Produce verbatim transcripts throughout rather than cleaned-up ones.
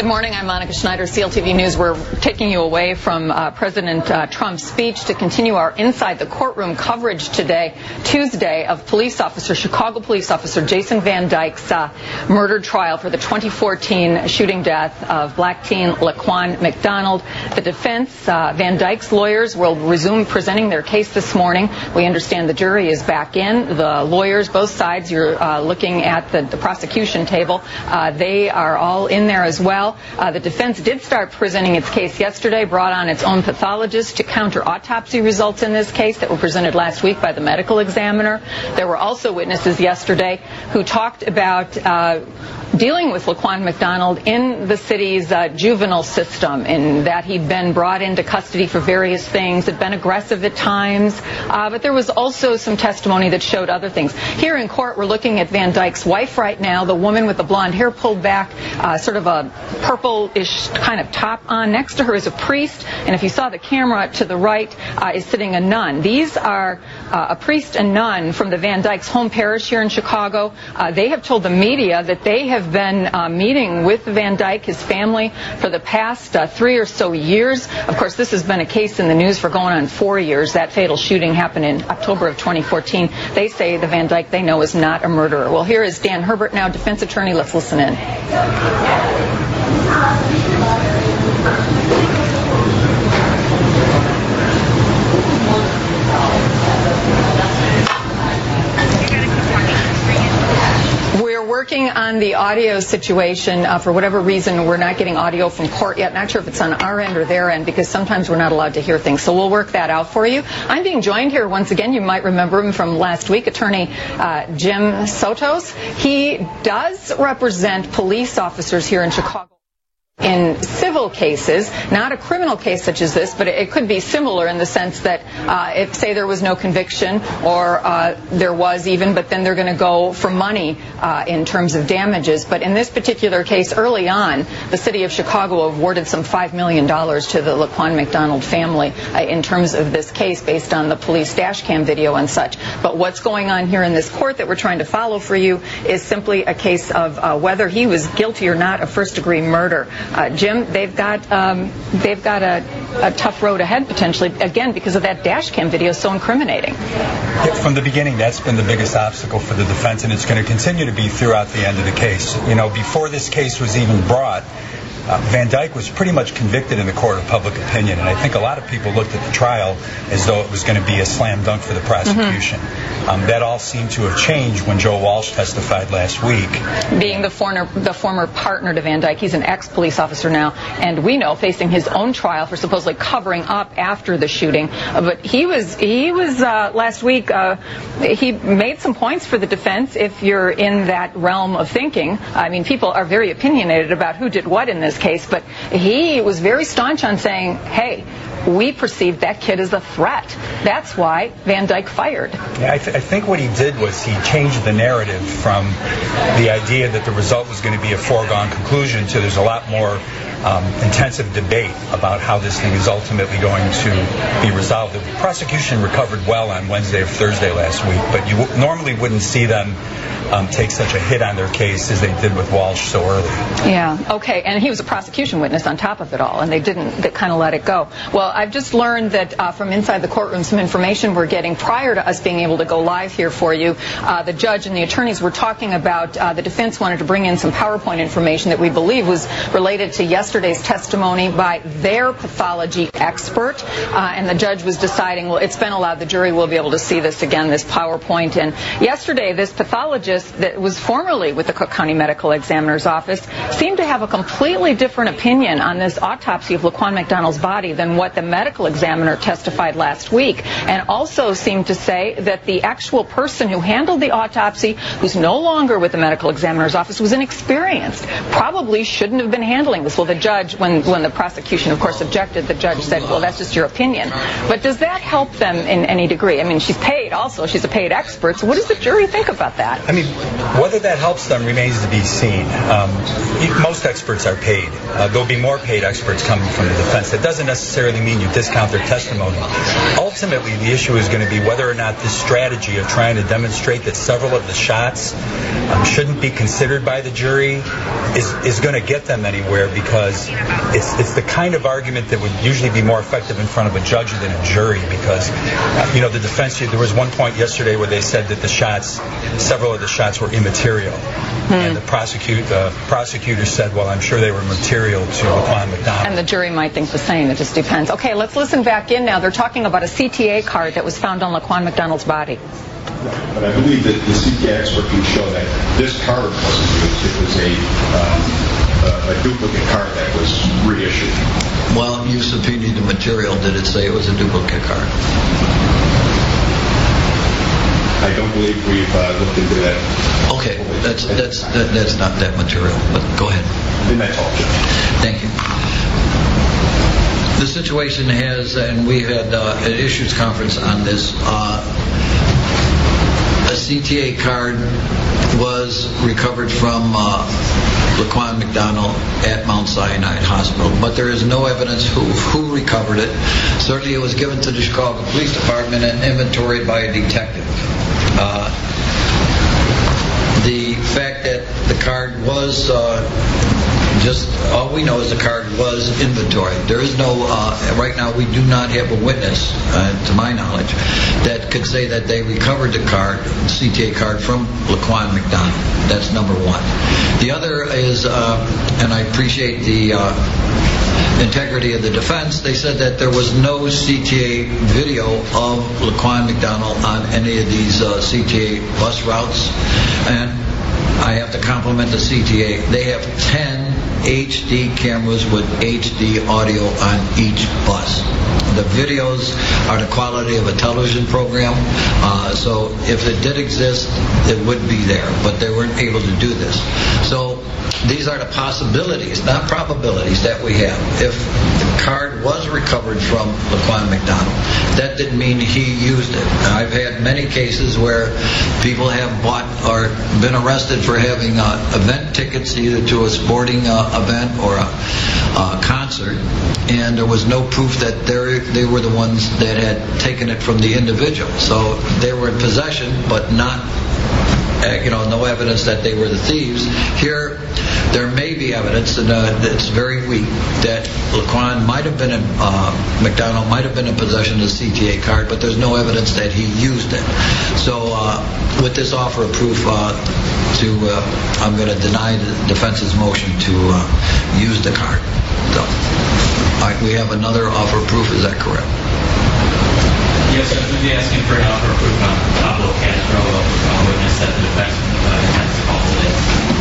morning. I'm Monica Schneider, C L T V News. We're taking you away from uh, President uh, Trump's speech to continue our Inside the Courtroom coverage today, Tuesday, of police officer, Chicago police officer Jason Van Dyke's uh, murder trial for the twenty fourteen shooting death of black teen Laquan McDonald. The defense, uh, Van Dyke's lawyers, will resume presenting their case this morning. We understand the jury is back in. The lawyers, both sides, you're uh, looking at the, the prosecution table. Uh, they are all in there as well. Uh, the defense did start presenting its case yesterday, brought on its own pathologist to counter autopsy results in this case that were presented last week by the medical examiner. There were also witnesses yesterday who talked about uh, dealing with Laquan McDonald in the city's uh, juvenile system, in that he'd been brought into custody for various things, had been aggressive at times, uh, but there was also some testimony that showed other things. Here in court, we're looking at Van Dyke's wife right now, the woman with the blonde hair pulled back, uh, sort of a purple-ish kind of top on. Next to her is a priest, and if you saw the camera to the right uh, is sitting a nun. These are uh, a priest and nun from the Van Dyke's home parish here in Chicago. Uh, they have told the media that they have been uh, meeting with Van Dyke, his family, for the past uh, three or so years. Of course, this has been a case in the news for going on four years. That fatal shooting happened in October of twenty fourteen. They say the Van Dyke they know is not a murderer. Well, here is Dan Herbert now, defense attorney. Let's listen in. We're working on the audio situation. Uh, for whatever reason, we're not getting audio from court yet. Not sure if it's on our end or their end, because sometimes we're not allowed to hear things. So we'll work that out for you. I'm being joined here once again. You might remember him from last week, attorney uh, Jim Sotos. He does represent police officers here in Chicago in civil cases, not a criminal case such as this, but it could be similar in the sense that uh, if, say, there was no conviction, or uh, there was even, but then they're going to go for money uh, in terms of damages. But in this particular case, early on, the city of Chicago awarded some five million dollars to the Laquan McDonald family uh, in terms of this case based on the police dash cam video and such. But what's going on here in this court that we're trying to follow for you is simply a case of uh, whether he was guilty or not of first-degree murder. Uh, Jim, they've got um, they've got a, a tough road ahead potentially, again, because of that dash cam video so incriminating. Yeah, from the beginning, that's been the biggest obstacle for the defense, and it's going to continue to be throughout the end of the case. You know, before this case was even brought, Uh, Van Dyke was pretty much convicted in the court of public opinion, and I think a lot of people looked at the trial as though it was going to be a slam dunk for the prosecution. Mm-hmm. um, that all seemed to have changed when Joe Walsh testified last week. Being the former, the former partner to Van Dyke, he's an ex-police officer now, and we know facing his own trial for supposedly covering up after the shooting. Uh, but he was, he was uh, last week, uh, he made some points for the defense, if you're in that realm of thinking. I mean, people are very opinionated about who did what in this case, but he was very staunch on saying, hey, we perceived that kid as a threat. That's why Van Dyke fired. Yeah, I, th- I think what he did was he changed the narrative from the idea that the result was going to be a foregone conclusion to there's a lot more um, intensive debate about how this thing is ultimately going to be resolved. The prosecution recovered well on Wednesday or Thursday last week, but you w- normally wouldn't see them Um, take such a hit on their case as they did with Walsh so early. Yeah, okay, and he was a prosecution witness on top of it all, and they didn't, they kind of let it go. Well, I've just learned that uh, from inside the courtroom, some information we're getting prior to us being able to go live here for you. Uh, the judge and the attorneys were talking about uh, the defense wanted to bring in some PowerPoint information that we believe was related to yesterday's testimony by their pathology expert, uh, and the judge was deciding, well, it's been allowed, the jury will be able to see this again, this PowerPoint. And yesterday, this pathologist that was formerly with the Cook County Medical Examiner's Office seemed to have a completely different opinion on this autopsy of Laquan McDonald's body than what the medical examiner testified last week, and also seemed to say that the actual person who handled the autopsy, who's no longer with the medical examiner's office, was inexperienced, probably shouldn't have been handling this. Well, the judge, when, when the prosecution, of course, objected, the judge said, well, that's just your opinion. But does that help them in any degree? I mean, she's paid also. She's a paid expert. So what does the jury think about that? I mean, whether that helps them remains to be seen. Um, most experts are paid. Uh, there'll be more paid experts coming from the defense. That doesn't necessarily mean you discount their testimony. Ultimately, the issue is going to be whether or not this strategy of trying to demonstrate that several of the shots um, shouldn't be considered by the jury is, is going to get them anywhere, because it's, it's the kind of argument that would usually be more effective in front of a judge than a jury, because, uh, you know, the defense, there was one point yesterday where they said that the shots, several of the shots were immaterial. Hmm. And the prosecute, uh, prosecutor said, well, I'm sure they were material to Laquan McDonald. And the jury might think the same. It just depends. Okay, let's listen back in now. They're talking about a C T A card that was found on Laquan McDonald's body. But I believe that the C T A expert can show that this card wasn't used. It was a, um, a, a duplicate card that was reissued. Well, you subpoenaed the material. Did it say it was a duplicate card? I don't believe we've uh, looked into that. Okay, that's that's that, that's not that material. But go ahead. And that's all, Judge. Thank you. The situation has, and we had uh, an issues conference on this. Uh, a C T A card was recovered from uh, Laquan McDonald at Mount Sinai Hospital, but there is no evidence who who recovered it. Certainly, it was given to the Chicago Police Department and inventoried by a detective. Uh, the fact that the card was uh, just, all we know is the card was inventoried. There is no, uh, right now we do not have a witness, uh, to my knowledge, that could say that they recovered the card, C T A card, from Laquan McDonald. That's number one. The other is, uh, and I appreciate the uh, integrity of the defense, they said that there was no C T A video of Laquan McDonald on any of these uh, C T A bus routes. And I have to compliment the C T A. They have ten H D cameras with H D audio on each bus. The videos are the quality of a television program, uh, so if it did exist, it would be there, but they weren't able to do this. So these are the possibilities, not probabilities, that we have. If the card was recovered from Laquan McDonald, that didn't mean he used it. Now, I've had many cases where people have bought or been arrested for having uh, event tickets, either to a sporting uh, event or a uh, concert, and there was no proof that they were the ones that had taken it from the individual. So they were in possession, but not, uh, you know, no evidence that they were the thieves. Here, there may be evidence, and uh, it's very weak, that Laquan might have been in, uh, McDonald might have been in possession of the C T A card, but there's no evidence that he used it. So uh, with this offer of proof, uh, to uh, I'm going to deny the defense's motion to uh, use the card. So, all right, we have another offer of proof. Is that correct? Yes, sir. We'll be asking for an offer of proof on Pablo Castro, a witness that the defense uh, intends to call today.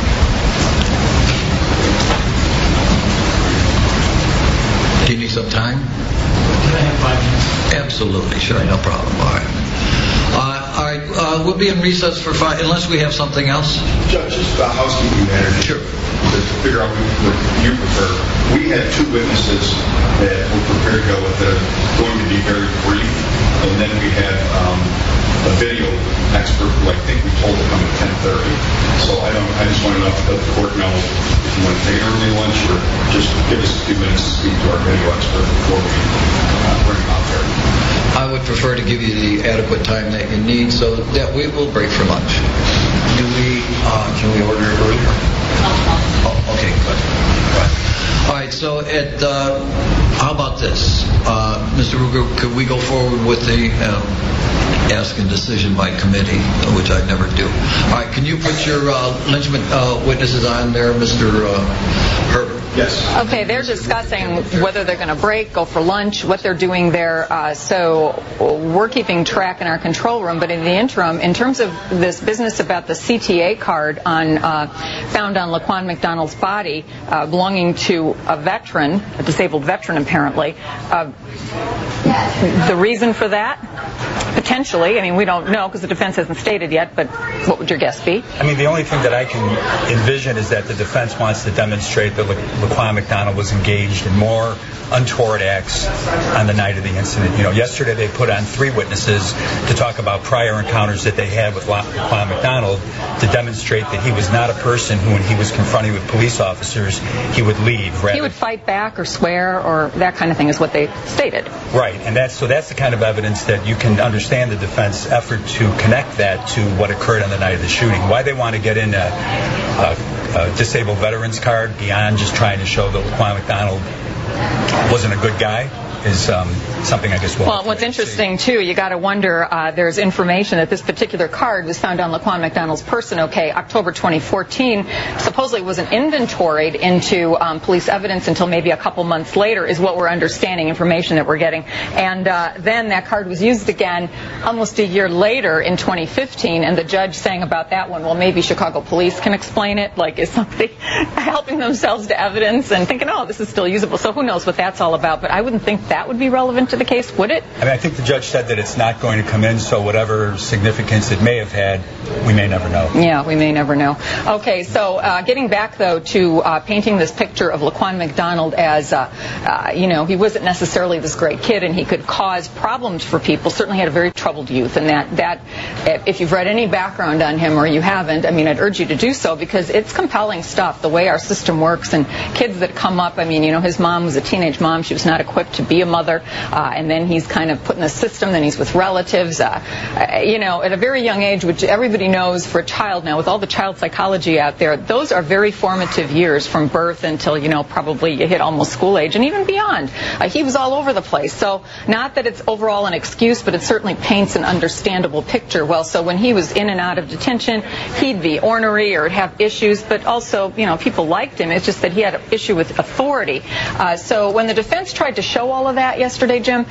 Do you need some time? Can I have five minutes? Absolutely, sure, no problem. All right. Uh, all right, uh, we'll be in recess for five, unless we have something else. Judge, just a housekeeping matter. Sure. To figure out what you prefer. We had two witnesses that were prepared to go with the going to be very brief, and then we had um, a video expert who I think we told to come at ten thirty. So I don't. I just want to know if the court knows if you want to take early lunch or just give us a few minutes to speak to our video expert before we uh, bring him out there. I would prefer to give you the adequate time that you need, so that we will break for lunch. Do we? Uh, can we order it earlier? Oh, okay, good. Right. All right. So, at uh, how about this, uh, Mister Ruger? Could we go forward with the um, asking decision by committee, which I never do? All right. Can you put your uh, lynchment uh, witnesses on there, Mister Uh, Herbert? Yes. Okay, they're discussing whether they're going to break, go for lunch, what they're doing there. Uh, so we're keeping track in our control room. But in the interim, in terms of this business about the C T A card on uh, found on Laquan McDonald's body, uh, belonging to a veteran, a disabled veteran apparently, uh, the reason for that? Potentially. I mean, we don't know because the defense hasn't stated yet, but what would your guess be? I mean, the only thing that I can envision is that the defense wants to demonstrate that La- Laquan McDonald was engaged in more untoward acts on the night of the incident. You know, yesterday they put on three witnesses to talk about prior encounters that they had with La- Laquan McDonald to demonstrate that he was not a person who, when he was confronted with police officers, he would leave. Rather, he would fight back or swear or that kind of thing is what they stated. Right, and that's so that's the kind of evidence that you can understand the defense effort to connect that to what occurred on the night of the shooting. Why they want to get in a, a, a disabled veterans card beyond just trying to show that Laquan McDonald wasn't a good guy is um, something I guess we'll Well, what's interesting, too, you got to wonder, uh, there's information that this particular card was found on Laquan McDonald's person, okay, October twenty fourteen, supposedly wasn't inventoried into um, police evidence until maybe a couple months later is what we're understanding, information that we're getting. And uh, then that card was used again almost a year later in twenty fifteen, and the judge saying about that one, well, maybe Chicago police can explain it, like is somebody helping themselves to evidence and thinking, oh, this is still usable. So who knows what that's all about, but I wouldn't think that would be relevant to the case, would it? I mean, I think the judge said that it's not going to come in, so whatever significance it may have had, we may never know. Yeah, we may never know. Okay, so uh, getting back, though, to uh, painting this picture of Laquan McDonald as, uh, uh, you know, he wasn't necessarily this great kid and he could cause problems for people, certainly had a very troubled youth, and that, that if you've read any background on him or you haven't, I mean, I'd urge you to do so because it's compelling stuff, the way our system works and kids that come up. I mean, you know, his mom was a teenage mom. She was not equipped to be a mother, uh, and then he's kind of put in the system, then he's with relatives, uh, uh, you know, at a very young age, which everybody knows for a child now, with all the child psychology out there, those are very formative years from birth until, you know, probably you hit almost school age and even beyond. Uh, he was all over the place. So not that it's overall an excuse, but it certainly paints an understandable picture. Well, so when he was in and out of detention, he'd be ornery or have issues, but also, you know, people liked him. It's just that he had an issue with authority. Uh, so when the defense tried to show all of that yesterday, Jim,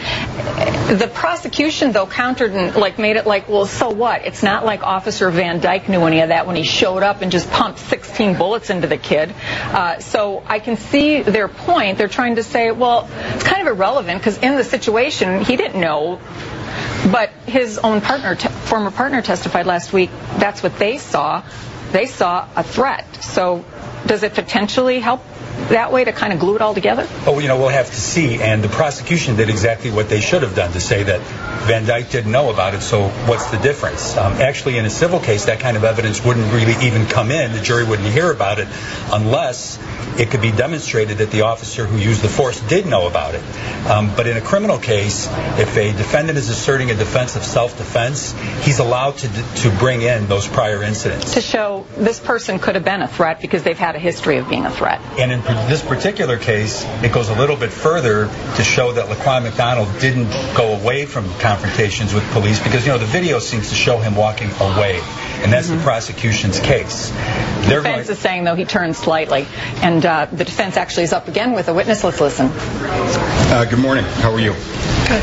the prosecution, though, countered and like made it like, well, so what? It's not like Officer Van Dyke knew any of that when he showed up and just pumped sixteen bullets into the kid. Uh, so I can see their point. They're trying to say, well, it's kind of irrelevant because in the situation, he didn't know. But his own partner, t- former partner testified last week, that's what they saw. They saw a threat. So does it potentially help that way to kind of glue it all together? Oh, you know, we'll have to see. And the prosecution did exactly what they should have done to say that Van Dyke didn't know about it, so what's the difference? Um, actually, in a civil case, that kind of evidence wouldn't really even come in. The jury wouldn't hear about it unless it could be demonstrated that the officer who used the force did know about it. Um, but in a criminal case, if a defendant is asserting a defense of self-defense, he's allowed to to bring in those prior incidents. To show this person could have been a threat because they've had a history of being a threat. And in this particular case, it goes a little bit further to show that Laquan McDonald didn't go away from confrontations with police because, you know, the video seems to show him walking away. And that's mm-hmm. the prosecution's case. The defense is saying, though, he turned slightly. And uh, the defense actually is up again with a witness. Let's listen. Uh, good morning. How are you? Good.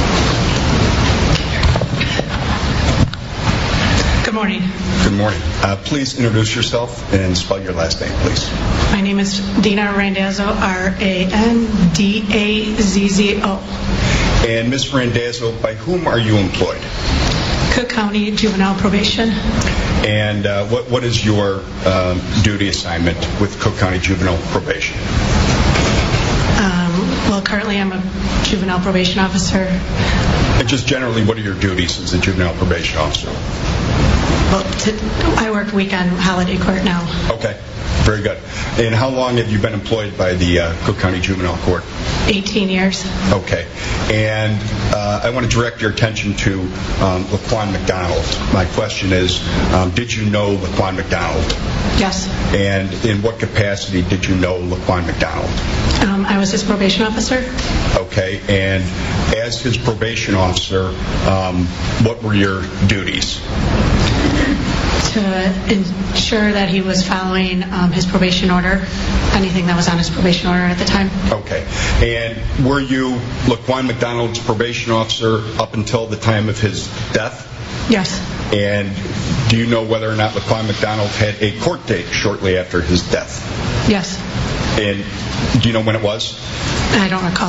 Good morning. Good morning. Uh, please introduce yourself and spell your last name, please. My name is Dina Randazzo, R A N D A Z Z O. And Miz Randazzo, by whom are you employed? Cook County Juvenile Probation. And uh, what what is your um, duty assignment with Cook County Juvenile Probation? Um, well, currently I'm a juvenile probation officer. And just generally, what are your duties as a juvenile probation officer? Well, to, I work weekend holiday court now. Okay, very good. And how long have you been employed by the uh, Cook County Juvenile Court? eighteen years. Okay. And uh, I want to direct your attention to um, Laquan McDonald. My question is, um, did you know Laquan McDonald? Yes. And in what capacity did you know Laquan McDonald? Um, I was his probation officer. Okay. And as his probation officer, um, what were your duties? To ensure that he was following um, his probation order, anything that was on his probation order at the time. Okay. And were you Laquan McDonald's probation officer up until the time of his death? Yes. And do you know whether or not Laquan McDonald had a court date shortly after his death? Yes. And do you know when it was? I don't recall.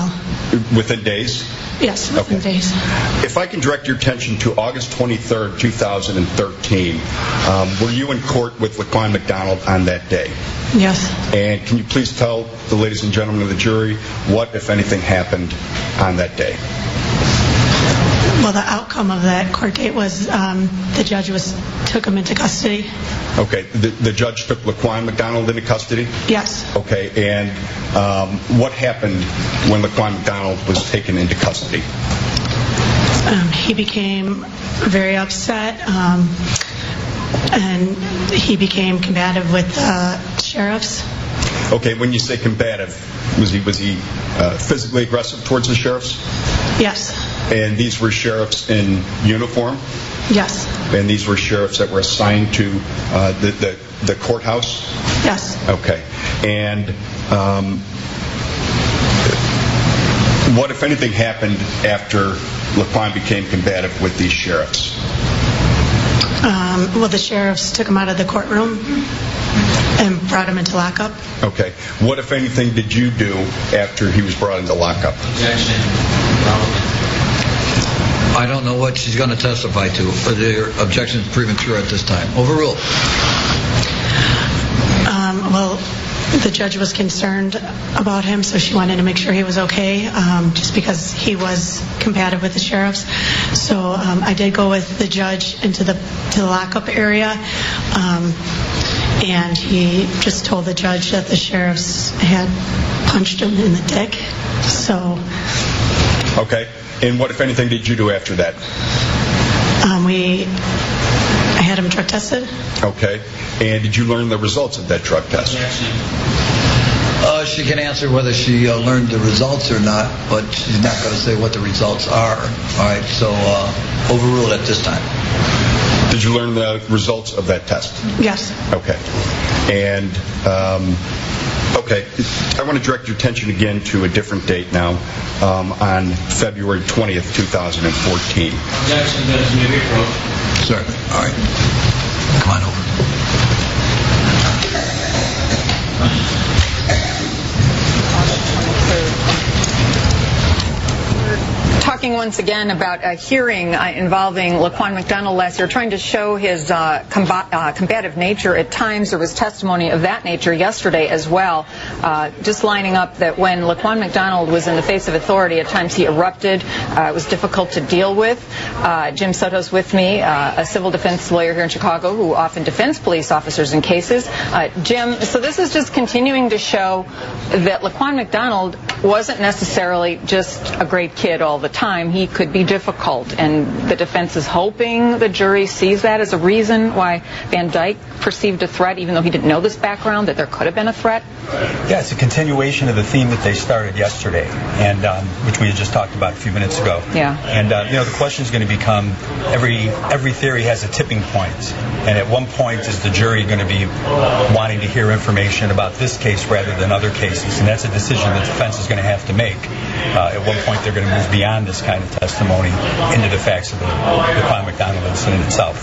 Within days? Yes, within Okay. days. If I can direct your attention to August twenty-third, two thousand thirteen, um, were you in court with Laquan McDonald on that day? Yes. And can you please tell the ladies and gentlemen of the jury what, if anything, happened on that day? Well, the outcome of that court date was um, the judge was took him into custody. Okay, the, the judge took Laquan McDonald into custody? Yes. Okay, and um, what happened when Laquan McDonald was taken into custody? Um, he became very upset, um, and he became combative with uh, sheriffs. Okay, when you say combative, was he was he uh, physically aggressive towards the sheriffs? Yes. And these were sheriffs in uniform? Yes. And these were sheriffs that were assigned to uh, the, the the courthouse? Yes. Okay. And um, what, if anything, happened after Laquan became combative with these sheriffs? Um, well, the sheriffs took him out of the courtroom and brought him into lockup. Okay. What, if anything, did you do after he was brought into lockup? Objection. Relevant. I don't know what she's going to testify to. The objection is premature at this time. Overruled. Um, well, the judge was concerned about him, so she wanted to make sure he was okay, um, just because he was combative with the sheriffs. So um, I did go with the judge into the to the lockup area, um, and he just told the judge that the sheriffs had punched him in the dick. So. Okay. And what, if anything, did you do after that? Um, we, I had him drug tested. Okay. And did you learn the results of that drug test? Objection. Uh, she can answer whether she uh, learned the results or not, but she's not going to say what the results are. All right, so uh, overruled at this time. Did you learn the results of that test? Yes. Okay. And, um, okay, I want to direct your attention again to a different date now, um, on February twentieth, two thousand fourteen. Objection. Judge may be approached. Sir, all right. Come on over. Talking once again about a hearing uh, involving Laquan McDonald last year, trying to show his uh, combat, uh, combative nature at times. There was testimony of that nature yesterday as well. Uh, just lining up that when Laquan McDonald was in the face of authority, at times he erupted. Uh, it was difficult to deal with. Uh, Jim Soto's with me, uh, a civil defense lawyer here in Chicago who often defends police officers in cases. Uh, Jim, so this is just continuing to show that Laquan McDonald wasn't necessarily just a great kid all the time. He could be difficult, and the defense is hoping the jury sees that as a reason why Van Dyke perceived a threat, even though he didn't know this background, that there could have been a threat. Yeah, it's a continuation of the theme that they started yesterday, and um, which we had just talked about a few minutes ago. Yeah. And uh, you know, the question is going to become every every theory has a tipping point, and at one point is the jury going to be wanting to hear information about this case rather than other cases, and that's a decision the defense is going to have to make. Uh, at one point, they're going to move beyond this kind of testimony into the facts of the Laquan McDonald incident itself.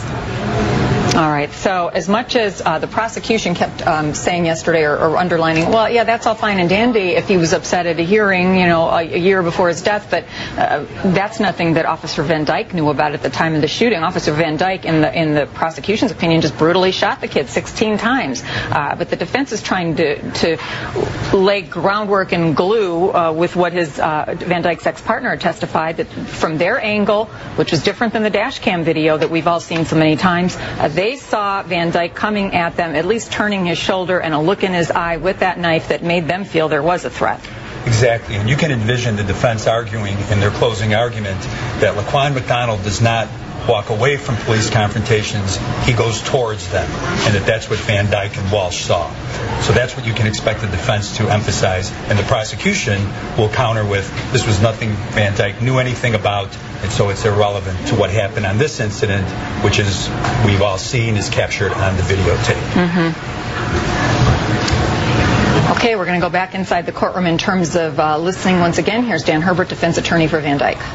All right. So as much as uh, the prosecution kept um, saying yesterday or, or underlining, well, yeah, that's all fine and dandy if he was upset at a hearing, you know, a, a year before his death, but uh, that's nothing that Officer Van Dyke knew about at the time of the shooting. Officer Van Dyke, in the in the prosecution's opinion, just brutally shot the kid sixteen times. Uh, but the defense is trying to to lay groundwork and glue uh, with what his uh, Van Dyke's ex-partner had testified, that from their angle, which is different than the dash cam video that we've all seen so many times, uh, they They saw Van Dyke coming at them, at least turning his shoulder and a look in his eye with that knife that made them feel there was a threat. Exactly, and you can envision the defense arguing in their closing argument that Laquan McDonald does not walk away from police confrontations, he goes towards them, and that that's what Van Dyke and Walsh saw. So that's what you can expect the defense to emphasize, and the prosecution will counter with, this was nothing Van Dyke knew anything about, and so it's irrelevant to what happened on this incident, which is, we've all seen, is captured on the videotape. Mm-hmm. Okay, we're going to go back inside the courtroom in terms of uh, listening once again. Here's Dan Herbert, defense attorney for Van Dyke.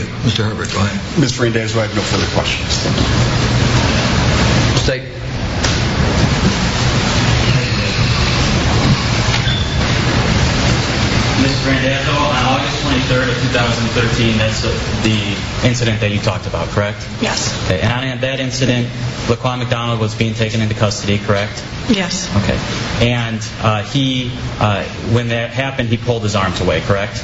you. Mister Herbert, go ahead. Mister Randazzo, I have no further questions. Thank you. State. Mister Randazzo, on August twenty-third of two thousand thirteen, that's the incident that you talked about, correct? Yes. Okay. And on that incident, Laquan McDonald was being taken into custody, correct? Yes. Okay. And uh, he, uh, when that happened, he pulled his arms away, correct?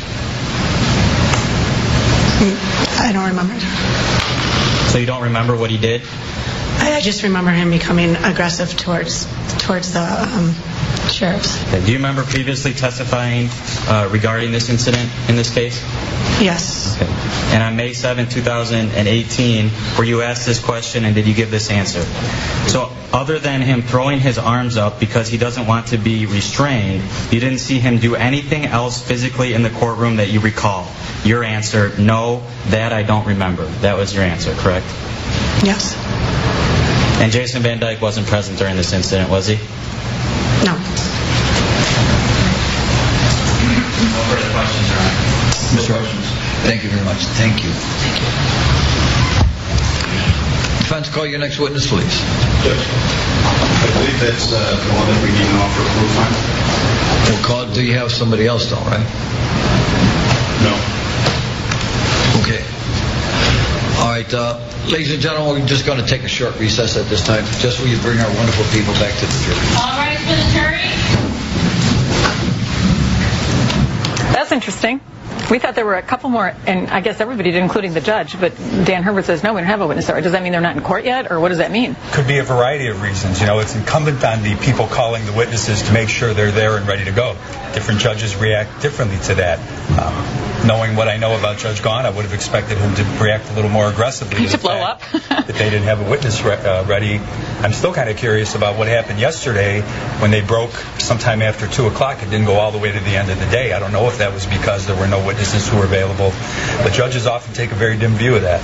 I don't remember. So you don't remember what he did? I just remember him becoming aggressive towards towards the um, sheriffs. Okay. Do you remember previously testifying uh, regarding this incident in this case? Yes. Okay. And on May seventh, two thousand eighteen, were you asked this question and did you give this answer? So other than him throwing his arms up because he doesn't want to be restrained, you didn't see him do anything else physically in the courtroom that you recall? Your answer, no, that I don't remember. That was your answer, correct? Yes. And Jason Van Dyke wasn't present during this incident, was he? No. No further questions, Your Honor. Mister Questions. Thank you very much. Thank you. Thank you. Defense, call your next witness, please. Judge, I believe that's uh, the one that we need an offer of proof on. We'll call. Do you have somebody else, though, right? No. Okay. All right. Uh, ladies and gentlemen, we're just going to take a short recess at this time, just so we bring our wonderful people back to the jury. All right, for the jury. That's interesting. We thought there were a couple more, and I guess everybody did, including the judge, but Dan Herbert says, no, we don't have a witness there. Does that mean they're not in court yet, or what does that mean? Could be a variety of reasons. You know, it's incumbent on the people calling the witnesses to make sure they're there and ready to go. Different judges react differently to that. Um, knowing what I know about Judge Gahn, I would have expected him to react a little more aggressively. To the blow fact up? that they didn't have a witness re- uh, ready. I'm still kind of curious about what happened yesterday when they broke sometime after two o'clock. It didn't go all the way to the end of the day. I don't know if that was because there were no witnesses who were available. But judges often take a very dim view of that.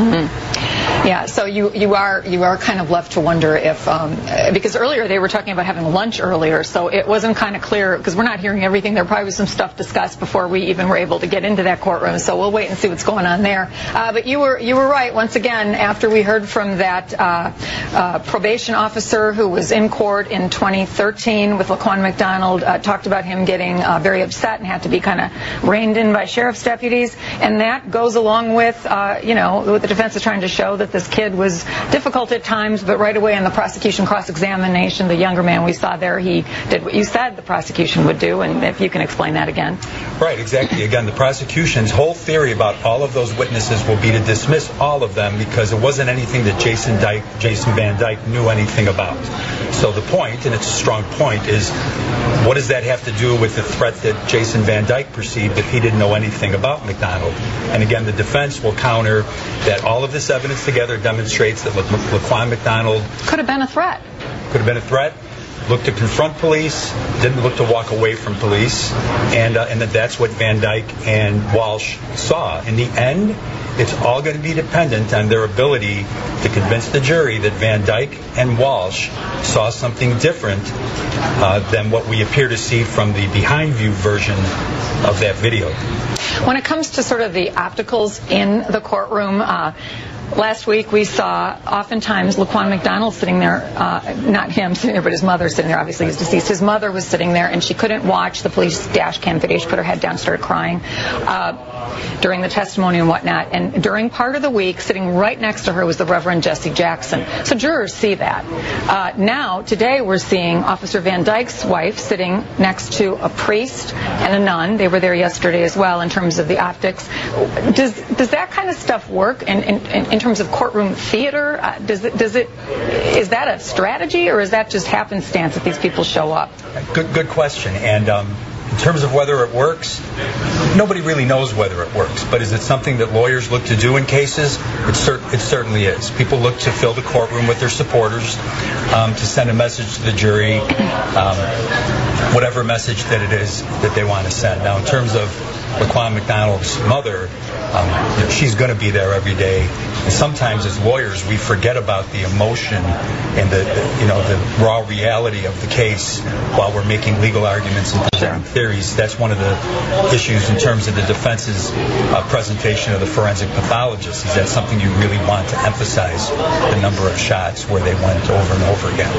Mm-hmm. Yeah, so you, you are you are kind of left to wonder if, um, because earlier they were talking about having lunch earlier, so it wasn't kind of clear, because we're not hearing everything. There probably was some stuff discussed before we even were able to get into that courtroom, so we'll wait and see what's going on there. Uh, but you were you were right, once again, after we heard from that uh, uh, probation officer who was in court in twenty thirteen with Laquan McDonald, uh, talked about him getting uh, very upset and had to be kind of reined in by sheriff's deputies, and that goes along with, uh, you know, what the defense is trying to show, that this kid was difficult at times, but right away in the prosecution cross-examination, the younger man we saw there, he did what you said the prosecution would do, and if you can explain that again. Right, exactly. Again, the prosecution's whole theory about all of those witnesses will be to dismiss all of them because it wasn't anything that Jason Dyke, Jason Van Dyke knew anything about. So the point, and it's a strong point, is what does that have to do with the threat that Jason Van Dyke perceived if he didn't know anything about McDonald? And again, the defense will counter that all of this evidence together demonstrates that La- Laquan McDonald Could have been a threat. could have been a threat, looked to confront police, didn't look to walk away from police, and uh, and that that's what Van Dyke and Walsh saw. In the end, it's all going to be dependent on their ability to convince the jury that Van Dyke and Walsh saw something different uh, than what we appear to see from the behind view version of that video. When it comes to sort of the opticals in the courtroom, uh, last week we saw oftentimes Laquan McDonald sitting there, uh, not him sitting there, but his mother sitting there. Obviously he's deceased. His mother was sitting there, and she couldn't watch the police dash cam video. She put her head down, started crying uh, during the testimony and whatnot. And during part of the week, sitting right next to her was the Reverend Jesse Jackson. So jurors see that. Uh, now, today, we're seeing Officer Van Dyke's wife sitting next to a priest and a nun. They were there yesterday as well in terms of the optics. Does does that kind of stuff work in, in, in terms of courtroom theater? Uh, does it, does it, is that a strategy, or is that just happenstance that these people show up? Good, good question. And um, in terms of whether it works, nobody really knows whether it works. But is it something that lawyers look to do in cases? It, cer- it certainly is. People look to fill the courtroom with their supporters, um, to send a message to the jury, um, whatever message that it is that they want to send. Now, in terms of Laquan McDonald's mother, um, you know, she's going to be there every day. And sometimes as lawyers, we forget about the emotion and the, the you know the raw reality of the case while we're making legal arguments and presenting theories. That's one of the issues in terms of the defense's uh, presentation of the forensic pathologist. Is that something you really want to emphasize, the number of shots where they went over and over again?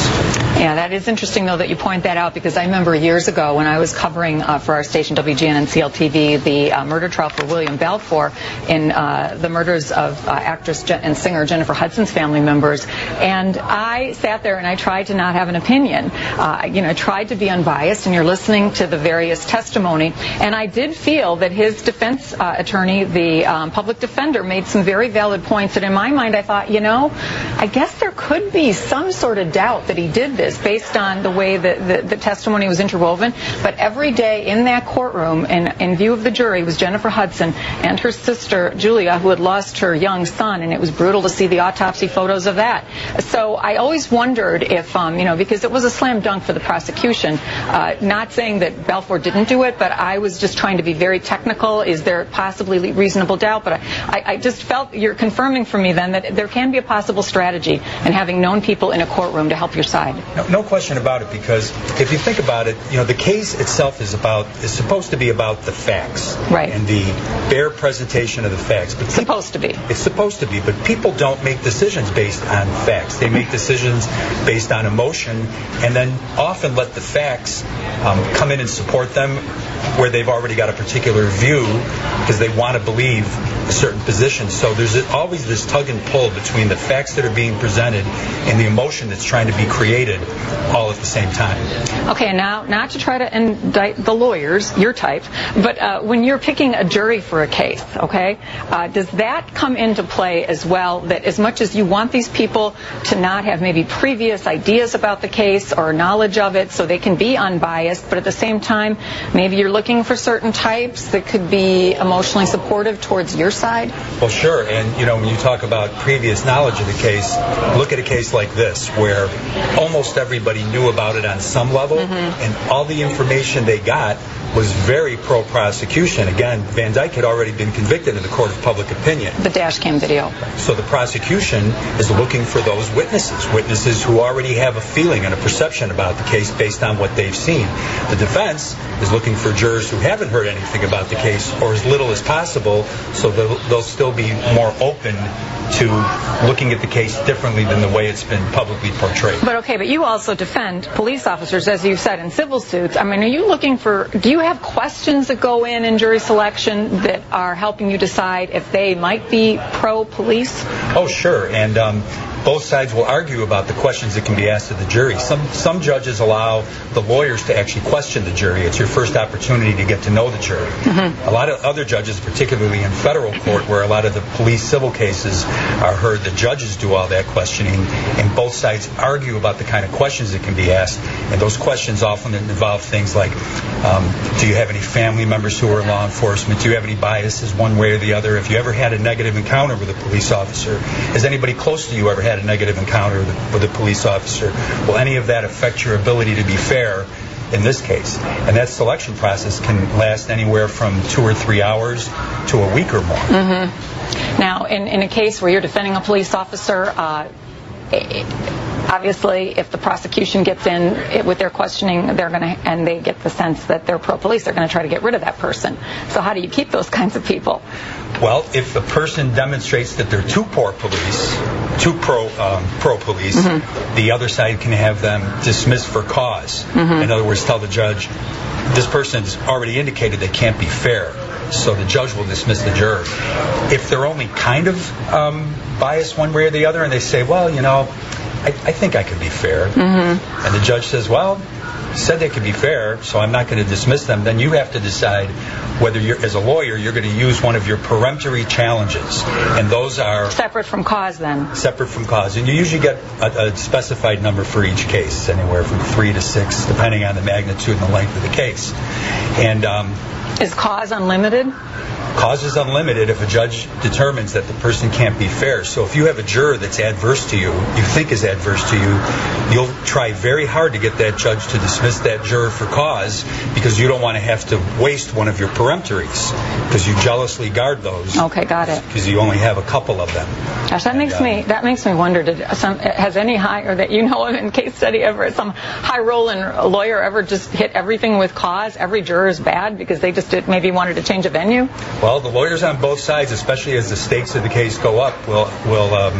Yeah, that is interesting, though, that you point that out, because I remember years ago when I was covering uh, for our station W G N and C L T V the uh, murder trial for William Balfour in uh, the murders of uh, actress and singer Jennifer Hudson's family members, and I sat there and I tried to not have an opinion. Uh, you know, I tried to be unbiased, and you're listening to the various testimony, and I did feel that his defense uh, attorney, the um, public defender, made some very valid points that in my mind I thought, you know, I guess there could be some sort of doubt that he did this based on the way that the, the testimony was interwoven. But every day in that courtroom, in, in view of the jury, was Jennifer Hudson and her sister Julia, who had lost her young son, and it was brutal to see the autopsy photos of that. So I always wondered if, um, you know, because it was a slam dunk for the prosecution, uh, not saying that Balfour didn't do it, but I was just trying to be very technical. Is there possibly reasonable doubt? But I, I just felt you're confirming for me then that there can be a possible strategy in having known people in a courtroom to help your side. No, no question about it, because if you think about it, you know, the case itself is about is supposed to be about the facts, right, and the bare presentation of the facts. But it's supposed to be. It's supposed to be, but people don't make decisions based on facts. They make decisions based on emotion, and then often let the facts um, come in and support them where they've already got a particular view because they want to believe a certain position. So there's always this tug and pull between the facts that are being presented and the emotion that's trying to be created all at the same time. Okay, now, not to try to indict the lawyers, your type, but uh, when you're picking a jury for a case, okay, uh, does that come into play as well, that as much as you want these people to not have maybe previous ideas about the case or knowledge of it so they can be unbiased, but at the same time, maybe you're looking for certain types that could be emotionally supportive towards your side? Well, sure. And, you know, when you talk about previous knowledge of the case, look at a case like this where almost everybody knew about it on some level, mm-hmm. and all the information they got was very pro-prosecution. Again, Van Dyke had already been convicted in the court of public opinion. The dash cam video. So the prosecution is looking for those witnesses, witnesses who already have a feeling and a perception about the case based on what they've seen. The defense is looking for jurors who haven't heard anything about the case, or as little as possible, so they'll, they'll still be more open to looking at the case differently than the way it's been publicly portrayed. But okay, but you also defend police officers, as you said, in civil suits. I mean, are you looking for, do you have questions that go in in jury selection that are helping you decide if they might be pro-police? Oh, sure. And um, both sides will argue about the questions that can be asked of the jury. Some some judges allow the lawyers to actually question the jury. It's your first opportunity to get to know the jury. Mm-hmm. A lot of other judges, particularly in federal court, where a lot of the police civil cases are heard, the judges do all that questioning, and both sides argue about the kind of questions that can be asked. And those questions often involve things like, um, do you have any family members who are in law enforcement? Do you have any biases one way or the other? Have you ever had a negative encounter with a police officer? Has anybody close to you ever had a negative encounter with a police officer? Will any of that affect your ability to be fair in this case? And that selection process can last anywhere from two or three hours to a week or more. Mm-hmm. Now, in, in a case where you're defending a police officer, uh, it, obviously, if the prosecution gets in it, with their questioning, they're going to, and they get the sense that they're pro-police, they're going to try to get rid of that person. So how do you keep those kinds of people? Well, if the person demonstrates that they're too poor police, too pro um, pro police, mm-hmm. the other side can have them dismissed for cause. Mm-hmm. In other words, tell the judge, this person's already indicated they can't be fair, so the judge will dismiss the juror. If they're only kind of um, biased one way or the other, and they say, well, you know, I, I think I could be fair, mm-hmm. and the judge says, well, said they could be fair, so I'm not going to dismiss them, then you have to decide whether you're, as a lawyer, you're going to use one of your peremptory challenges. And those are separate from cause, then. Separate from cause. And you usually get a, a specified number for each case, anywhere from three to six, depending on the magnitude and the length of the case. And um, is cause unlimited? cause is unlimited if a judge determines that the person can't be fair. So if you have a juror that's adverse to you, you think is adverse to you, you'll try very hard to get that judge to dismiss that juror for cause, because you don't want to have to waste one of your peremptories, because you jealously guard those. Okay, got it. Because you only have a couple of them. Gosh, that makes me that makes me wonder. Did some has any high or that you know of in case study ever some high rolling lawyer ever just hit everything with cause? Every juror is bad because they just did, maybe wanted to change a venue. Well, the lawyers on both sides, especially as the stakes of the case go up, will will um,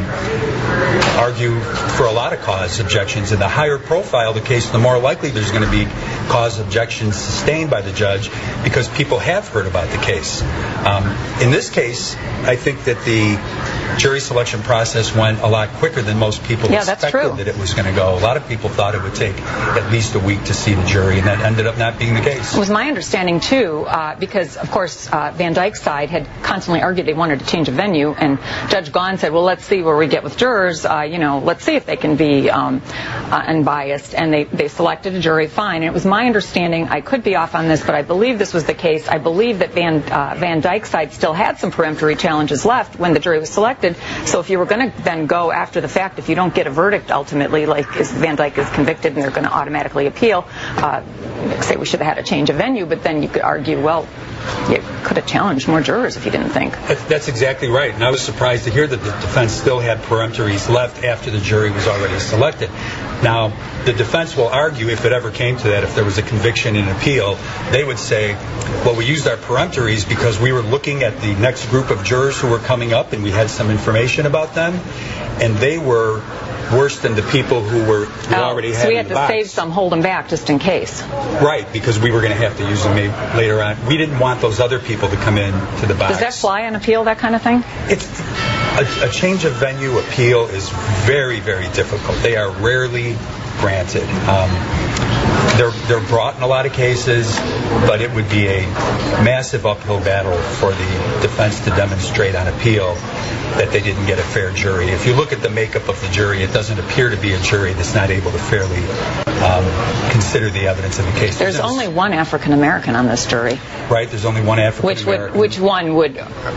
argue for a lot of cause objections. And the higher profile the case, the more likely there's going to be cause objections sustained by the judge, because people have heard about the case. Um, in this case, I think that the jury selection process went a lot quicker than most people yeah, expected that's true. that it was going to go. A lot of people thought it would take at least a week to see the jury, and that ended up not being the case. It was my understanding, too, uh, because, of course, uh, Van Dyke's side had constantly argued they wanted to change a venue, and Judge Gahn said, well, let's see where we get with jurors. Uh, you know, let's see if they can be um, uh, unbiased. And they, they selected a jury, fine. And it was my understanding, I could be off on this, but I believe this was the case. I believe that Van, uh, Van Dyke's side still had some peremptory challenges left when the jury was selected. So if you were going to then go after the fact, if you don't get a verdict ultimately, like is Van Dyke is convicted and they're going to automatically appeal, uh, say we should have had a change of venue, but then you could argue, well, you could have challenged more jurors if you didn't think. That's exactly right. And I was surprised to hear that the defense still had peremptories left after the jury was already selected. Now, the defense will argue, if it ever came to that, if there was a conviction and appeal, they would say, well, we used our peremptories because we were looking at the next group of jurors who were coming up and we had some information about them, and they were worse than the people who were who oh, already had so we in had the to box. save some, hold them back just in case. Right, because we were going to have to use them maybe later on. We didn't want those other people to come in to the box. Does that fly on appeal, that kind of thing? It's a, a change of venue appeal is very, very difficult. They are rarely granted. Um, they're they're brought in a lot of cases, but it would be a massive uphill battle for the defense to demonstrate on appeal that they didn't get a fair jury. If you look at the makeup of the jury, it doesn't appear to be a jury that's not able to fairly um, consider the evidence of the case. There's, There's only one African American on this jury. Right, there's only one African which American. Would, which one would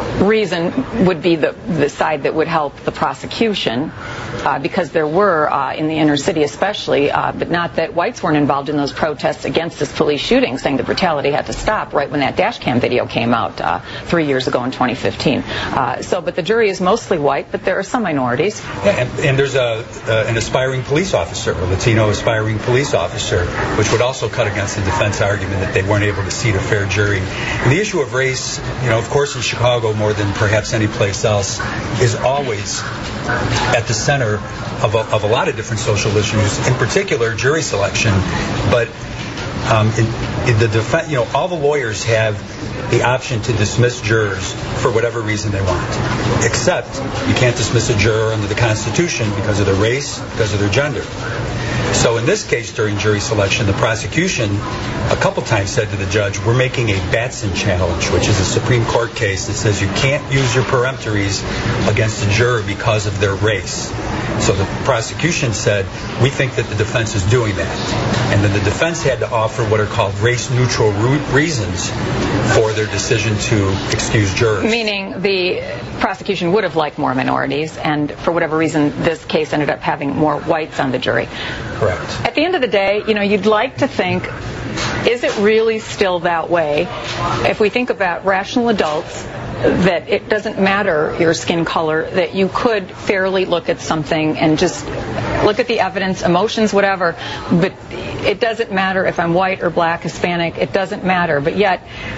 reason would be the the side that would help the prosecution, uh, because there were uh, in the inner city especially, uh, but not that whites weren't involved in those protests against this police shooting, saying the brutality had to stop right when that dash cam video came out uh, three years ago in twenty fifteen. Uh, so, but the jury is mostly white, but there are some minorities. Yeah, and, and there's a uh, an aspiring police officer, a Latino aspiring police officer, which would also cut against the defense argument that they weren't able to seat a fair jury. And the issue of race, you know, of course in Chicago more than perhaps any place else, is always at the center of a, of a lot of different social issues, in particular jury selection. But um, in, in the defense, you know, all the lawyers have the option to dismiss jurors for whatever reason they want, except you can't dismiss a juror under the Constitution because of their race, because of their gender. So in this case, during jury selection, the prosecution a couple times said to the judge, we're making a Batson challenge, which is a Supreme Court case that says you can't use your peremptories against a juror because of their race. So the prosecution said, we think that the defense is doing that. And then the defense had to offer what are called race-neutral reasons for their decision to excuse jurors. Meaning the prosecution would have liked more minorities, and for whatever reason, this case ended up having more whites on the jury. Correct. At the end of the day, you know, you'd like to think, is it really still that way? If we think about rational adults, that it doesn't matter your skin color, that you could fairly look at something and just look at the evidence, emotions, whatever, but it doesn't matter if I'm white or black, Hispanic, it doesn't matter. But yet,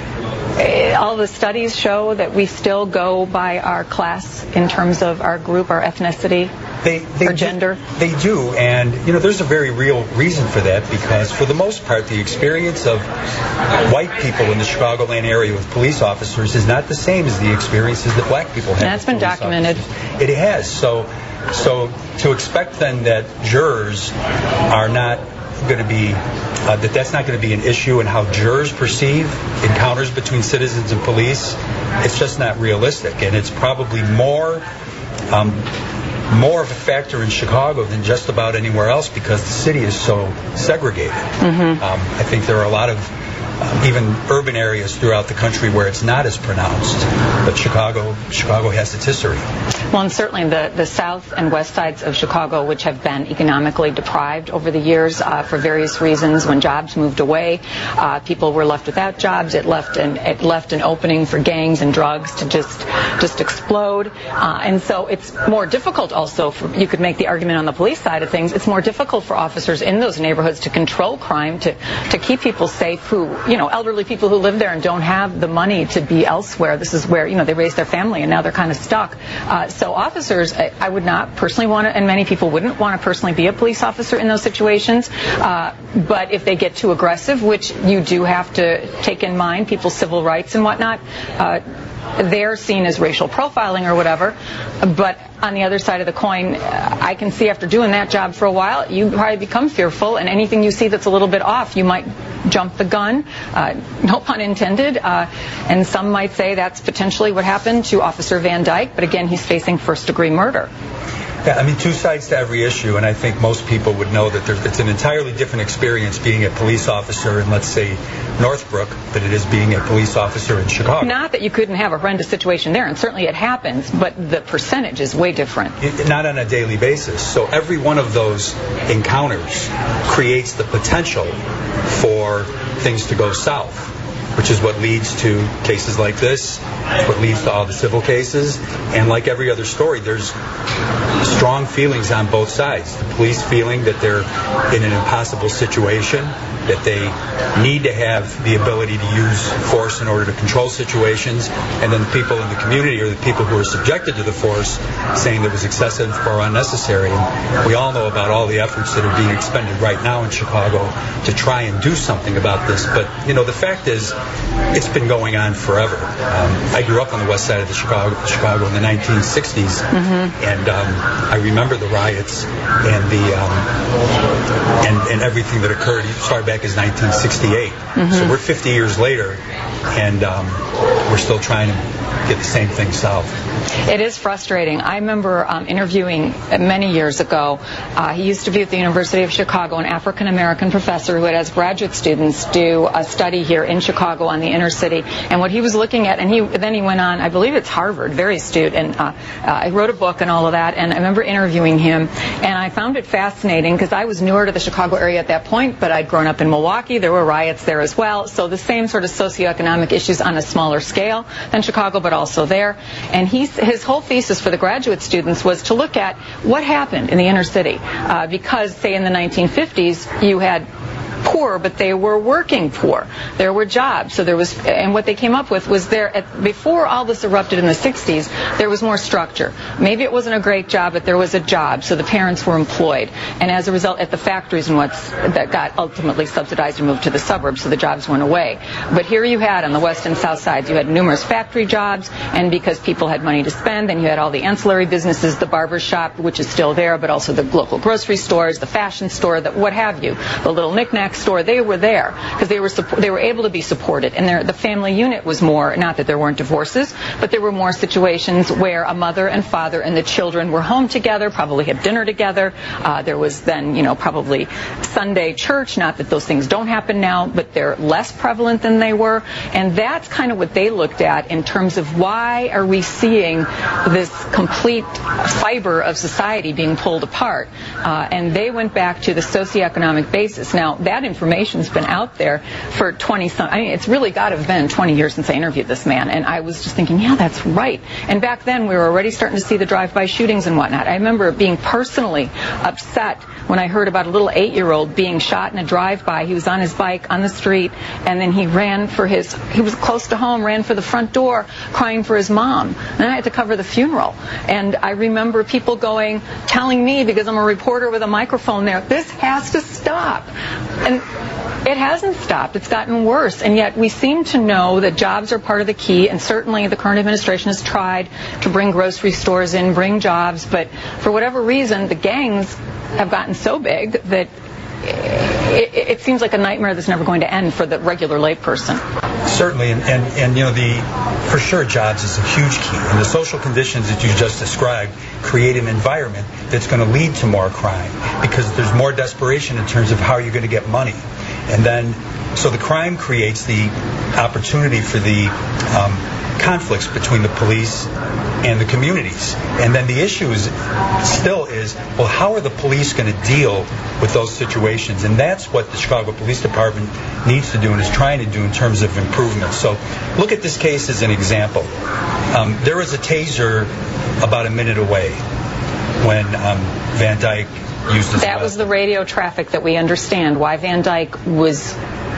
all the studies show that we still go by our class in terms of our group, our ethnicity, they, they our gender. Do, they do, and you know, there's a very real reason for that, because for the most part, the experience of white people in the Chicagoland area with police officers is not the same as the experiences that black people have. And that's been documented. Officers. It has. So, so to expect then that jurors are not going to be uh, that that's not going to be an issue in how jurors perceive encounters between citizens and police, it's just not realistic, and it's probably more um, more of a factor in Chicago than just about anywhere else because the city is so segregated. Mm-hmm. Um, I think there are a lot of uh, even urban areas throughout the country where it's not as pronounced. But Chicago, Chicago has its history. Well, and certainly the, the south and west sides of Chicago, which have been economically deprived over the years uh, for various reasons. When jobs moved away, uh, people were left without jobs. It left an it left an opening for gangs and drugs to just just explode. Uh, and so it's more difficult also. For, you could make the argument on the police side of things. It's more difficult for officers in those neighborhoods to control crime, to to keep people safe. Who you know, elderly people who live there and don't have the money to be elsewhere. This is where you know they raised their family and now they're kind of stuck. Uh, so officers, I, I would not personally want to, and many people wouldn't want to personally be a police officer in those situations. Uh, but if they get too aggressive, which you do have to take in mind, people's civil rights and whatnot, uh, they're seen as racial profiling or whatever. But on the other side of the coin, I can see after doing that job for a while, you probably become fearful, and anything you see that's a little bit off, you might jump the gun, uh, no pun intended, uh, and some might say that's potentially what happened to Officer Van Dyke, but again, he's facing first-degree murder. Yeah, I mean, two sides to every issue, and I think most people would know that there's, it's an entirely different experience being a police officer in, let's say, Northbrook than it is being a police officer in Chicago. Not that you couldn't have a horrendous situation there, and certainly it happens, but the percentage is way different. It, not on a daily basis. So every one of those encounters creates the potential for things to go south, which is what leads to cases like this, what leads to all the civil cases. And like every other story, there's strong feelings on both sides. The police feeling that they're in an impossible situation, that they need to have the ability to use force in order to control situations, and then the people in the community or the people who are subjected to the force saying that it was excessive or unnecessary. And we all know about all the efforts that are being expended right now in Chicago to try and do something about this. But, you know, the fact is, it's been going on forever. Um, I grew up on the west side of the Chicago, Chicago in the nineteen sixties, mm-hmm. and um, I remember the riots and the um, and, and everything that occurred as far back as nineteen sixty-eight. Mm-hmm. So we're fifty years later, and um, we're still trying to get the same thing solved. It is frustrating. I remember um, interviewing many years ago. Uh, he used to be at the University of Chicago, an African-American professor who had as graduate students do a study here in Chicago on the inner city. And what he was looking at, and he then he went on, I believe it's Harvard, very astute, and uh, uh, I wrote a book and all of that, and I remember interviewing him, and I found it fascinating because I was newer to the Chicago area at that point, but I'd grown up in Milwaukee. There were riots there as well, so the same sort of socioeconomic issues on a smaller scale than Chicago, but also there. And he, his whole thesis for the graduate students was to look at what happened in the inner city, uh, because, say, in the nineteen fifties, you had poor, but they were working poor. There were jobs. So there was, and what they came up with was there, at, before all this erupted in the sixties, there was more structure. Maybe it wasn't a great job, but there was a job, so the parents were employed. And as a result, at the factories and what's, that got ultimately subsidized and moved to the suburbs, so the jobs went away. But here you had, on the west and south sides, you had numerous factory jobs, and because people had money to spend, then you had all the ancillary businesses, the barber shop, which is still there, but also the local grocery stores, the fashion store, the what have you, the little knickknack store. They were there because they were they were able to be supported, and the family unit was more, not that there weren't divorces, but there were more situations where a mother and father and the children were home together, probably had dinner together. Uh, there was then, you know, probably Sunday church, not that those things don't happen now, but they're less prevalent than they were, and that's kind of what they looked at in terms of why are we seeing this complete fiber of society being pulled apart, uh, and they went back to the socioeconomic basis. Now, that information's been out there for twenty some, I mean, it's really got to have been twenty years since I interviewed this man, and I was just thinking, yeah, that's right. And back then, we were already starting to see the drive-by shootings and whatnot. I remember being personally upset when I heard about a little eight-year-old being shot in a drive-by. He was on his bike on the street, and then he ran for his, he was close to home, ran for the front door, crying for his mom. And I had to cover the funeral. And I remember people going, telling me, because I'm a reporter with a microphone there, this has to stop. And it hasn't stopped. It's gotten worse. And yet we seem to know that jobs are part of the key, and certainly the current administration has tried to bring grocery stores in, bring jobs, but for whatever reason, the gangs have gotten so big that it, it seems like a nightmare that's never going to end for the regular layperson. Certainly, and, and, and you know, the for sure jobs is a huge key, and the social conditions that you just described create an environment that's going to lead to more crime because there's more desperation in terms of how you're going to get money. And then, so the crime creates the opportunity for the um, conflicts between the police and the communities. And then the issue is still is, well, how are the police going to deal with those situations? And that's what the Chicago Police Department needs to do and is trying to do in terms of improvement. So look at this case as an example. Um, there was a taser about a minute away when um, Van Dyke used his That was the radio traffic that we understand. Why Van Dyke was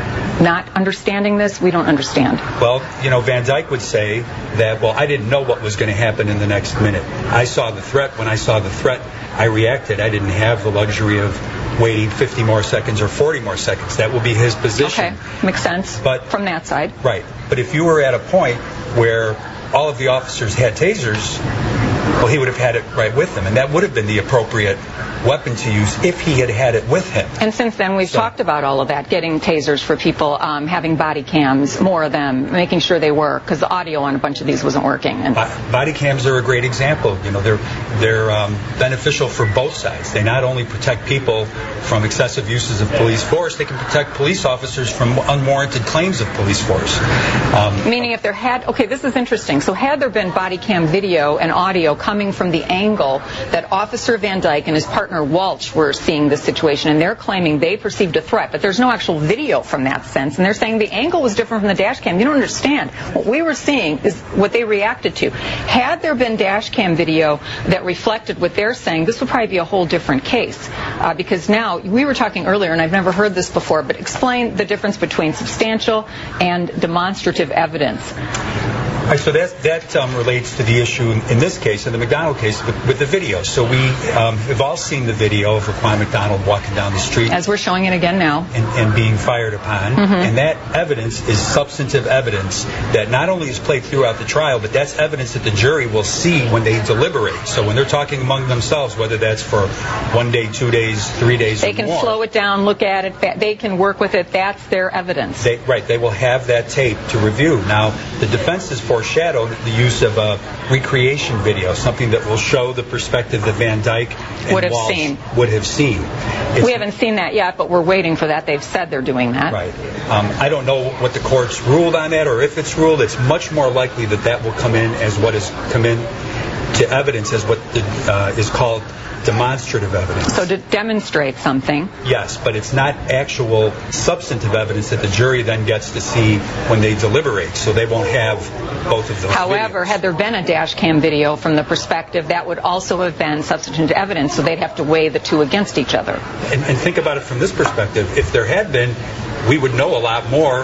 not understanding this, we don't understand. Well, you know, Van Dyke would say that, well, I didn't know what was going to happen in the next minute. I saw the threat. When I saw the threat, I reacted. I didn't have the luxury of waiting fifty more seconds or forty more seconds. That will be his position. Okay, makes sense but, from that side. Right. But if you were at a point where all of the officers had tasers, well, he would have had it right with him, and that would have been the appropriate weapon to use if he had had it with him. And since then, we've so, talked about all of that, getting tasers for people, um, having body cams, more of them, making sure they work, because the audio on a bunch of these wasn't working. And body cams are a great example. You know, they're they're um, beneficial for both sides. They not only protect people from excessive uses of police force, they can protect police officers from unwarranted claims of police force. Um, Meaning if there had, okay, this is interesting. So had there been body cam video and audio coming from the angle that Officer Van Dyke and his partner Walsh were seeing this situation, and they're claiming they perceived a threat, but there's no actual video from that sense, and they're saying the angle was different from the dash cam. You don't understand. What we were seeing is what they reacted to. Had there been dash cam video that reflected what they're saying, this would probably be a whole different case, uh, because now, we were talking earlier, and I've never heard this before, but explain the difference between substantial and demonstrative evidence. All right, so that, that um, relates to the issue in this case, in the McDonald case, with, with the video. So we um, have all seen the video of Raquan McDonald walking down the street. As we're showing it again now. And, and being fired upon. Mm-hmm. And that evidence is substantive evidence that not only is played throughout the trial, but that's evidence that the jury will see when they deliberate. So when they're talking among themselves, whether that's for one day, two days, three days, they or can more, slow it down, look at it, they can work with it. That's their evidence. They, right, they will have that tape to review. Now, the defense is foreshadowed the use of a recreation video, something that will show the perspective that Van Dyke and would have Walsh seen. would have seen. It's, we haven't seen that yet, but we're waiting for that. They've said they're doing that. Right. Um, I don't know what the court's ruled on that, or if it's ruled. It's much more likely that that will come in as what has come in to evidence as what the, uh, is called demonstrative evidence. So to demonstrate something. Yes, but it's not actual substantive evidence that the jury then gets to see when they deliberate, so they won't have both of those. However, videos. had there been a dash cam video from the perspective, that would also have been substantive evidence, so they'd have to weigh the two against each other. And, and think about it from this perspective. If there had been, we would know a lot more.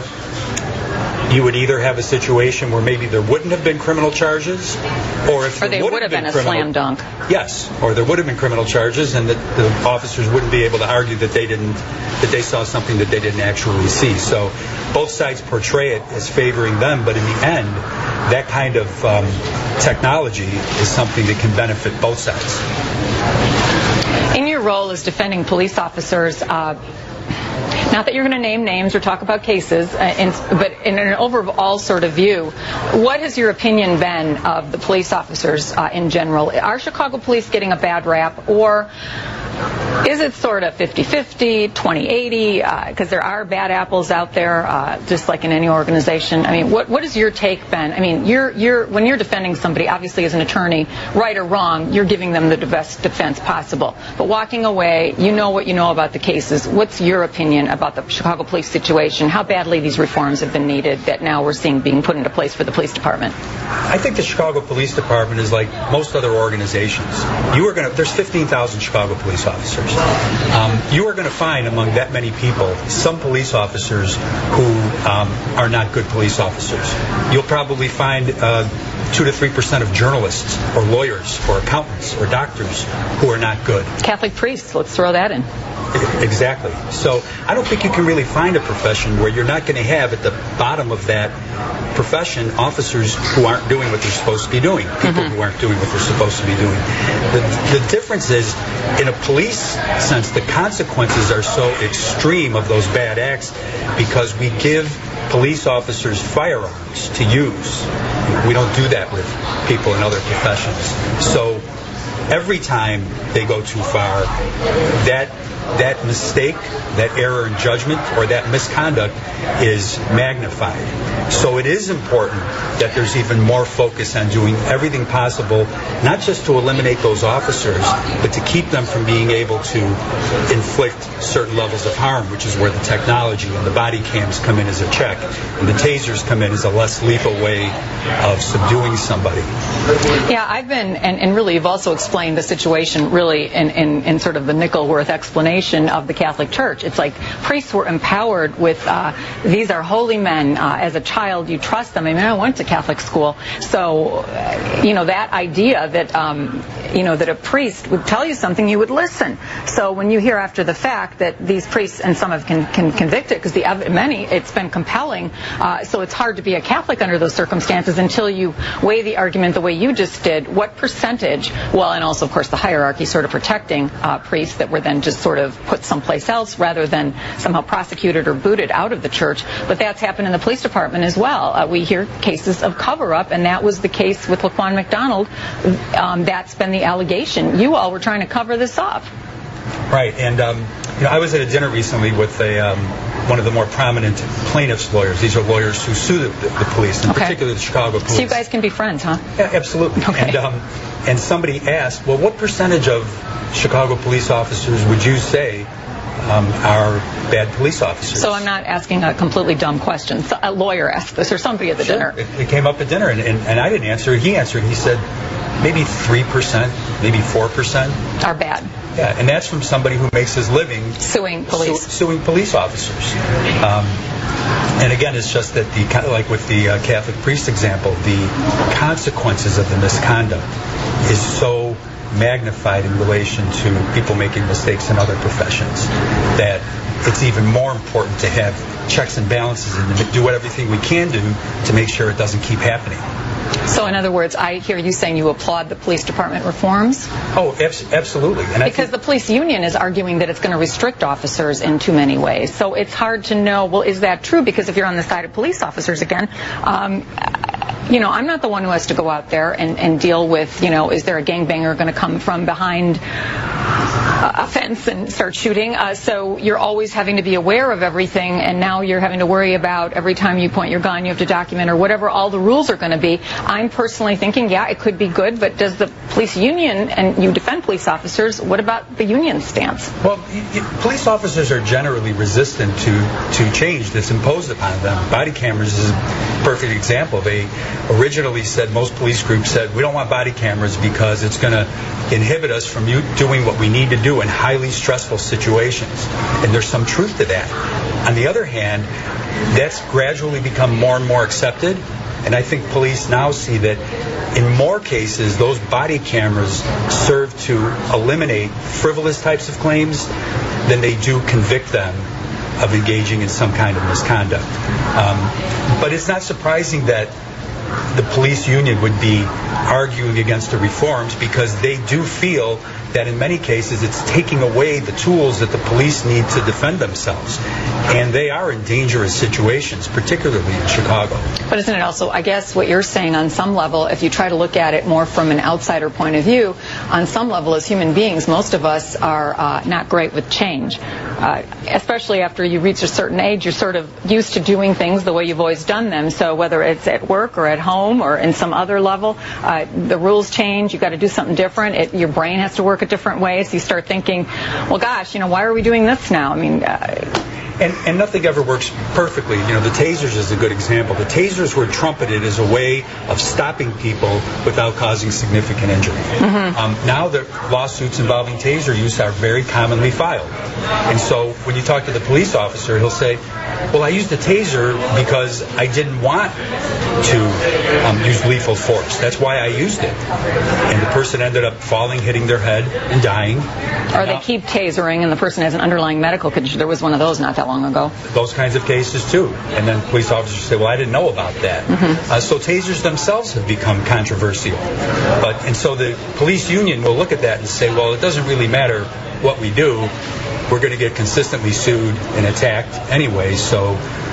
You would either have a situation where maybe there wouldn't have been criminal charges, or if or there they would would have been, been a criminal, slam dunk. Yes, or there would have been criminal charges, and that the officers wouldn't be able to argue that they didn't, that they saw something that they didn't actually see. So both sides portray it as favoring them, but in the end, that kind of um, technology is something that can benefit both sides. In your role as defending police officers, uh, not that you're going to name names or talk about cases, uh, in, but in an overall sort of view, what has your opinion been of the police officers uh, in general? Are Chicago police getting a bad rap, or is it sort of fifty-fifty, twenty eighty, because uh, there are bad apples out there, uh, just like in any organization? I mean, what what is your take, Ben? I mean, you're you're when you're defending somebody, obviously as an attorney, right or wrong, you're giving them the best defense possible. But walking away, you know what you know about the cases. What's your opinion about the Chicago police situation? How badly these reforms have been needed that now we're seeing being put into place for the police department? I think the Chicago Police Department is like most other organizations. You are going to, there's fifteen thousand Chicago police officers. Um, you are going to find among that many people some police officers who um, are not good police officers. You'll probably find uh, two to three percent of journalists or lawyers or accountants or doctors who are not good. Catholic priests, let's throw that in. Exactly. So I don't think you can really find a profession where you're not going to have at the bottom of that profession officers who aren't doing what they're supposed to be doing, people mm-hmm. who aren't doing what they're supposed to be doing. The, the difference is, in a police sense, the consequences are so extreme of those bad acts because we give police officers firearms to use. We don't do that with people in other professions. So every time they go too far, that that mistake, that error in judgment, or that misconduct is magnified. So it is important that there's even more focus on doing everything possible, not just to eliminate those officers, but to keep them from being able to inflict certain levels of harm, which is where the technology and the body cams come in as a check, and the tasers come in as a less lethal way of subduing somebody. Yeah, I've been, and, and really you've also explained the situation really in, in, in sort of the nickel worth explanation of the Catholic Church. It's like priests were empowered with, uh, these are holy men. Uh, as a child, you trust them. I mean, I went to Catholic school, so, uh, you know, that idea that, um, you know, that a priest would tell you something, you would listen. So when you hear after the fact that these priests, and some have can, can convicted, because the many, it's been compelling, uh, so it's hard to be a Catholic under those circumstances until you weigh the argument the way you just did. What percentage, well, and also, of course, the hierarchy sort of protecting uh, priests that were then just sort of put someplace else rather than somehow prosecuted or booted out of the church. But that's happened in the police department as well. Uh, we hear cases of cover-up, and that was the case with Laquan McDonald. Um, that's been the allegation. You all were trying to cover this up. Right, and um, you know, I was at a dinner recently with a um, one of the more prominent plaintiffs' lawyers. These are lawyers who sue the, the, the police, in okay. particular the Chicago police. So you guys can be friends, huh? Yeah, absolutely. Okay. And, um, and somebody asked, well, what percentage of Chicago police officers would you say um, are bad police officers? So I'm not asking a completely dumb question. So a lawyer asked this, or somebody at the sure. dinner. It, it came up at dinner, and, and, and I didn't answer. He answered. He said maybe three percent, maybe four percent. Are bad. Yeah, and that's from somebody who makes his living suing police, su- suing police officers. Um, and again, it's just that the kind of like with the uh, Catholic priest example, the consequences of the misconduct is so magnified in relation to people making mistakes in other professions that it's even more important to have checks and balances and to do everything we can do to make sure it doesn't keep happening. So, in other words, I hear you saying you applaud the police department reforms? Oh, abs- absolutely. And because the police union is arguing that it's going to restrict officers in too many ways. So it's hard to know, well, is that true? Because if you're on the side of police officers again, um, you know, I'm not the one who has to go out there and, and deal with, you know, is there a gangbanger going to come from behind a fence and start shooting? Uh, so you're always having to be aware of everything, and now you're having to worry about every time you point your gun, you have to document or whatever all the rules are going to be. I'm personally thinking, yeah, it could be good, but does the police union, and you defend police officers, what about the union stance? Well, y- y- police officers are generally resistant to, to change that's imposed upon them. Body cameras is a perfect example. They originally said, most police groups said, we don't want body cameras because it's going to inhibit us from you doing what we need to do in highly stressful situations. And there's some truth to that. On the other hand, that's gradually become more and more accepted. And I think police now see that in more cases, those body cameras serve to eliminate frivolous types of claims than they do convict them of engaging in some kind of misconduct. Um, but it's not surprising that the police union would be arguing against the reforms because they do feel that in many cases it's taking away the tools that the police need to defend themselves. And they are in dangerous situations, particularly in Chicago. But isn't it also, I guess, what you're saying on some level, if you try to look at it more from an outsider point of view, on some level as human beings, most of us are uh, not great with change. Uh, especially after you reach a certain age, you're sort of used to doing things the way you've always done them. So whether it's at work or at home or in some other level, uh, the rules change. You've got to do something different. It, your brain has to work a different way. So you start thinking, well, gosh, you know, why are we doing this now? I mean... Uh, And, and nothing ever works perfectly. You know, the tasers is a good example. The tasers were trumpeted as a way of stopping people without causing significant injury. Mm-hmm. Um, now the lawsuits involving taser use are very commonly filed. And so when you talk to the police officer, he'll say, well, I used the taser because I didn't want to um, use lethal force. That's why I used it. And the person ended up falling, hitting their head, and dying. Or they keep tasering and the person has an underlying medical condition. There was one of those not that long ago. Those kinds of cases, too. And then police officers say, well, I didn't know about that. Mm-hmm. Uh, so tasers themselves have become controversial. But and so the police union will look at that and say, well, it doesn't really matter what we do. We're going to get consistently sued and attacked anyway, so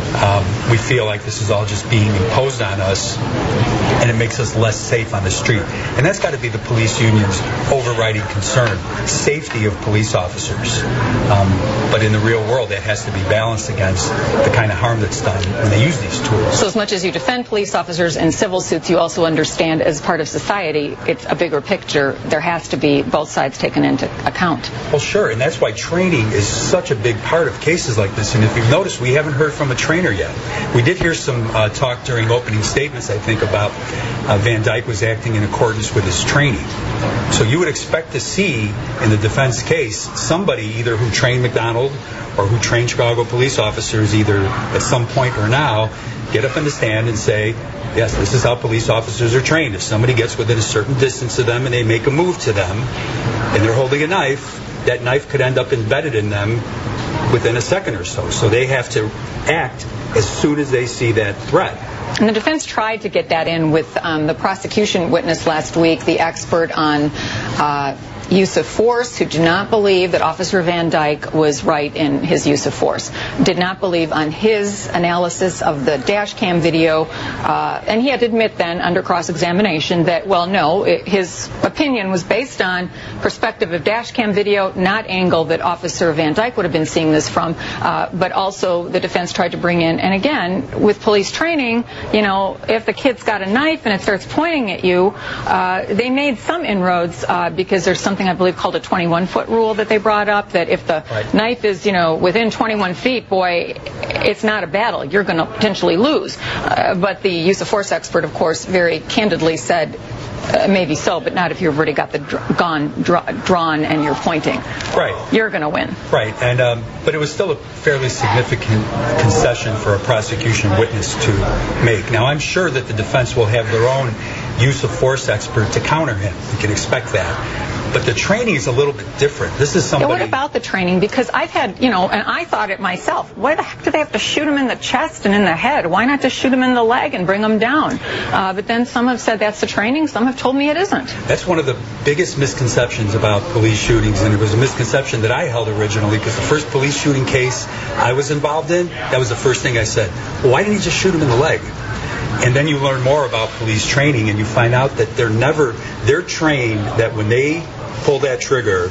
um, we feel like this is all just being imposed on us, and it makes us less safe on the street. And that's got to be the police union's overriding concern, safety of police officers. Um, but in the real world, that has to be balanced against the kind of harm that's done when they use these tools. So as much as you defend police officers in civil suits, you also understand as part of society, it's a bigger picture. There has to be both sides taken into account. Well, sure, and that's why training is such a big part of cases like this. And if you've noticed, we haven't heard from a trainer yet. We did hear some uh, talk during opening statements, I think, about uh, Van Dyke was acting in accordance with his training. So you would expect to see in the defense case somebody either who trained McDonald or who trained Chicago police officers either at some point or now get up in the stand and say, yes, this is how police officers are trained. If somebody gets within a certain distance of them and they make a move to them and they're holding a knife, that knife could end up embedded in them within a second or so. So they have to act as soon as they see that threat. And the defense tried to get that in with um, the prosecution witness last week, the expert on uh, use of force, who did not believe that Officer Van Dyke was right in his use of force, did not believe on his analysis of the dash cam video, uh, and he had to admit then under cross-examination that, well, no, it, his opinion was based on perspective of dash cam video, not angle that Officer Van Dyke would have been seeing this from, uh, but also the defense tried to bring in, and again, with police training, you know, if the kid's got a knife and it starts pointing at you, uh, they made some inroads uh, because there's something I believe called a twenty-one foot rule that they brought up, that if the right. knife is, you know, within twenty-one feet, boy, it's not a battle. You're going to potentially lose. Uh, but the use of force expert, of course, very candidly said, uh, maybe so, but not if you've already got the dr- gun dr- drawn and you're pointing. Right. You're going to win. Right. And um, but it was still a fairly significant concession for a prosecution witness to make. Now, I'm sure that the defense will have their own use of force expert to counter him. You can expect that. But the training is a little bit different. This is somebody... Yeah, what about the training? Because I've had, you know, and I thought it myself, why the heck do they have to shoot him in the chest and in the head? Why not just shoot him in the leg and bring him down? Uh, but then some have said that's the training. Some have told me it isn't. That's one of the biggest misconceptions about police shootings, and it was a misconception that I held originally, because the first police shooting case I was involved in, that was the first thing I said. Well, why didn't he just shoot him in the leg? And then you learn more about police training, and you find out that they're never, they're trained that when they pull that trigger,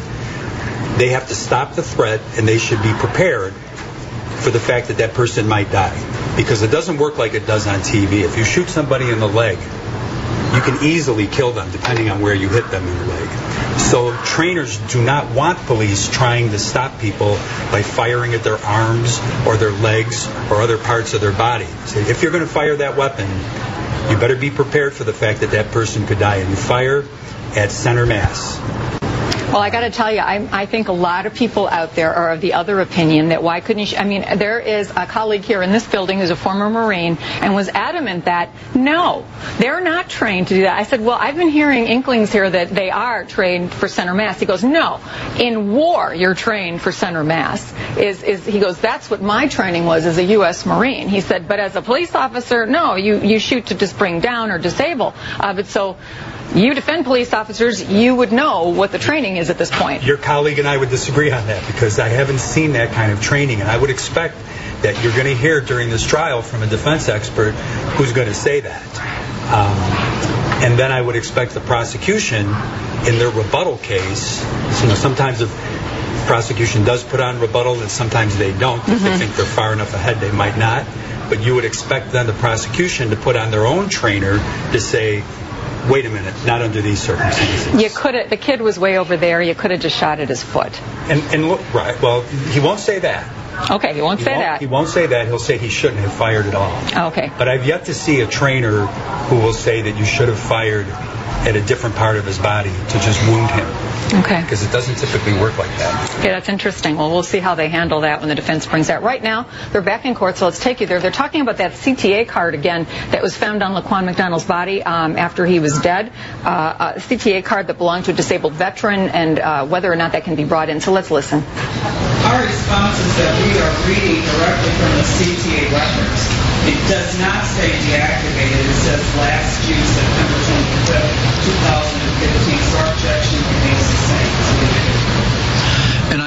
they have to stop the threat, and they should be prepared for the fact that that person might die. Because it doesn't work like it does on T V. If you shoot somebody in the leg, you can easily kill them depending on where you hit them in the leg. So trainers do not want police trying to stop people by firing at their arms or their legs or other parts of their body. So if you're going to fire that weapon, you better be prepared for the fact that that person could die. And you fire at center mass. Well, I got to tell you, I, I think a lot of people out there are of the other opinion that why couldn't you... Sh- I mean, there is a colleague here in this building who's a former Marine and was adamant that, no, they're not trained to do that. I said, well, I've been hearing inklings here that they are trained for center mass. He goes, no, in war you're trained for center mass. Is, is He goes, that's what my training was as a U S Marine. He said, but as a police officer, no, you, you shoot to just bring down or disable. Uh, but so... You defend police officers, you would know what the training is at this point. Your colleague and I would disagree on that, because I haven't seen that kind of training, and I would expect that you're going to hear during this trial from a defense expert who's going to say that. Um, and then I would expect the prosecution in their rebuttal case, you know, sometimes the prosecution does put on rebuttal and sometimes they don't. Mm-hmm. If they think they're far enough ahead, they might not. But you would expect then the prosecution to put on their own trainer to say, wait a minute, not under these circumstances. You could have, the kid was way over there, you could have just shot at his foot. And, and look, right, well, he won't say that. Okay, he won't he say won't, that. He won't say that. He'll say he shouldn't have fired at all. Okay. But I've yet to see a trainer who will say that you should have fired at a different part of his body to just wound him. Okay. Because it doesn't typically work like that. Okay, that's interesting. Well, we'll see how they handle that when the defense brings that. Right now, they're back in court, so let's take you there. They're talking about that C T A card again that was found on Laquan McDonald's body um, after he was dead. Uh, a C T A card that belonged to a disabled veteran, and uh, whether or not that can be brought in. So let's listen. Our response is that we are reading directly from the C T A records. It does not say deactivated. It says last used September twenty-fifth, twenty fifteen. So our objection remains the same. And I know you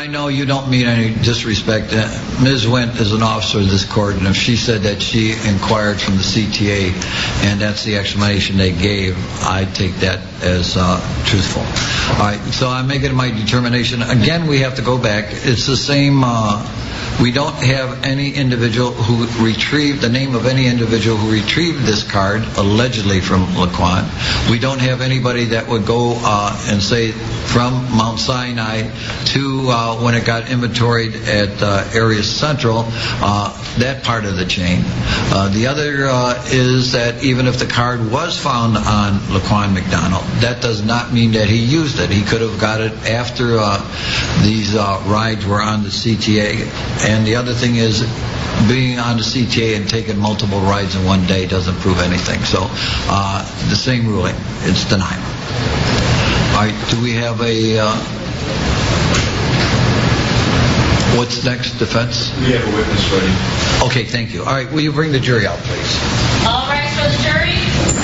you don't mean any disrespect. Uh, Miz Wendt is an officer of this court, and if she said that she inquired from the C T A and that's the explanation they gave, I take that as uh, truthful. All right, so I'm making my determination. Again, we have to go back. It's the same. Uh, we don't have any individual who retrieved the name of any individual who retrieved this card allegedly from Laquan. We don't have anybody that would go uh, and say from Mount Sinai to uh, when it got inventoried at uh, Area Central, uh, that part of the chain. Uh, the other uh, is that even if the card was found on Laquan McDonald, that does not mean that he used it. He could have got it after uh, these uh, rides were on the C T A. And the other thing is, being on the C T A and taking multiple rides in one day doesn't prove anything. So uh, the same ruling, it's denied. All right, do we have a, uh, what's next, defense? We have a witness ready. Okay, thank you. All right, will you bring the jury out, please? All right, for the jury.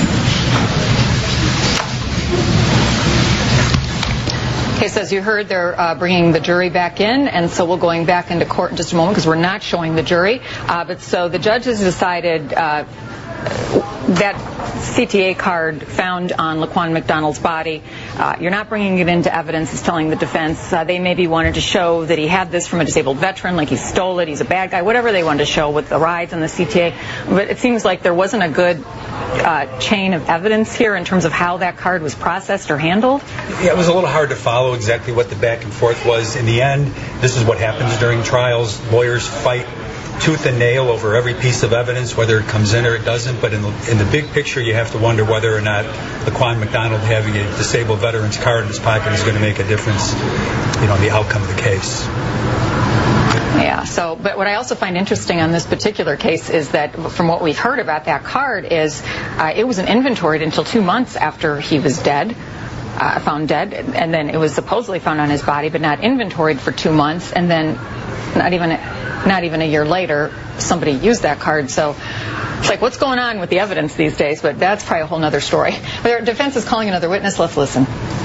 Okay, so as you heard, they're uh, bringing the jury back in, and so we're going back into court in just a moment because we're not showing the jury. Uh, but so the judge has decided uh, that C T A card found on Laquan McDonald's body, uh, you're not bringing it into evidence. It's telling the defense uh, they maybe wanted to show that he had this from a disabled veteran, like he stole it, he's a bad guy, whatever they wanted to show with the rides on the C T A. But it seems like there wasn't a good uh, chain of evidence here in terms of how that card was processed or handled. Yeah, it was a little hard to follow exactly what the back and forth was. In the end, this is what happens during trials. Lawyers fight tooth and nail over every piece of evidence, whether it comes in or it doesn't. But in the, in the big picture, you have to wonder whether or not Laquan McDonald having a disabled veteran's card in his pocket is going to make a difference, you know, in the outcome of the case. Yeah, so, but what I also find interesting on this particular case is that from what we've heard about that card is uh, it wasn't inventoried until two months after he was dead. Uh, found dead, and then it was supposedly found on his body, but not inventoried for two months, and then not even not even a year later, somebody used that card. So it's like, what's going on with the evidence these days? But that's probably a whole other story. Their defense is calling another witness. Let's listen.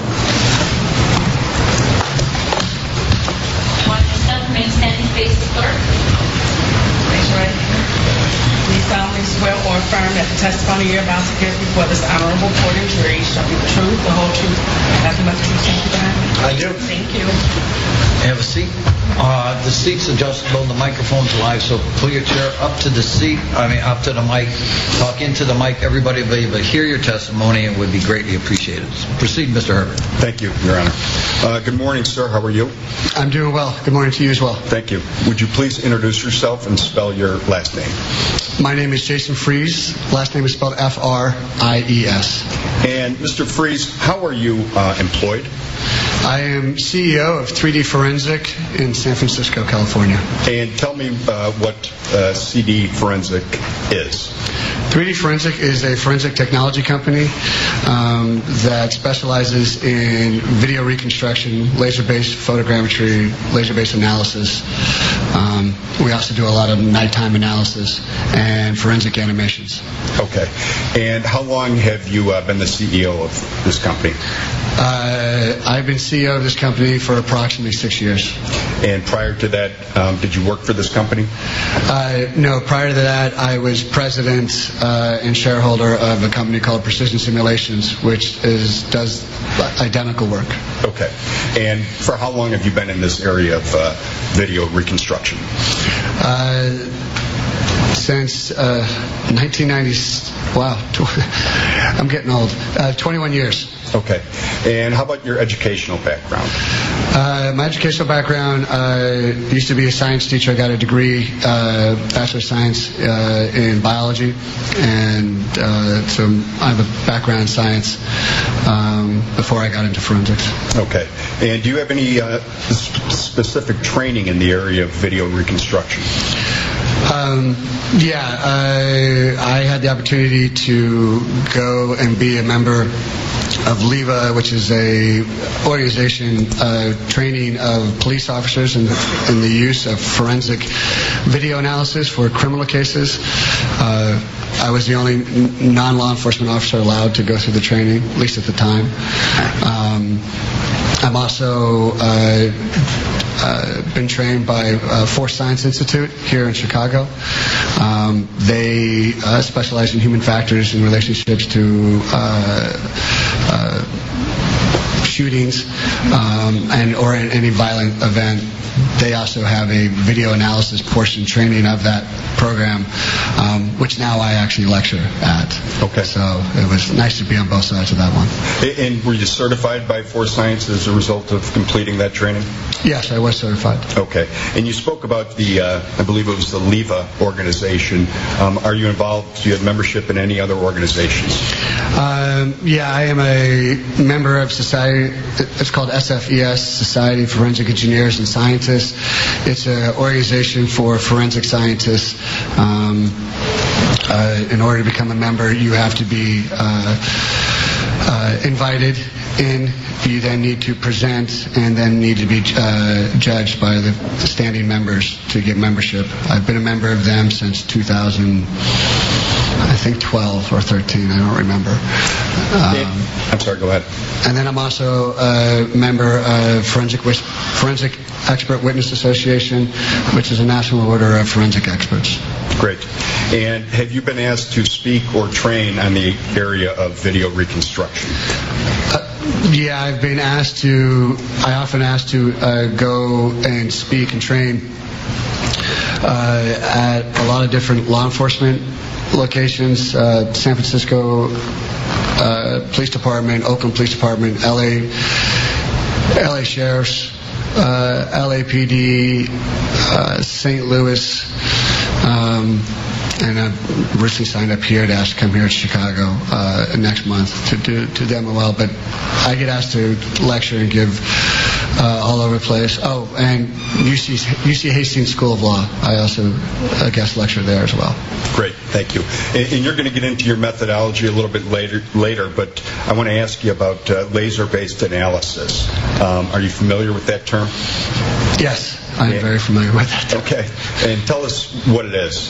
Want to step, remain standing, face the clerk. Raise your right hand. Please solemnly swear or affirm that the testimony you're about to give before this honorable court and jury shall be the truth, the whole truth, and nothing but the truth. Thank you, God. I do. Thank you. Have a seat. Uh, the seat's adjustable. The microphone's live, so pull your chair up to the seat. I mean, up to the mic. Talk into the mic. Everybody will be able to hear your testimony and would be greatly appreciated. Proceed, Mister Herbert. Thank you, Your Honor. Uh, good morning, sir. How are you? I'm doing well. Good morning to you as well. Thank you. Would you please introduce yourself and spell your last name? My name is Jason Fries. Last name is spelled F R I E S. And Mister Fries, how are you uh, employed? I am C E O of three D Forensic in San Francisco, California. And tell me uh, what uh, C D Forensic is. three D Forensic is a forensic technology company um, that specializes in video reconstruction, laser-based photogrammetry, laser-based analysis. Um, we also do a lot of nighttime analysis and forensic animations. Okay. And how long have you uh, been the C E O of this company? Uh, I've been C E O of this company for approximately six years. And prior to that, um, did you work for this company? Uh, no, prior to that, I was president uh, and shareholder of a company called Precision Simulations, which is does identical work. Okay. And for how long have you been in this area of uh, video reconstruction? Uh, since uh, nineteen ninety. Wow, I'm getting old. Uh, twenty-one years. Okay. And how about your educational background? Uh, my educational background, uh, used to be a science teacher. I got a degree, uh, Bachelor of Science uh, in biology, and uh, so I have a background in science um, before I got into forensics. Okay. And do you have any uh, sp- specific training in the area of video reconstruction? Um, yeah, uh, I had the opportunity to go and be a member of LEVA, which is a organization uh, training of police officers in the, in the use of forensic video analysis for criminal cases. Uh, I was the only n- non-law enforcement officer allowed to go through the training, at least at the time. Um, I'm also uh, uh, been trained by uh, Force Science Institute here in Chicago. Um, they uh, specialize in human factors in relationships to uh, uh, shootings um, and or in any violent event. They also have a video analysis portion training of that program, um, which now I actually lecture at. Okay. So it was nice to be on both sides of that one. And were you certified by Force Science as a result of completing that training? Yes, I was certified. Okay. And you spoke about the, uh, I believe it was the LEVA organization. Um, are you involved, do you have membership in any other organizations? Um, yeah, I am a member of society, it's called S F E S, Society of Forensic Engineers and Scientists. It's an organization for forensic scientists. Um, uh, in order to become a member, you have to be uh, uh, invited in. You then need to present and then need to be uh, judged by the standing members to get membership. I've been a member of them since two thousand, I think twelve or thirteen, I don't remember. Um, I'm sorry, go ahead. And then I'm also a member of Forensic, Forensic Expert Witness Association, which is a national order of forensic experts. Great. And have you been asked to speak or train on the area of video reconstruction? Uh, yeah, I've been asked to, I often asked to uh, go and speak and train uh, at a lot of different law enforcement locations, uh, San Francisco uh, Police Department, Oakland Police Department, L A, L A Sheriff's, uh, L A P D, uh, Saint Louis, um, and I've recently signed up here to ask to come here to Chicago uh, next month to do to demo well. But I get asked to lecture and give uh, all over the place. Oh, and U C U C Hastings School of Law. I also uh, guest lecture there as well. Great, thank you. And, and you're going to get into your methodology a little bit later. Later, but I want to ask you about uh, laser-based analysis. Um, are you familiar with that term? Yes, I'm yeah. very familiar with that. Okay, and tell us what it is.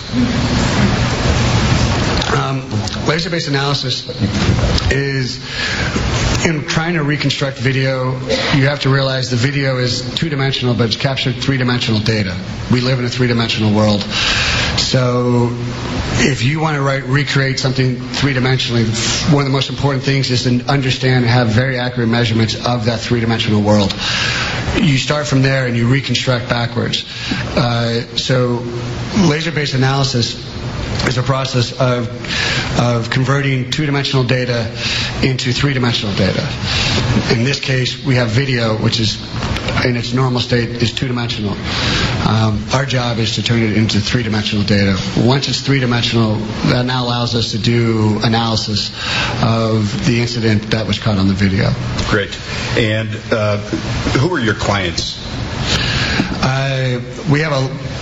Um, laser-based analysis is, in trying to reconstruct video, you have to realize the video is two-dimensional, but it's captured three-dimensional data. We live in a three-dimensional world. So if you want to write, recreate something three-dimensionally, one of the most important things is to understand and have very accurate measurements of that three-dimensional world. You start from there and you reconstruct backwards. Uh, so laser-based analysis is a process of of converting two-dimensional data into three-dimensional data. In this case, we have video, which is in its normal state is two-dimensional. Um, our job is to turn it into three-dimensional data. Once it's three-dimensional, that now allows us to do analysis of the incident that was caught on the video. Great. And uh, who are your clients? Uh, we have a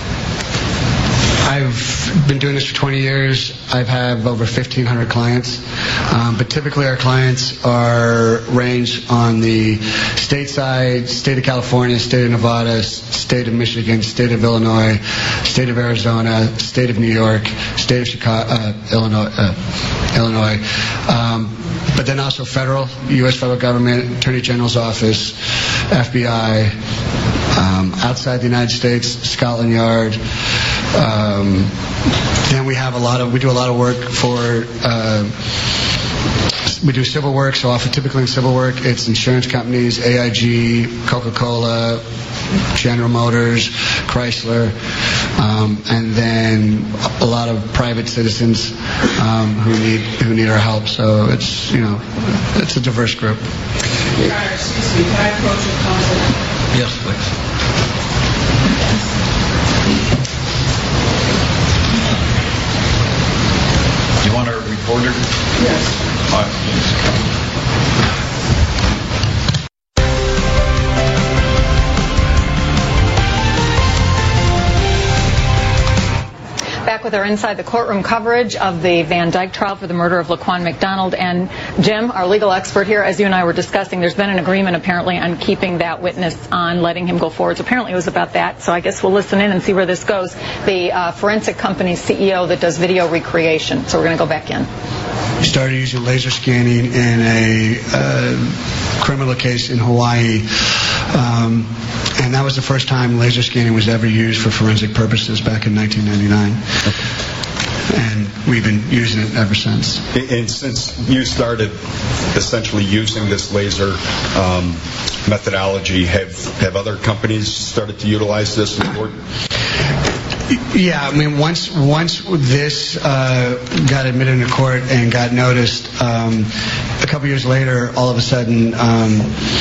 I've been doing this for twenty years. I've had over fifteen hundred clients. Um, but typically our clients are range on the state side, state of California, state of Nevada, state of Michigan, state of Illinois, state of Arizona, state of New York, state of Chicago, uh, Illinois, uh, Illinois. Um, but then also federal, U S federal government, Attorney General's office, F B I, um, outside the United States, Scotland Yard. Um, then we have a lot of, we do a lot of work for, uh, we do civil work, so often typically in civil work, it's insurance companies, A I G, Coca-Cola, General Motors, Chrysler, um, and then a lot of private citizens um, who need who need our help. So it's, you know, it's a diverse group. Excuse me, can I approach your counsel? Yes, please. You want a reporter? Yes. All right, please. Back with with our Inside the Courtroom coverage of the Van Dyke trial for the murder of Laquan McDonald. And Jim, our legal expert here, as you and I were discussing, there's been an agreement apparently on keeping that witness on, letting him go forward. So apparently it was about that. So I guess we'll listen in and see where this goes. The uh, forensic company's C E O that does video recreation. So we're going to go back in. We started using laser scanning in a uh, criminal case in Hawaii. Um, and that was the first time laser scanning was ever used for forensic purposes back in nineteen ninety-nine. Okay. And we've been using it ever since. And since you started essentially using this laser um, methodology, have, have other companies started to utilize this in court? Yeah, I mean, once once this uh, got admitted into court and got noticed, um, a couple years later, all of a sudden, um,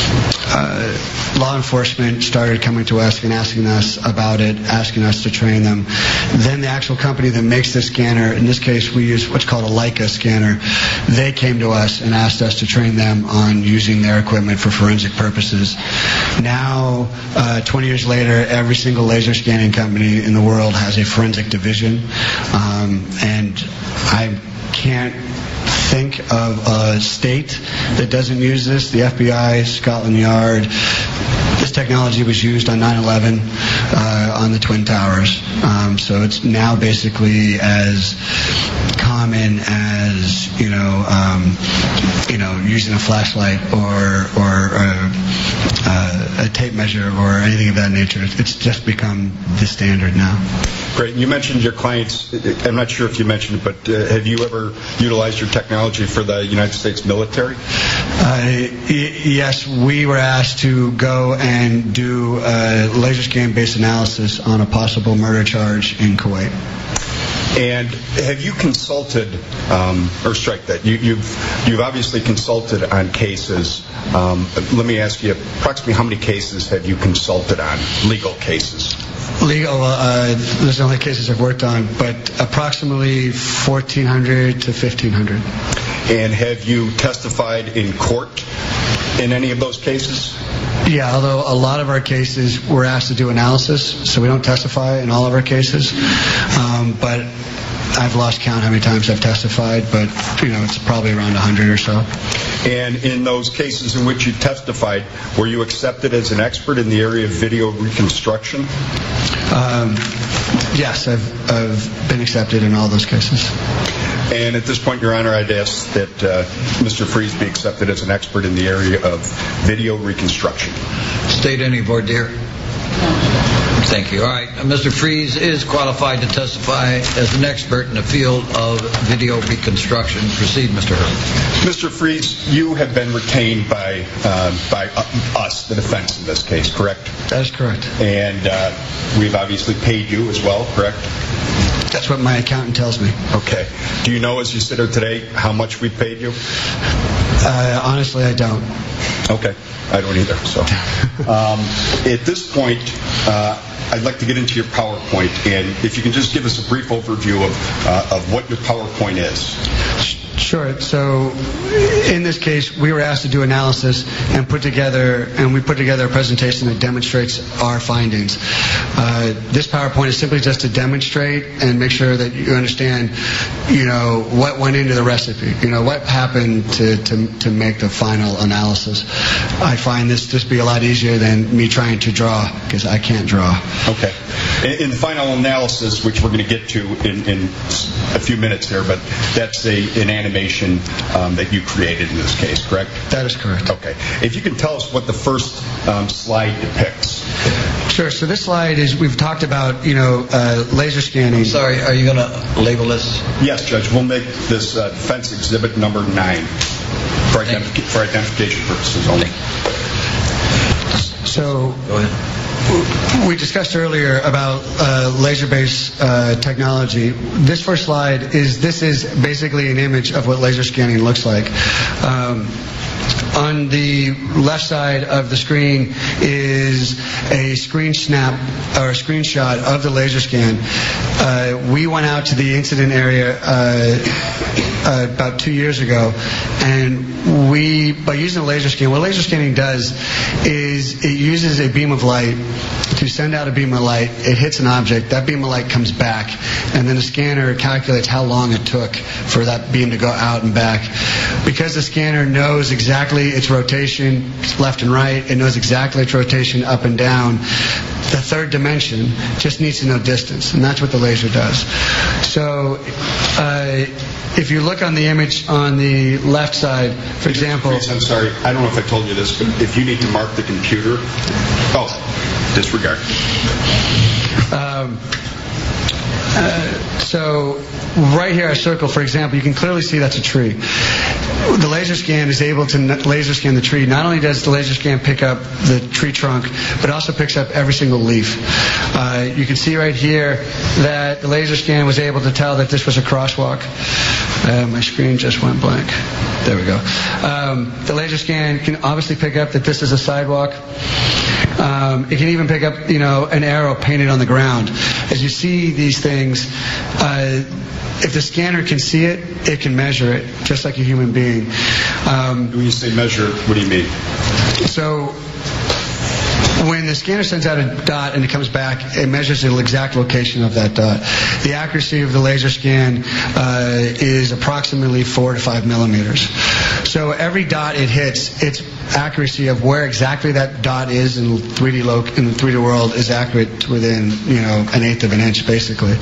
uh, law enforcement started coming to us and asking us about it, asking us to train them. Then the actual company that makes this scanner, in this case we use what's called a Leica scanner, they came to us and asked us to train them on using their equipment for forensic purposes. Now, uh, twenty years later, every single laser scanning company in the world has a forensic division, um, and I can't think of a state that doesn't use this. The F B I, Scotland Yard. This technology was used on nine eleven uh, on the Twin Towers, um, so it's now basically as common as you know, um, you know, using a flashlight or or uh, uh, a tape measure or anything of that nature. It's just become the standard now. Great. You mentioned your clients. I'm not sure if you mentioned it, but uh, have you ever utilized your technology for the United States military? Uh, y- yes, we were asked to go and do a laser scan-based analysis on a possible murder charge in Kuwait. And have you consulted, um, or strike that, you, you've you've obviously consulted on cases. Um, let me ask you, approximately how many cases have you consulted on, legal cases? Legal, uh, those are the only cases I've worked on, but approximately fourteen hundred to fifteen hundred. And have you testified in court in any of those cases? Yeah, although a lot of our cases we're asked to do analysis, so we don't testify in all of our cases. Um, but I've lost count how many times I've testified, but you know, it's probably around one hundred or so. And in those cases in which you testified, were you accepted as an expert in the area of video reconstruction? Um, yes, I've, I've been accepted in all those cases. And at this point, Your Honor, I'd ask that uh, Mister Freeze be accepted as an expert in the area of video reconstruction. State any voir dire? Thank you. All right. Mister Freeze is qualified to testify as an expert in the field of video reconstruction. Proceed, Mister Hurley. Mister Freeze, you have been retained by uh, by us, the defense in this case, correct? That is correct. And uh, we've obviously paid you as well, correct? That's what my accountant tells me. Okay. Do you know, as you sit here today, how much we paid you? Uh, honestly, I don't. Okay. I don't either. So, um, at this point, uh, I'd like to get into your PowerPoint, and if you can just give us a brief overview of uh, of what your PowerPoint is. Sure. So, in this case, we were asked to do analysis and put together, and we put together a presentation that demonstrates our findings. Uh, this PowerPoint is simply just to demonstrate and make sure that you understand, you know, what went into the recipe. You know, what happened to to, to make the final analysis. I find this to be a lot easier than me trying to draw, because I can't draw. Okay. In, in the final analysis, which we're going to get to in, in a few minutes here, but that's a an animation um, that you created in this case, correct? That is correct. Okay. If you can tell us what the first um, slide depicts. Sure. So this slide is, we've talked about, you know, uh, laser scanning. I'm sorry, are you going to label this? Yes, Judge. We'll make this uh, defense exhibit number nine for, identif- for identification purposes only. So, go ahead. We discussed earlier about uh, laser-based uh, technology. This first slide is, this is basically an image of what laser scanning looks like. Um, on the left side of the screen is a screen snap or a screenshot of the laser scan. Uh, we went out to the incident area uh, uh, about two years ago, and we, by using a laser scan, what laser scanning does is it uses a beam of light to send out a beam of light. It hits an object. That beam of light comes back, and then the scanner calculates how long it took for that beam to go out and back. Because the scanner knows exactly its rotation left and right, it knows exactly its rotation up and down, the third dimension just needs to know distance, and that's what the laser does. So uh, if you look on the image on the left side, for example... Please, I'm sorry, I don't know if I told you this, but if you need to mark the computer... Oh, disregard. Um, uh, so right here I circle, for example, you can clearly see that's a tree. The laser scan is able to laser scan the tree. Not only does the laser scan pick up the tree trunk, but also picks up every single leaf. Uh, you can see right here that the laser scan was able to tell that this was a crosswalk. Uh, my screen just went blank. There we go. Um, the laser scan can obviously pick up that this is a sidewalk. Um, it can even pick up, you know, an arrow painted on the ground. As you see these things, uh, if the scanner can see it, it can measure it, just like a human being. Um, when you say measure, what do you mean? So when the scanner sends out a dot and it comes back, it measures the exact location of that dot. The accuracy of the laser scan uh, is approximately four to five millimeters. So every dot it hits, its accuracy of where exactly that dot is in three D lo- in the three D world is accurate within, you know, an eighth of an inch, basically.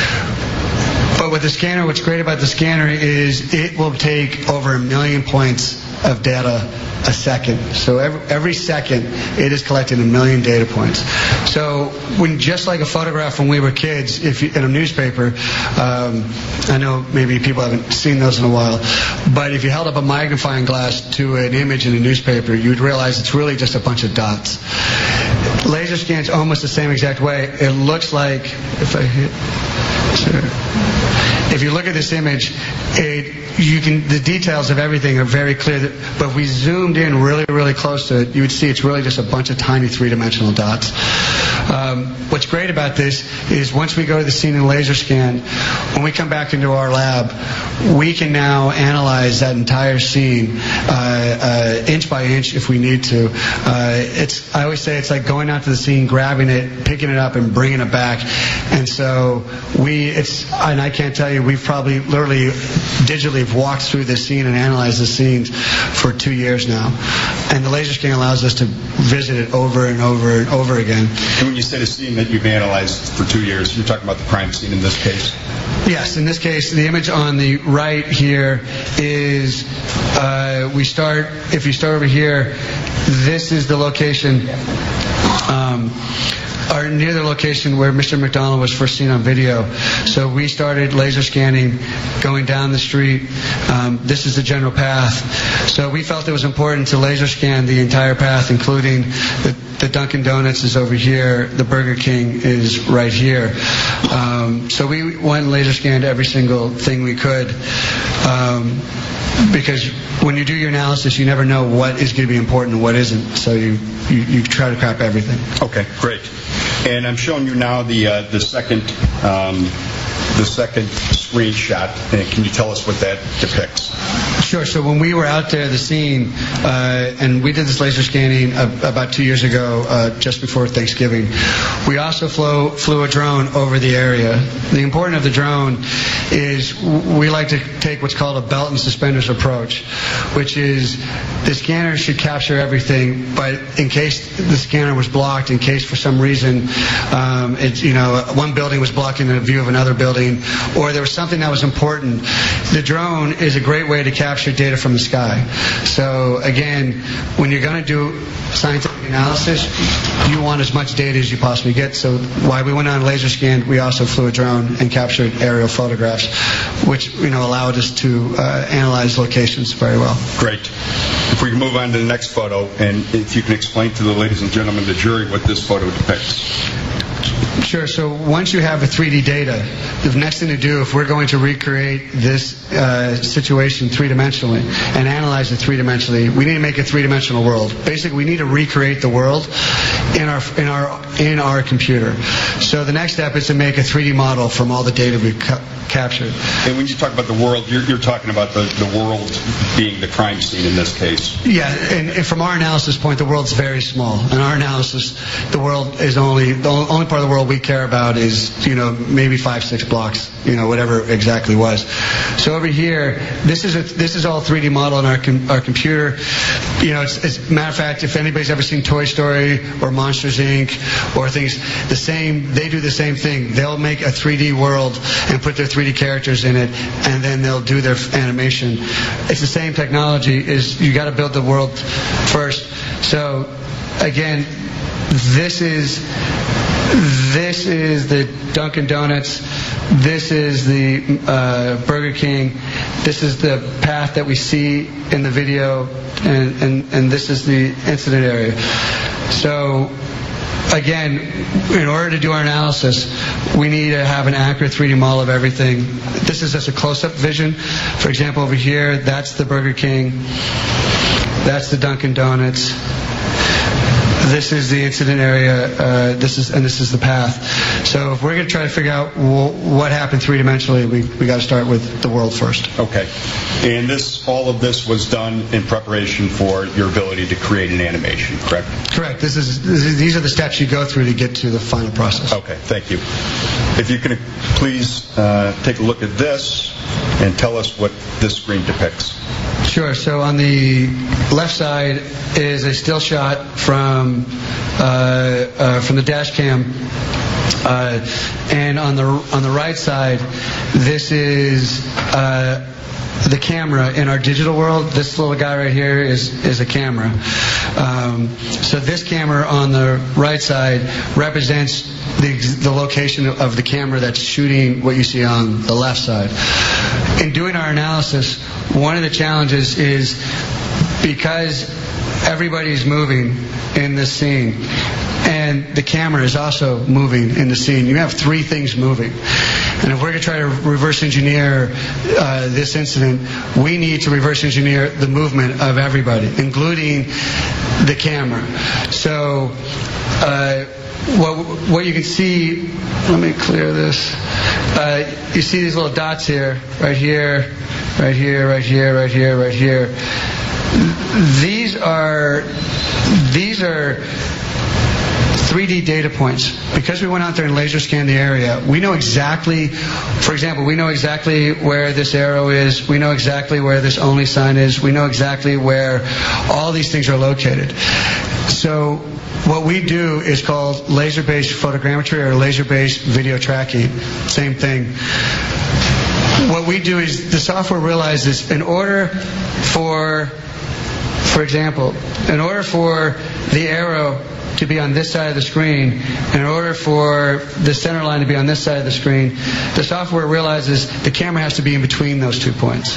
But with the scanner, what's great about the scanner is it will take over a million points of data a second. So every, every second, it is collecting a million data points. So when, just like a photograph when we were kids, if you, in a newspaper, um, I know maybe people haven't seen those in a while, but if you held up a magnifying glass to an image in a newspaper, you'd realize it's really just a bunch of dots. Laser scan's almost the same exact way. It looks like, if I hit, sure. If you look at this image, it, you can, the details of everything are very clear. That, but if we zoomed in really, really close to it, you would see it's really just a bunch of tiny three-dimensional dots. Um, what's great about this is once we go to the scene in laser scan, when we come back into our lab, we can now analyze that entire scene uh, uh, inch by inch if we need to. Uh, it's, I always say it's like going out to the scene, grabbing it, picking it up, and bringing it back. And so we, it's, and I can't tell you, we've probably literally digitally walked through this scene and analyzed the scenes for two years now. And the laser scan allows us to visit it over and over and over again. And when you say the scene that you've analyzed for two years, you're talking about the crime scene in this case? Yes, in this case, the image on the right here is, uh, we start, if you start over here, this is the location, um, or near the location where Mister McDonald was first seen on video. So we started laser scanning, going down the street. Um, this is the general path. So we felt it was important to laser scan the entire path, including the, the Dunkin' Donuts is over here, the Burger King is right here. Um, so we went and laser scanned every single thing we could. Um, because when you do your analysis, you never know what is going to be important and what isn't. So you, you, you try to crap everything. Okay, great. And I'm showing you now the uh, the second um, the second screenshot. And can you tell us what that depicts? Sure. So when we were out there, the scene, uh, and we did this laser scanning uh, about two years ago, uh, just before Thanksgiving, we also flew, flew a drone over the area. The importance of the drone is we like to take what's called a belt and suspenders approach, which is the scanner should capture everything, but in case the scanner was blocked, in case for some reason, um, it's, you know, one building was blocking the view of another building, or there was something that was important, the drone is a great way to capture data from the sky. So again, when you're going to do scientific analysis, you want as much data as you possibly get. So while we went on laser scan, we also flew a drone and captured aerial photographs, which, you know, allowed us to uh, analyze locations very well. Great. If we can move on to the next photo, and if you can explain to the ladies and gentlemen, the jury, what this photo depicts. Sure. So once you have the three D data, the next thing to do, if we're going to recreate this uh, situation three-dimensionally and analyze it three-dimensionally, we need to make a three-dimensional world. Basically, we need to recreate the world in our in our in our computer. So the next step is to make a three D model from all the data we've ca- captured. And when you talk about the world, you're, you're talking about the, the world being the crime scene in this case. Yeah, and, and from our analysis point, the world's very small. In our analysis, the world is only the only part of the world we care about is, you know, maybe five, six blocks, you know, whatever exactly was. So over here, this is a, this is all three D model in our com- our computer. You know, it's, it's matter of fact, if anybody's ever seen Toy Story or Monsters Incorporated or things, the same, they do the same thing. They'll make a three D world and put their three D characters in it, and then they'll do their animation. It's the same technology. Is you got to build the world first. So again, this is this is the Dunkin' Donuts. This is the uh, Burger King. This is the path that we see in the video, and, and, and this is the incident area. So again, in order to do our analysis, we need to have an accurate three D model of everything. This is just a close-up vision. For example, over here, that's the Burger King. That's the Dunkin' Donuts. This is the incident area. Uh, this is and this is the path. So if we're going to try to figure out w- what happened three-dimensionally, we we got to start with the world first. Okay. And this, all of this was done in preparation for your ability to create an animation, correct? Correct. This is, this is these are the steps you go through to get to the final process. Okay. Thank you. If you can please uh, take a look at this and tell us what this screen depicts. Sure. So on the left side is a still shot from uh, uh, from the dash cam, uh, and on the on the right side, this is uh, the camera in our digital world. This little guy right here is is a camera. Um, so this camera on the right side represents the the location of the camera that's shooting what you see on the left side. In doing our analysis, one of the challenges is because everybody's moving in this scene and the camera is also moving in the scene, you have three things moving. And if we're going to try to reverse engineer uh, this incident, we need to reverse engineer the movement of everybody, including the camera. So uh, what, what you can see, let me clear this. Uh, you see these little dots here, right here, right here, right here, right here, right here. These are these are three D data points. Because we went out there and laser scanned the area, we know exactly, for example, we know exactly where this arrow is, we know exactly where this only sign is, we know exactly where all these things are located. So what we do is called laser-based photogrammetry or laser-based video tracking. Same thing. What we do is the software realizes in order for, for example, in order for the arrow to be on this side of the screen, in order for the center line to be on this side of the screen, the software realizes the camera has to be in between those two points,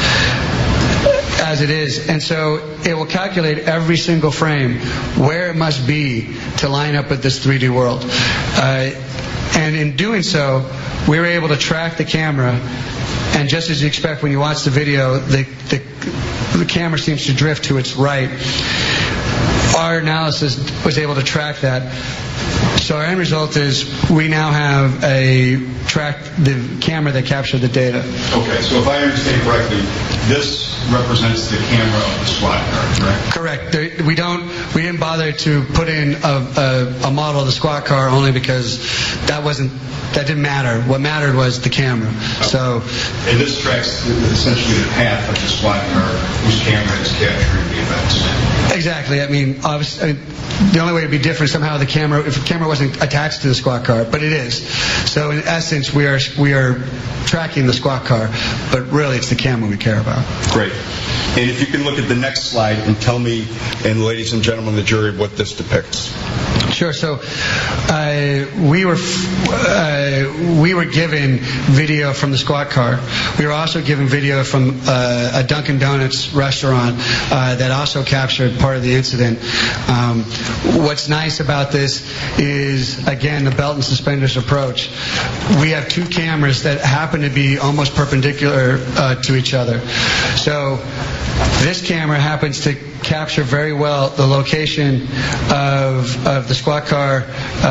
as it is. And so it will calculate every single frame where it must be to line up with this three D world. Uh, and in doing so, we were able to track the camera, and just as you expect when you watch the video, the, the, the camera seems to drift to its right. Our analysis was able to track that. So our end result is we now have a track the camera that captured the data. Okay, so if I understand correctly, this represents the camera of the squad car, correct? Correct. There, we don't. We didn't bother to put in a, a, a model of the squad car only because that wasn't. That didn't matter. What mattered was the camera. Okay. So. And this tracks essentially the path of the squad car whose camera is capturing the events. Exactly. I mean, obviously, I mean, the only way it'd be different somehow the camera if the camera wasn't attached to the squad car, but it is. So in essence, we are we are tracking the squad car, but really it's the camera we care about. Great. And if you can look at the next slide and tell me, and ladies and gentlemen of the jury, what this depicts. Sure. So uh, we were uh, we were given video from the squad car. We were also given video from uh, a Dunkin' Donuts restaurant uh, that also captured part of the incident. Um, what's nice about this is, again, the belt and suspenders approach. We have two cameras that happen to be almost perpendicular uh, to each other. So this camera happens to capture very well the location of, of the squad car, uh,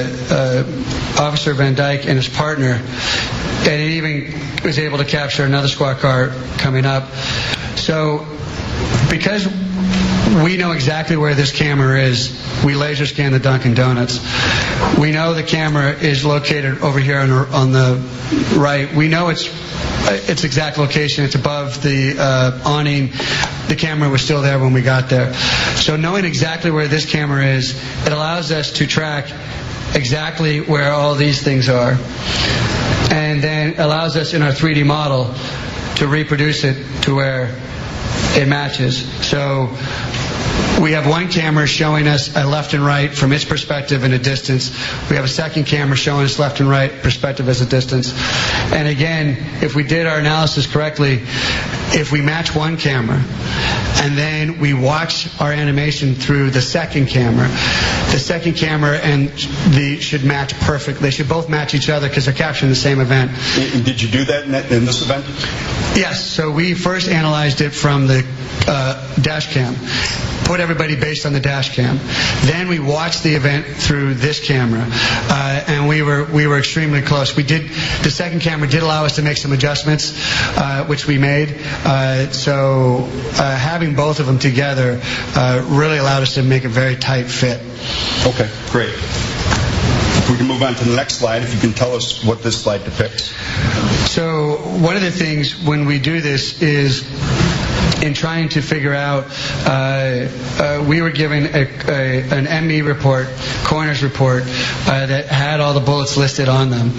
uh, Officer Van Dyke and his partner, and it even was able to capture another squad car coming up. So because we know exactly where this camera is, we laser scan the Dunkin' Donuts. We know the camera is located over here on the, on the right. We know its its exact location. It's above the uh, awning. The camera was still there when we got there. So knowing exactly where this camera is, it allows us to track exactly where all these things are, and then allows us in our three D model to reproduce it to where it matches. So we have one camera showing us a left and right from its perspective in a distance. We have a second camera showing us left and right perspective as a distance. And again, if we did our analysis correctly, if we match one camera and then we watch our animation through the second camera, the second camera and the should match perfect. They should both match each other because they're capturing the same event. And did you do that in, that, in this event? Yes. So we first analyzed it from the uh, dash cam, put everybody based on the dash cam. Then we watched the event through this camera, uh, and we were we were extremely close. We did the second camera did allow us to make some adjustments, uh, which we made. Uh, so uh, having both of them together uh, really allowed us to make a very tight fit. Okay, great. If we can move on to the next slide, if you can tell us what this slide depicts. So one of the things when we do this is in trying to figure out, uh, uh, we were given a, a, an M E report, coroner's report, uh, that had all the bullets listed on them.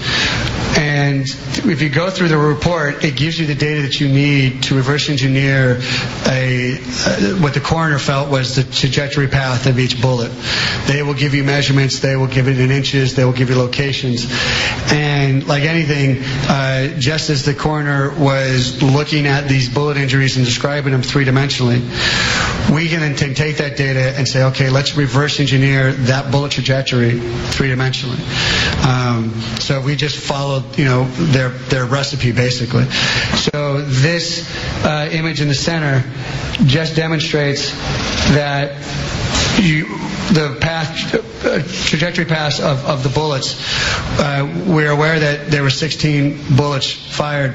And if you go through the report, it gives you the data that you need to reverse engineer a, uh, what the coroner felt was the trajectory path of each bullet. They will give you measurements, they will give it in inches, they will give you locations. And like anything, uh, just as the coroner was looking at these bullet injuries and describing them three-dimensionally, we can then t- take that data and say, okay, let's reverse engineer that bullet trajectory three-dimensionally. Um, so we just followed, you know, their their recipe basically. So this uh, image in the center just demonstrates that you, the path, uh, trajectory path of, of the bullets. Uh, we're aware that there were sixteen bullets fired.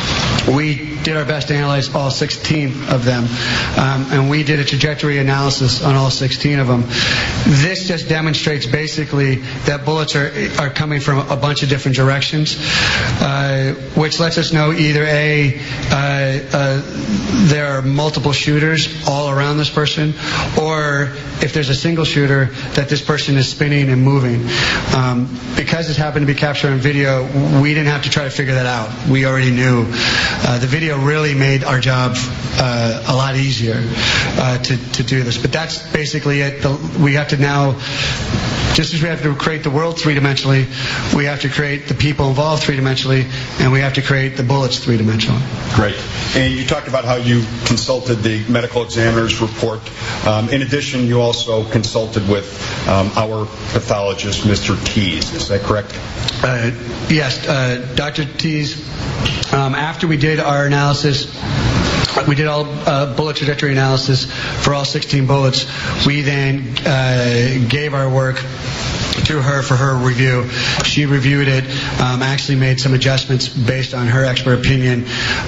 We did our best to analyze all sixteen of them, um, and we did a trajectory analysis on all sixteen of them. This just demonstrates basically that bullets are are coming from a bunch of different directions, uh, which lets us know either A, uh, uh, there are multiple shooters all around this person, or if there's a single shooter, that this person is spinning and moving. Um, because this happened to be captured on video, we didn't have to try to figure that out. We already knew. Uh, the video really made our job uh, a lot easier uh, to, to do this. But that's basically it. The, we have to now, just as we have to create the world three-dimensionally, we have to create the people involved three-dimensionally, and we have to create the bullets three-dimensionally. Great. And you talked about how you consulted the medical examiner's report. Um, in addition, you also consulted with um, our pathologist, Mister Tees. Is that correct? Uh, yes, uh, Doctor Tees, um, after we did our analysis, we did all uh, bullet trajectory analysis for all sixteen bullets. We then uh, gave our work to her for her review. She reviewed it, um, actually made some adjustments based on her expert opinion.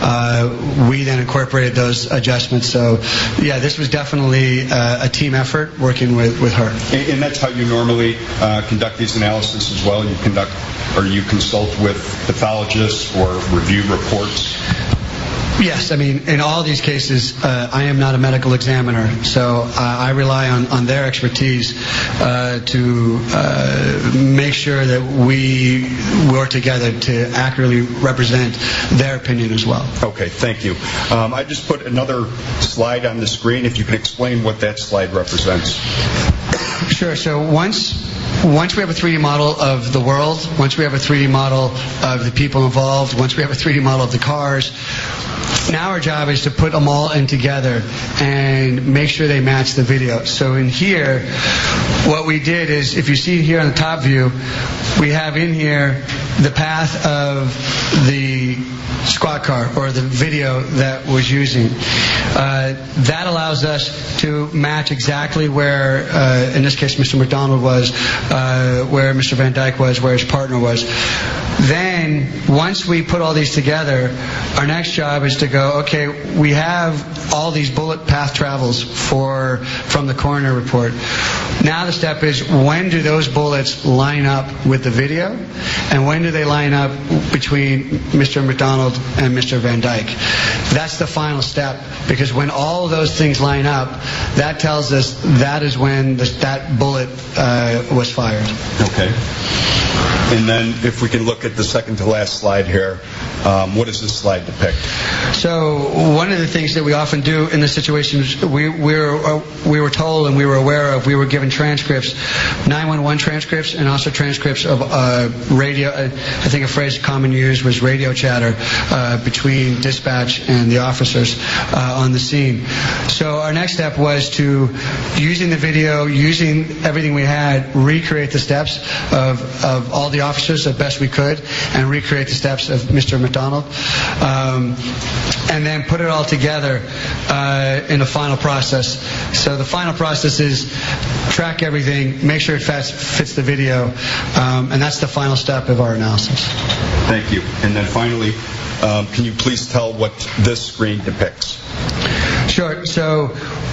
Uh, we then incorporated those adjustments. So, yeah, this was definitely uh, a team effort working with, with her. And, and that's how you normally uh, conduct these analysis as well? You conduct, or you consult with pathologists or review reports? Yes, I mean, in all these cases, uh, I am not a medical examiner, so uh, I rely on, on their expertise uh, to uh, make sure that we work together to accurately represent their opinion as well. Okay, thank you. Um, I just put another slide on the screen. If you can explain what that slide represents. Sure. So once Once we have a three D model of the world, once we have a three D model of the people involved, once we have a three D model of the cars, Now our job is to put them all in together and make sure they match the video. So in here, what we did is, if you see here on the top view, we have in here the path of the squad car, or the video that was using. Uh, that allows us to match exactly where, uh, in this case, Mister McDonald was, uh, where Mister Van Dyke was, where his partner was. Then, once we put all these together, our next job is to go, okay, we have all these bullet path travels for from the coroner report. Now the step is, when do those bullets line up with the video, and when do they line up between Mister McDonald and Mister Van Dyke? That's the final step, because when all of those things line up, that tells us that is when the, that bullet uh, was fired. Okay. And then if we can look at the second to last slide here, um, what does this slide depict? So one of the things that we often do in this situation, we, we, were, uh, we were told and we were aware of, we were given transcripts, nine one one transcripts, and also transcripts of uh, radio. Uh, I think a phrase common used was radio chatter uh, between dispatch and the officers uh, on the scene. So our next step was to, using the video, using everything we had, recreate the steps of, of all the officers as best we could, and recreate the steps of Mister McDonald, um, and then put it all together uh, in a final process. So the final process is track everything, make sure it fits, fits the video, um, and that's the final step of our analysis. Thank you. And then finally, um, can you please tell what this screen depicts? Sure. So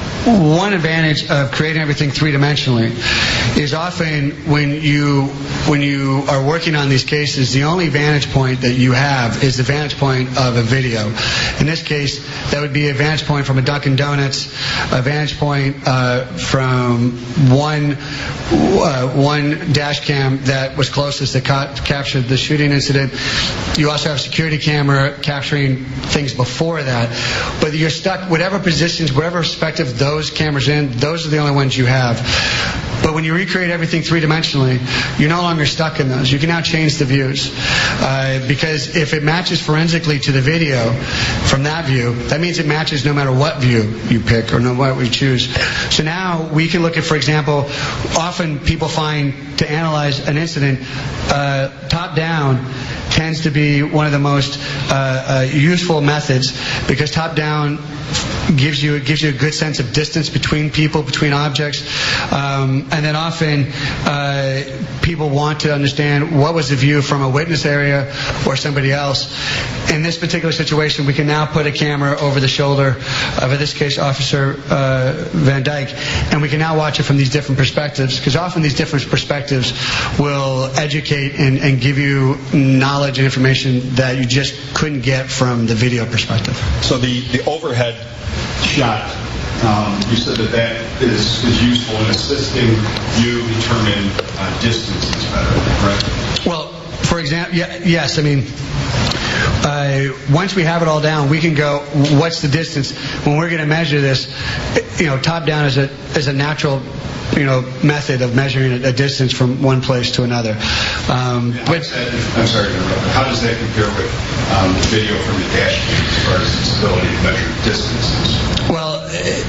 one advantage of creating everything three-dimensionally is often when you when you are working on these cases, the only vantage point that you have is the vantage point of a video. In this case, that would be a vantage point from a Dunkin' Donuts, a vantage point uh, from one uh, one dash cam that was closest that ca- captured the shooting incident. You also have a security camera capturing things before that. But you're stuck, whatever positions, whatever perspective those cameras in, those are the only ones you have. But when you recreate everything three-dimensionally, you're no longer stuck in those. You can now change the views. Uh, because if it matches forensically to the video from that view, that means it matches no matter what view you pick or no matter what we choose. So now we can look at, for example, often people find to analyze an incident, uh, top-down tends to be one of the most uh, uh, useful methods, because top-down gives you gives you a good sense of distance between people, between objects, um, and then often uh, people want to understand what was the view from a witness area or somebody else. In this particular situation, we can now put a camera over the shoulder of, in this case, Officer uh, Van Dyke, and we can now watch it from these different perspectives, because often these different perspectives will educate and, and give you knowledge and information that you just couldn't get from the video perspective. So the, the overhead shot, um, you said that that is, is useful in assisting you determine uh, distances better, correct? Well, for example, yeah, yes, I mean, uh, once we have it all down, we can go, what's the distance? When we're going to measure this, you know, top-down is a, is a natural, you know, method of measuring a, a distance from one place to another. Um, but, I'm sorry to interrupt. How does that compare with um, the video from the dash cam as far as its ability to measure distances? Well,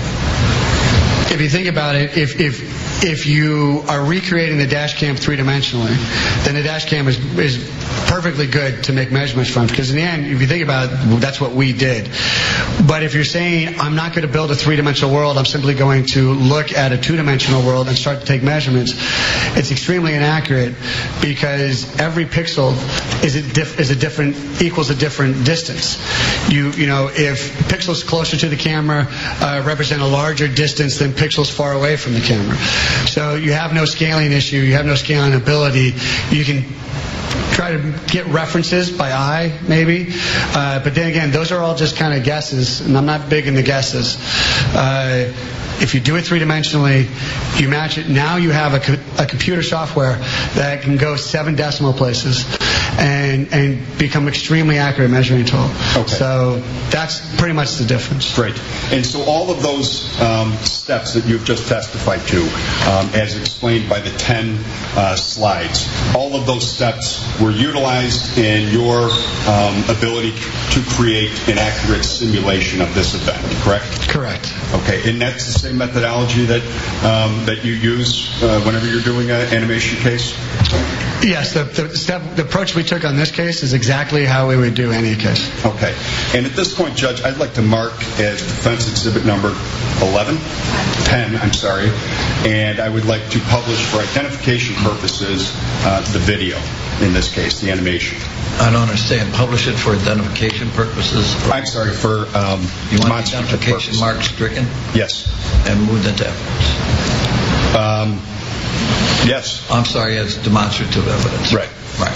if you think about it, if if if you are recreating the dash cam three-dimensionally, then the dash cam is is perfectly good to make measurements from, because in the end, if you think about it, that's what we did. But if you're saying, I'm not going to build a three-dimensional world, I'm simply going to look at a two-dimensional world and start to take measurements, it's extremely inaccurate, because every pixel is a, diff- is a different, equals a different distance. You you know, if pixels closer to the camera uh, represent a larger distance than pixels far away from the camera. So you have no scaling issue, you have no scaling ability. You can try to get references by eye, maybe. Uh, but then again, those are all just kind of guesses, and I'm not big into guesses. Uh, If you do it three-dimensionally, you match it. Now you have a, co- a computer software that can go seven decimal places and and become extremely accurate measuring tool. Okay. So that's pretty much the difference. Great. And so all of those um, steps that you've just testified to, um, as explained by the ten uh, slides, all of those steps were utilized in your um, ability to create an accurate simulation of this event, correct? Correct. Okay. And that's the same methodology that um, that you use uh, whenever you're doing an animation case? Yes, the, the, step, the approach we took on this case is exactly how we would do any case. Okay. And at this point, Judge, I'd like to mark as defense exhibit number eleven, ten, I'm sorry, and I would like to publish for identification purposes uh, the video, in this case, the animation. I don't understand. Publish it for identification purposes? I'm sorry, for um, You want demonstrative identification purposes. mark stricken Yes. and moved into evidence? Um, yes. I'm sorry, as demonstrative evidence. Right. Right.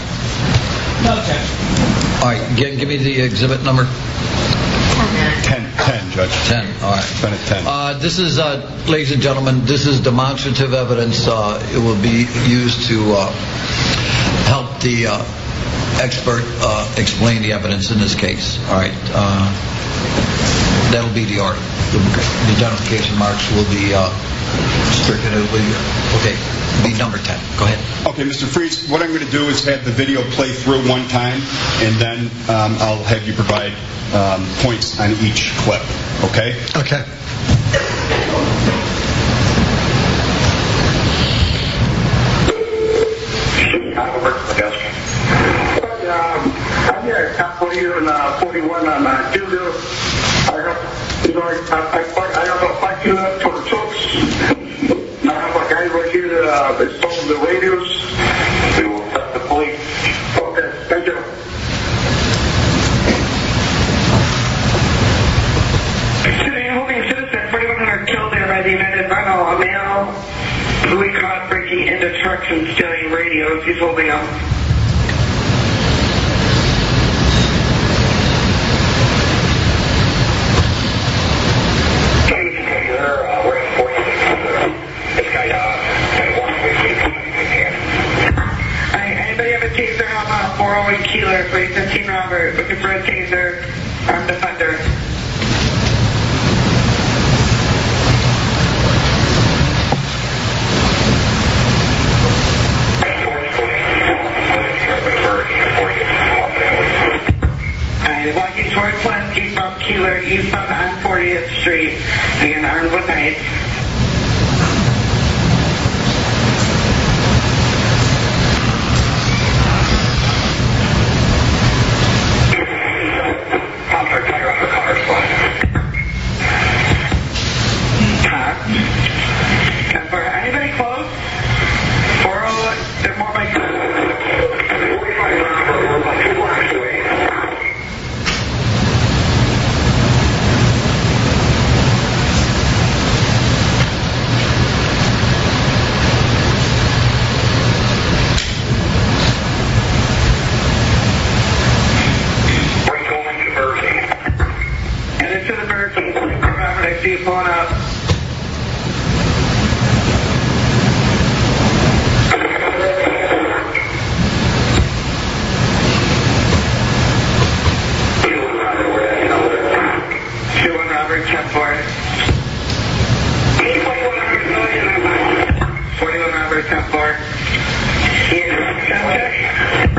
All right, again, give me the exhibit number. ten, ten, Judge. ten, all right. Defendant ten. Uh, this is, uh, ladies and gentlemen, this is demonstrative evidence. Uh, it will be used to uh, help the uh, expert uh, explain the evidence in this case. All right. Uh, that'll be the order. The, the identification marks will be uh, stricken. It will be, okay, be number ten. Go ahead. Okay, Mister Freeze, what I'm going to do is have the video play through one time, and then um, I'll have you provide um, points on each clip. Okay? Okay. I'm here at top forty and uh, forty-one on uh, Judo. I have, you know, I, I, I, I have a fight to uh, for the trucks. I have a guy right here that uh, installed the radios. We will set the police. Okay, thank you. City holding citizen, forty-one hundred killed there by the United Rental, a male who we caught breaking into trucks and stealing radios. He's holding them. four oh one Keeler, three fifteen Robert, looking for a taser, armed offender. Alright, walking towards Lesky from Keeler, eastbound on fortieth Street, again armed with knives. Anybody close? four oh, they're more by and into the Burger Robert, I see you pulling up. ten four. forty-one Robert, ten four. Yeah, check.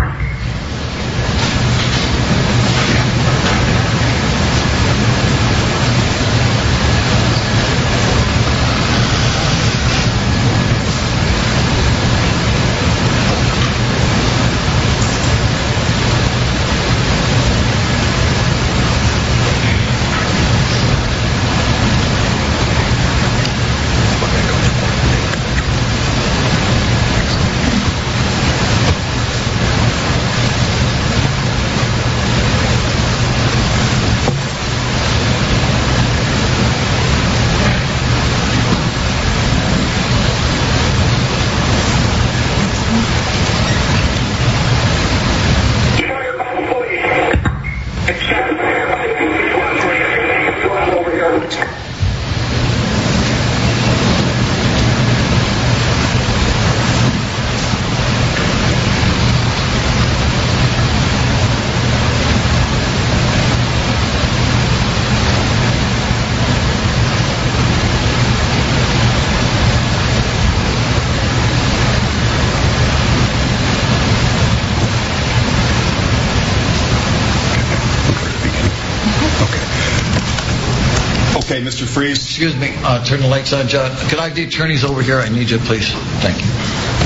Okay, Mister Freeze. Excuse me, uh, turn the lights on, John. Could I have the attorneys over here? I need you, please. Thank you.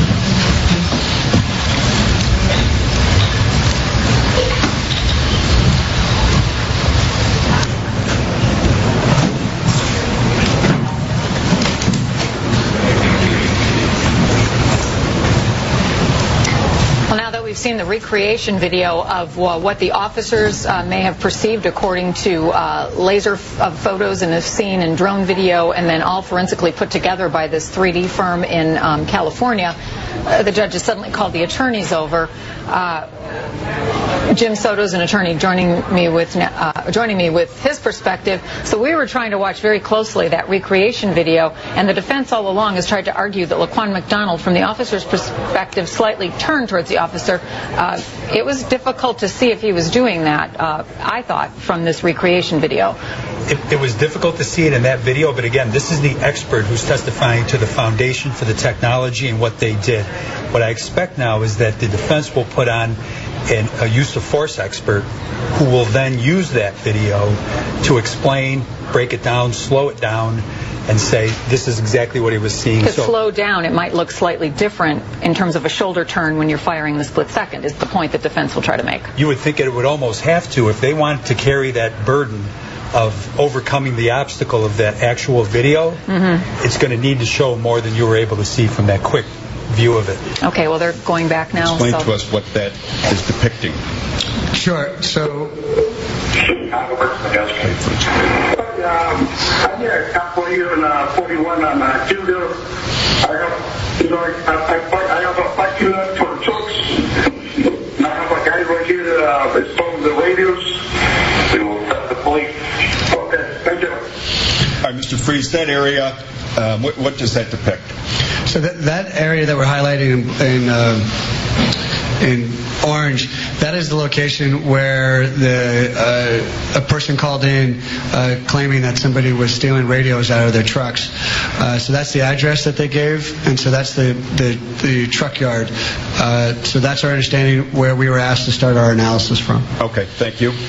We've seen the recreation video of uh, what the officers uh, may have perceived according to uh, laser f- uh, photos in the scene and drone video, and then all forensically put together by this three D firm in um, California. Uh, the judge has suddenly called the attorneys over. Uh, Jim Soto's an attorney joining me with uh, joining me with his perspective. So we were trying to watch very closely that recreation video, and the defense all along has tried to argue that Laquan McDonald, from the officer's perspective, slightly turned towards the officer. Uh, it was difficult to see if he was doing that, uh, I thought, from this recreation video. It, it was difficult to see it in that video, but again, this is the expert who's testifying to the foundation for the technology and what they did. What I expect now is that the defense will put on an, a use of force expert who will then use that video to explain, break it down, slow it down, and say this is exactly what he was seeing. To so, slow down, it might look slightly different in terms of a shoulder turn when you're firing the split second, is the point that defense will try to make. You would think it would almost have to if they want to carry that burden of overcoming the obstacle of that actual video. Mm-hmm. It's going to need to show more than you were able to see from that quick view of it. Okay, well, they're going back now. Explain so. to us what that is depicting. Sure. So. Um, I'm here at Camp forty-one on uh, Judo. I have, you know, I, I, fight, I have a fight unit for trucks. And I have a guy right here that uh, installs the radios. We will tell the police. Okay, thank you. All right, Mister Freeze, that area, um, what, what does that depict? So that, that area that we're highlighting in, in, uh, in orange, that is the location where the uh, a person called in uh, claiming that somebody was stealing radios out of their trucks. Uh, so that's the address that they gave, and so that's the, the, the truck yard. Uh, so that's our understanding where we were asked to start our analysis from. Okay, thank you.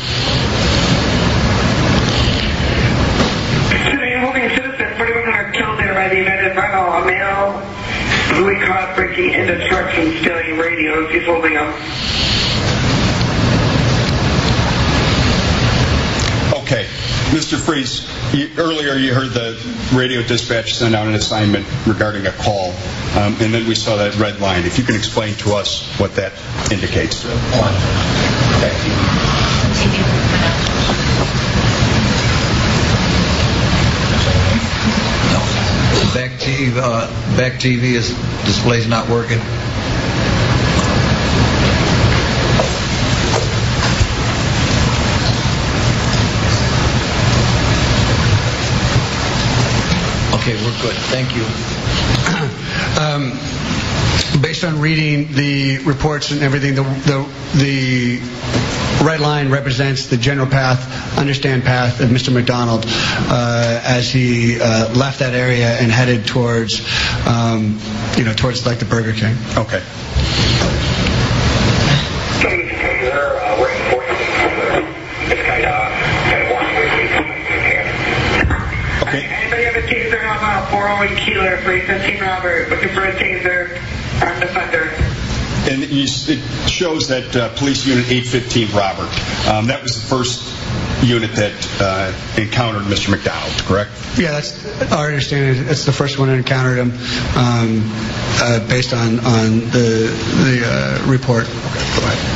Today, a holding citizen, forty-one hundred killed there by the United Rental, a male who we caught breaking into trucks and stealing radios. He's holding them. Okay, Mister Freeze, you, earlier you heard the radio dispatch send out an assignment regarding a call, um, and then we saw that red line. If you can explain to us what that indicates. Back T V, uh, back T V is display's not working. Okay, we're good. Thank you. um, based on reading the reports and everything, the, the the red line represents the general path, understand path of Mister McDonald uh, as he uh, left that area and headed towards, um, you know, towards like the Burger King. Okay. Okay. Anybody have a taser on uh, four oh one Keeler for fifteen Robert? Looking for a taser on defender. And you, it shows that uh, Police Unit eight fifteen Robert. Um, that was the first unit that uh, encountered Mister McDonald, correct? Yeah, that's our understanding. It's the first one that encountered him, um, uh, based on on the the uh, report. Okay, go ahead.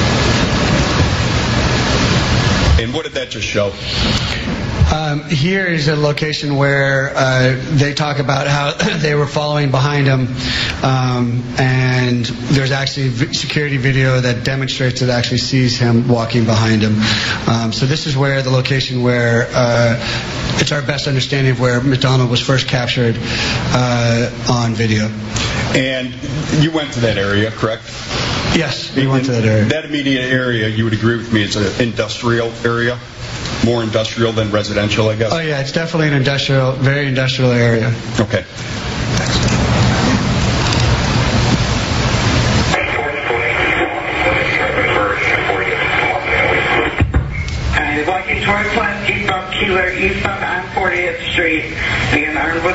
And what did that just show? Um, here is a location where uh, they talk about how they were following behind him, um, and there's actually v- security video that demonstrates it actually sees him walking behind him. Um, so this is where the location where uh, it's our best understanding of where McDonald was first captured uh, on video. And you went to that area, correct? Yes, we went to that area. That immediate area, you would agree with me, is an industrial area? More industrial than residential, I guess? Oh, yeah, it's definitely an industrial, very industrial area. Okay. Uh, walking towards West, eastbound Keeler, eastbound on forty.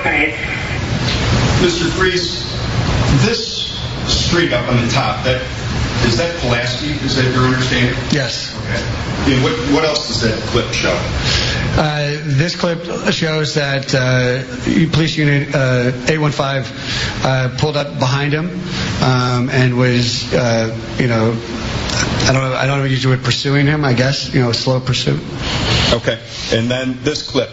made. Mister Freeze, this street up on the top, that is that Pulaski? Is that your understanding? Yes. Okay. And what, what else does that clip show? Uh, this clip shows that uh, police unit uh, eight one five uh, pulled up behind him um, and was, uh, you know, I don't know, I don't know, use the word pursuing him, I guess, you know, slow pursuit. Okay. And then this clip.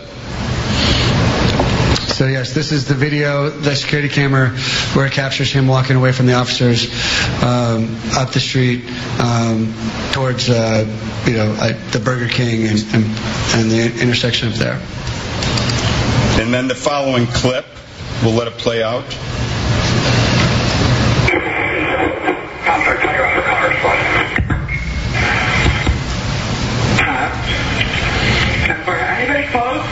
So yes, this is the video, the security camera, where it captures him walking away from the officers um, up the street um, towards, uh, you know, uh, the Burger King and, and, and the intersection up there. And then the following clip, we'll let it play out. Anybody close?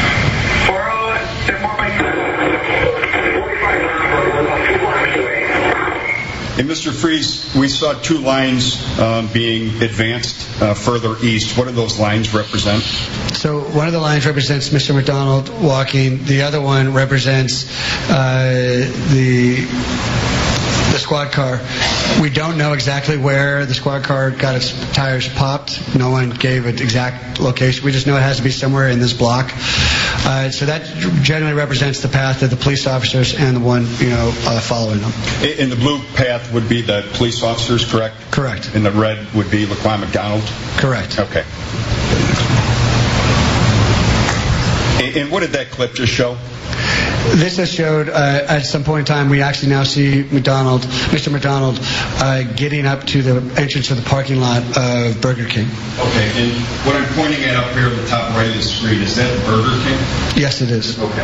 And Mister Freeze, we saw two lines um, being advanced uh, further east. What do those lines represent? So one of the lines represents Mister McDonald walking. The other one represents uh, the the squad car. We don't know exactly where the squad car got its tires popped. No one gave an exact location. We just know it has to be somewhere in this block. Uh, so that generally represents the path of the police officers and the one, you know, uh, following them. And the blue path would be the police officers, correct? Correct. And the red would be Laquan McDonald? Correct. Okay. And what did that clip just show? This has showed uh, at some point in time we actually now see McDonald, Mister McDonald, uh, getting up to the entrance of the parking lot of Burger King. Okay, and what I'm pointing at up here at the top right of the screen, is that Burger King? Yes, it is. Okay.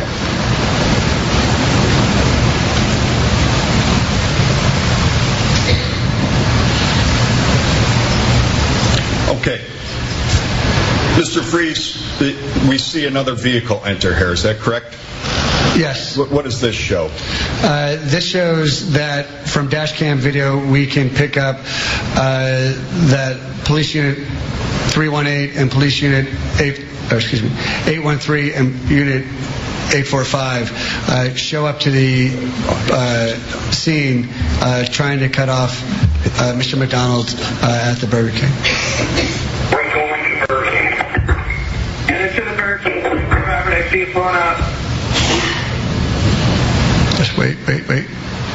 Okay. Mister Freeze, we see another vehicle enter here, is that correct? Yes. What, what does this show? Uh, this shows that from dash cam video we can pick up uh, that police unit three one eight and police unit eight, or excuse me, eight one three and unit eight four five uh, show up to the uh, scene uh, trying to cut off uh, Mister McDonald uh, at the Burger King. We're going to Burger King. And it's to the Burger King. Robert, I see you pulling up. Just wait, wait, wait.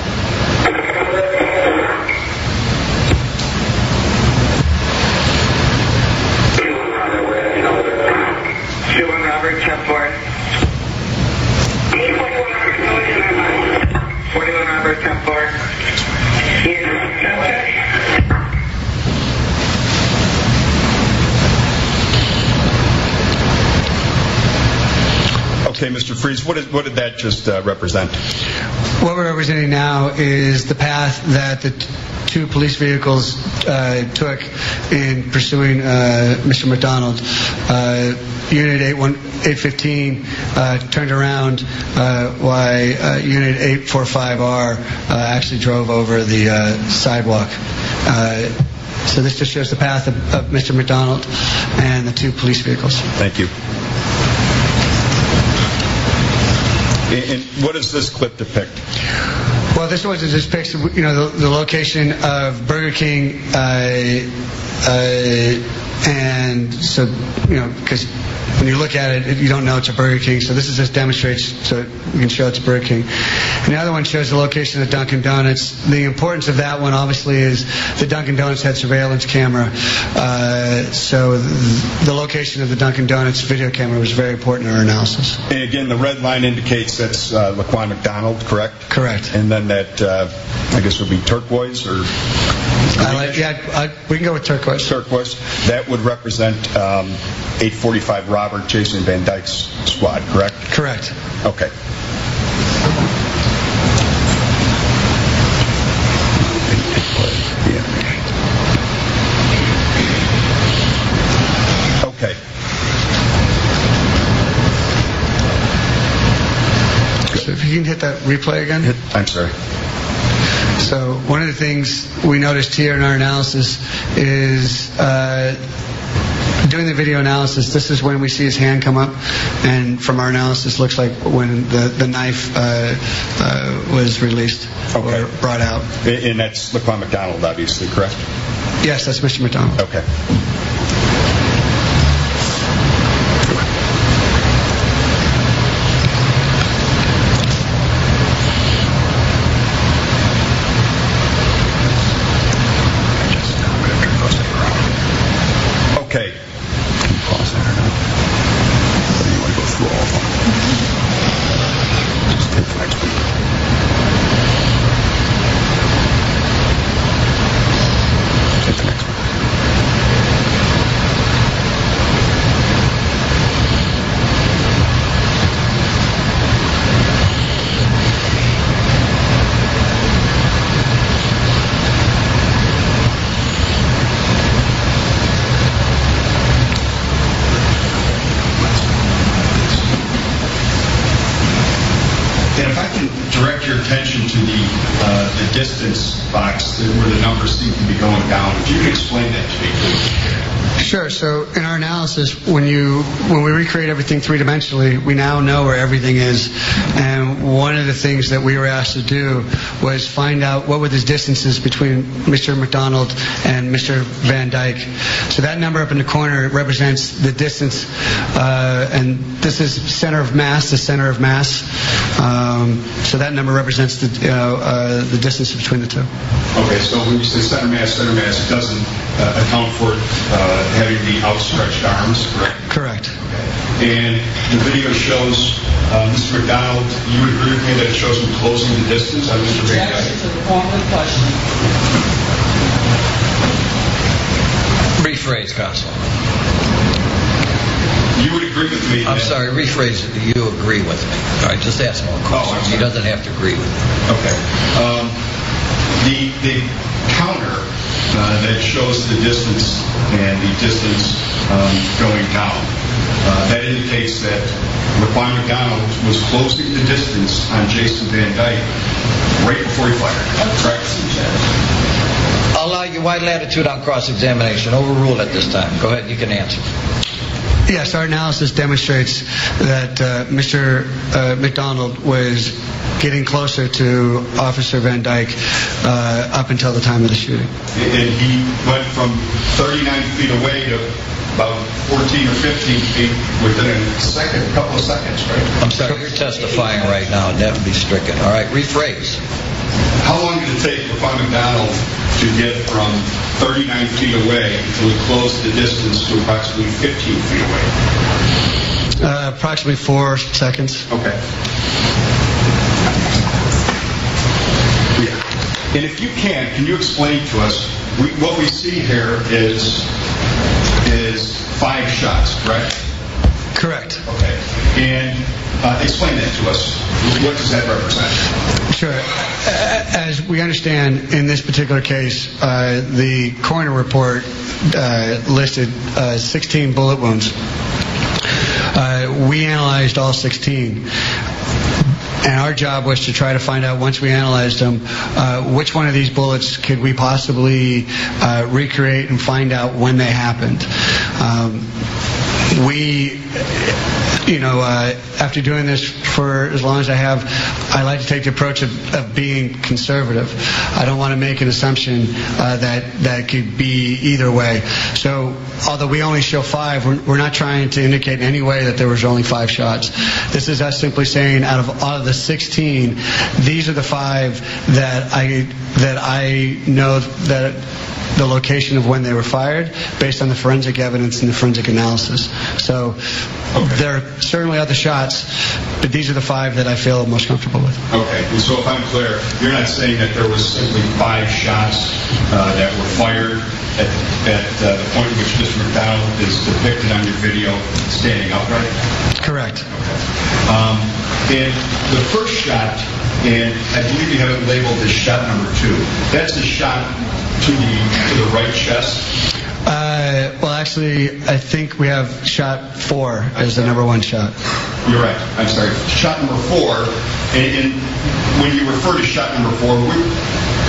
two one Robert, ten four. forty-one Robert, ten four. Okay, Mister Freeze, what, is, what did that just uh, represent? What we're representing now is the path that the t- two police vehicles uh, took in pursuing uh, Mister McDonald. Uh, Unit eight fifteen uh, turned around uh, while uh, Unit eight forty-five R uh, actually drove over the uh, sidewalk. Uh, so this just shows the path of, of Mister McDonald and the two police vehicles. Thank you. And what does this clip depict? Well, this one just depicts, you know, the, the location of Burger King, uh, uh, and so, you know, because when you look at it, you don't know it's a Burger King. So this is just demonstrates so we can show it's a Burger King. And the other one shows the location of Dunkin' Donuts. The importance of that one, obviously, is the Dunkin' Donuts had surveillance camera. Uh, so the, the location of the Dunkin' Donuts video camera was very important in our analysis. And again, the red line indicates that's uh, Laquan McDonald, correct? Correct. And then that, uh, I guess, would be turquoise or... I like, yeah, I, we can go with turquoise. Turquoise. That would represent um, eight forty-five Robert Jason Van Dyke's squad, correct? Correct. Okay. Okay. So if you can hit that replay again. Hit, I'm sorry. So one of the things we noticed here in our analysis is uh, doing the video analysis, this is when we see his hand come up, and from our analysis, looks like when the, the knife uh, uh, was released okay. or brought out. And that's Laquan McDonald, obviously, correct? Yes, that's Mister McDonald. Okay. Okay. Pause there. Or do you want to go through all of them? Just take the next one. Take the next one. And if I can direct your attention to the uh, the distance box where the numbers seem to be going down, if you could explain that to me, please. Sure. So in our analysis, when you when we recreate everything three-dimensionally, we now know where everything is. And one of the things that we were asked to do was find out what were the distances between Mister McDonald and Mister Van Dyke. So that number up in the corner represents the distance, uh, and this is center of mass, the center of mass. Um, so that number represents the you know, uh, the distance between the two. Okay. So when you say center mass, center mass, it doesn't uh, account for uh, having the outstretched arms, correct? Correct. Okay. And the video shows uh, Mister McDonald, you would agree with me that it shows him closing the distance on Mister Van Dyke? Objection to the formal question. Rephrase, Counsel. You would agree with me? I'm that, sorry, rephrase it. You agree with me. All right, just ask more questions. Oh, he doesn't have to agree with me. Okay. Um, the, the counter uh, that shows the distance and the distance um, going down, uh, that indicates that Laquan McDonald was closing the distance on Jason Van Dyke right before he fired. Correct? I'll allow you wide latitude on cross-examination. Overruled at this time. Go ahead, you can answer. Yes, our analysis demonstrates that uh, Mister Uh, McDonald was getting closer to Officer Van Dyke uh, up until the time of the shooting. And he went from thirty-nine feet away to about fourteen or fifteen feet within a second, a couple of seconds, right? I'm sorry, you're testifying right now, and that would be stricken. All right, rephrase. How long did it take Laquan McDonald to get from thirty-nine feet away until he closed the distance to approximately fifteen feet away? Uh, approximately four seconds. Okay. Yeah. And if you can, can you explain to us, we, what we see here is is five shots, correct? Correct. Okay. And uh, explain that to us. What does that represent? Sure. As we understand, in this particular case, uh, the coroner report uh, listed uh, sixteen bullet wounds. Uh, we analyzed all sixteen. And our job was to try to find out, once we analyzed them, uh, which one of these bullets could we possibly uh, recreate and find out when they happened. Um, we, you know, uh, after doing this for as long as I have, I like to take the approach of, of being conservative. I don't want to make an assumption uh, that that could be either way. So, although we only show five, we're, we're not trying to indicate in any way that there was only five shots. This is us simply saying, out of out of the sixteen, these are the five that I that I know that the location of when they were fired based on the forensic evidence and the forensic analysis. So okay. There are certainly other shots, but these are the five that I feel most comfortable with. Okay, and so if I'm clear, you're not saying that there was simply five shots uh, that were fired at, at uh, the point at which Mister McDonald is depicted on your video standing upright? Correct. Okay. Um, and the first shot, and I believe you have it labeled as shot number two, that's the shot to the to the right chest? Uh, well, actually, I think we have shot four as the number one shot. You're right. I'm sorry. Shot number four, and, and when you refer to shot number four, we,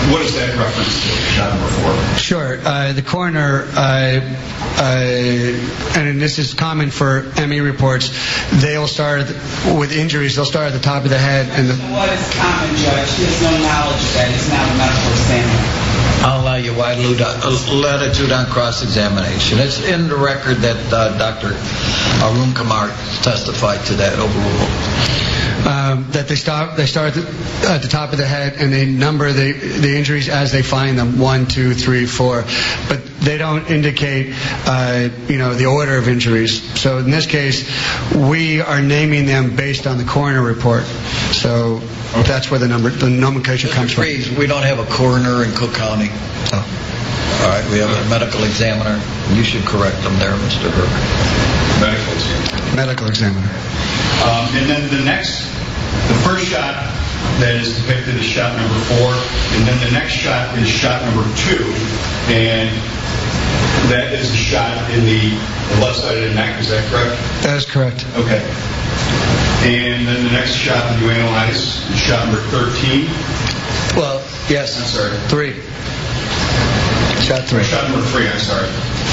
what is that reference to, shot number four? Sure. Uh, the coroner, uh, uh, and this is common for M E reports, they'll start with injuries. They'll start at the top of the head. And the what is common, Judge? He has no knowledge of that. He's not a medical examiner. I'll allow you wide latitude on cross-examination. It's in the record that uh, Doctor Arun Kumar testified to that overrule. Um, that they start they start at the, at the top of the head and they number the the injuries as they find them, one, two, three, four, but they don't indicate uh, you know the order of injuries. So in this case, we are naming them based on the coroner report. So that's where the number the nomenclature comes from. We don't have a coroner in Cook County. So. All right, we have a medical examiner. You should correct them there, Mister Herbert. Medical examiner. Medical examiner. Um, and then the next, the first shot that is depicted is shot number four, and then the next shot is shot number two, and that is a shot in the, the left side of the neck. Is that correct? That is correct. Okay. And then the next shot that you analyze is shot number thirteen. Well, yes. I'm sorry. Three. Shot three. Shot number three. I'm sorry.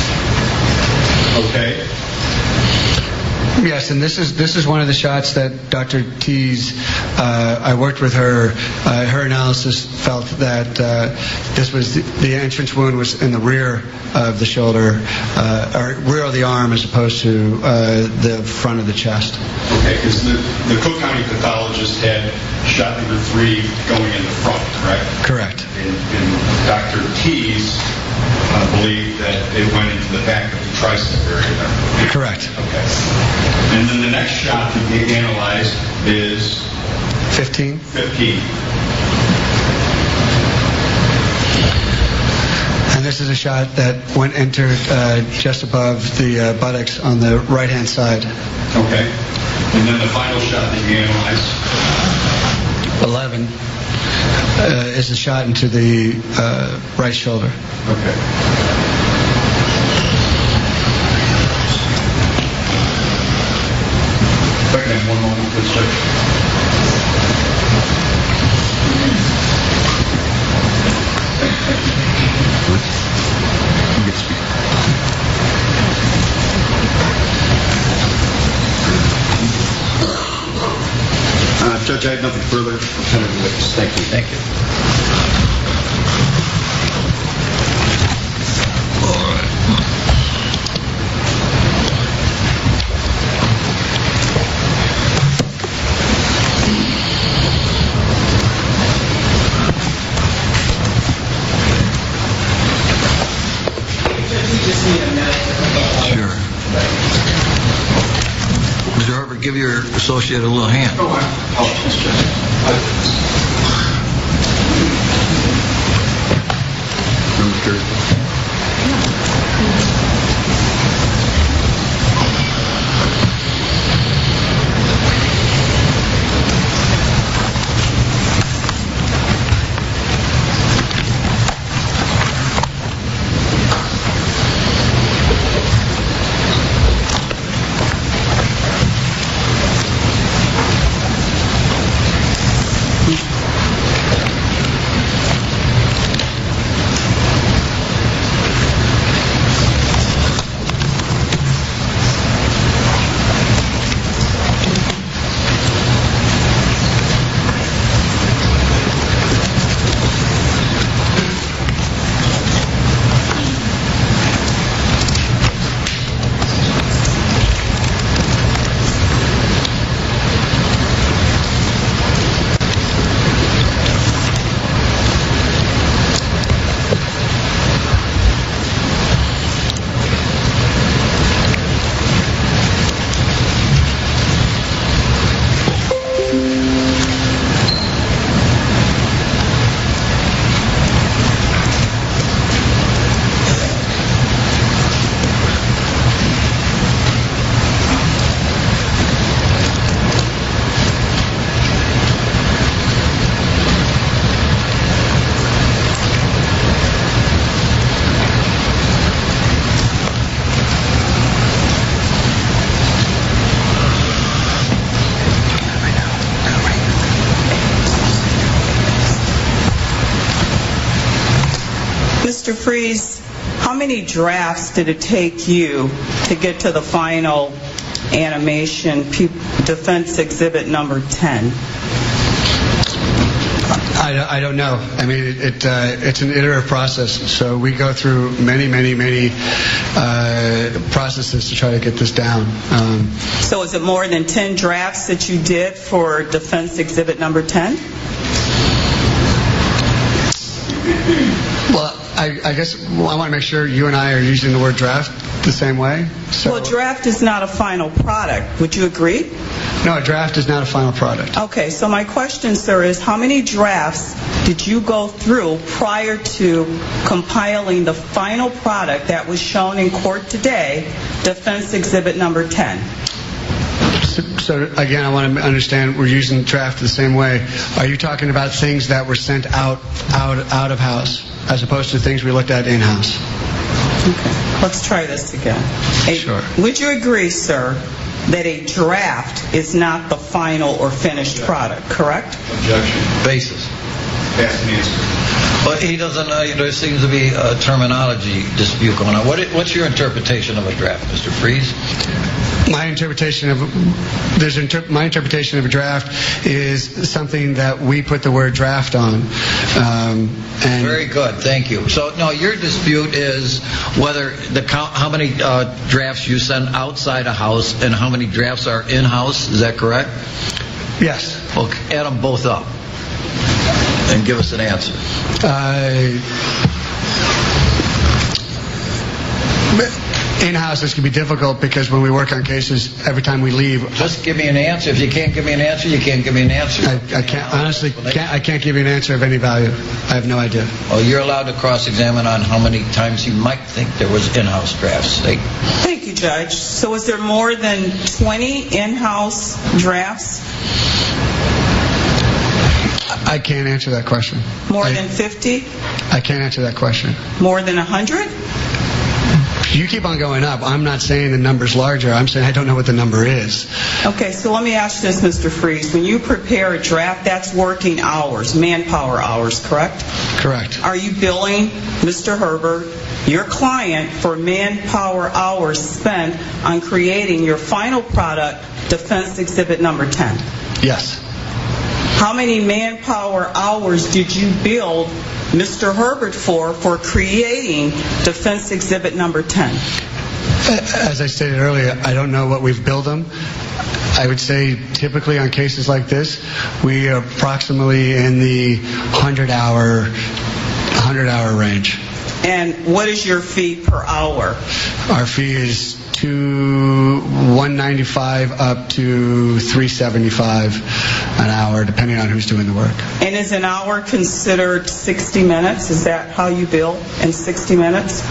Okay. Yes, and this is this is one of the shots that Doctor Tees, uh, I worked with her. Uh, her analysis felt that uh, this was the, the entrance wound was in the rear of the shoulder, uh, or rear of the arm, as opposed to uh, the front of the chest. Okay, because the, the Cook County pathologist had shot number three going in the front, correct? Correct. And, and Doctor Tees uh, believed that it went into the back of the tricep area there. Correct. Okay. And then the next shot that we analyzed is fifteen. fifteen. And this is a shot that went entered uh, just above the uh, buttocks on the right-hand side. Okay. And then the final shot that you analyzed? eleven. Uh, is a shot into the uh, right shoulder. Okay. If I can have one moment, please, sir. Uh, Judge, I have nothing further. Lieutenant Witness, thank you. Thank you. Sure. Mister Herbert, give your associate a little hand. Oh, I apologize, Mister Freeze, how many drafts did it take you to get to the final animation, defense exhibit number ten? I, I don't know. I mean, it, it uh, it's an iterative process. So we go through many, many, many uh, processes to try to get this down. Um, so is it more than ten drafts that you did for defense exhibit number ten? Well, I, I guess well, I want to make sure you and I are using the word draft the same way. So, well, draft is not a final product. Would you agree? No, a draft is not a final product. Okay, so my question, sir, is how many drafts did you go through prior to compiling the final product that was shown in court today, defense exhibit number ten? So, so again, I want to understand we're using draft the same way. Are you talking about things that were sent out, out, out of house, as opposed to things we looked at in house? Okay, let's try this again. A, sure. Would you agree, sir, that a draft is not the final or finished product, correct? Objection. Basis. Ask an answer. Well, he doesn't. Uh, there seems to be a terminology dispute going on. What, what's your interpretation of a draft, Mister Freeze? My interpretation of there's inter- my interpretation of a draft is something that we put the word draft on. Um, and Very good, thank you. So, no, your dispute is whether the count, how many uh, drafts you send outside a house and how many drafts are in house. Is that correct? Yes. Okay, add them both up and give us an answer. Uh, In-house, this can be difficult because when we work on cases, every time we leave... Just give me an answer. If you can't give me an answer, you can't give me an answer. I, I can't, honestly, can't, I can't give you an answer of any value. I have no idea. Well, you're allowed to cross-examine on how many times you might think there was in-house drafts. Hey. Thank you, Judge. So is there more than twenty in-house drafts? I can't answer that question. More I, than fifty? I can't answer that question. More than one hundred? You keep on going up. I'm not saying the number's larger. I'm saying I don't know what the number is. Okay, so let me ask you this, Mister Freeze. When you prepare a draft, that's working hours, manpower hours, correct? Correct. Are you billing Mister Herbert, your client, for manpower hours spent on creating your final product, defense exhibit number ten? Yes. How many manpower hours did you bill Mister Herbert for for creating defense exhibit number ten? As I stated earlier, I don't know what we've billed them. I would say typically on cases like this, we are approximately in the hundred hour, hundred hour range. And what is your fee per hour? Our fee is to one ninety-five up to three seventy-five an hour, depending on who's doing the work. And is an hour considered sixty minutes? Is that how you bill, in sixty minutes?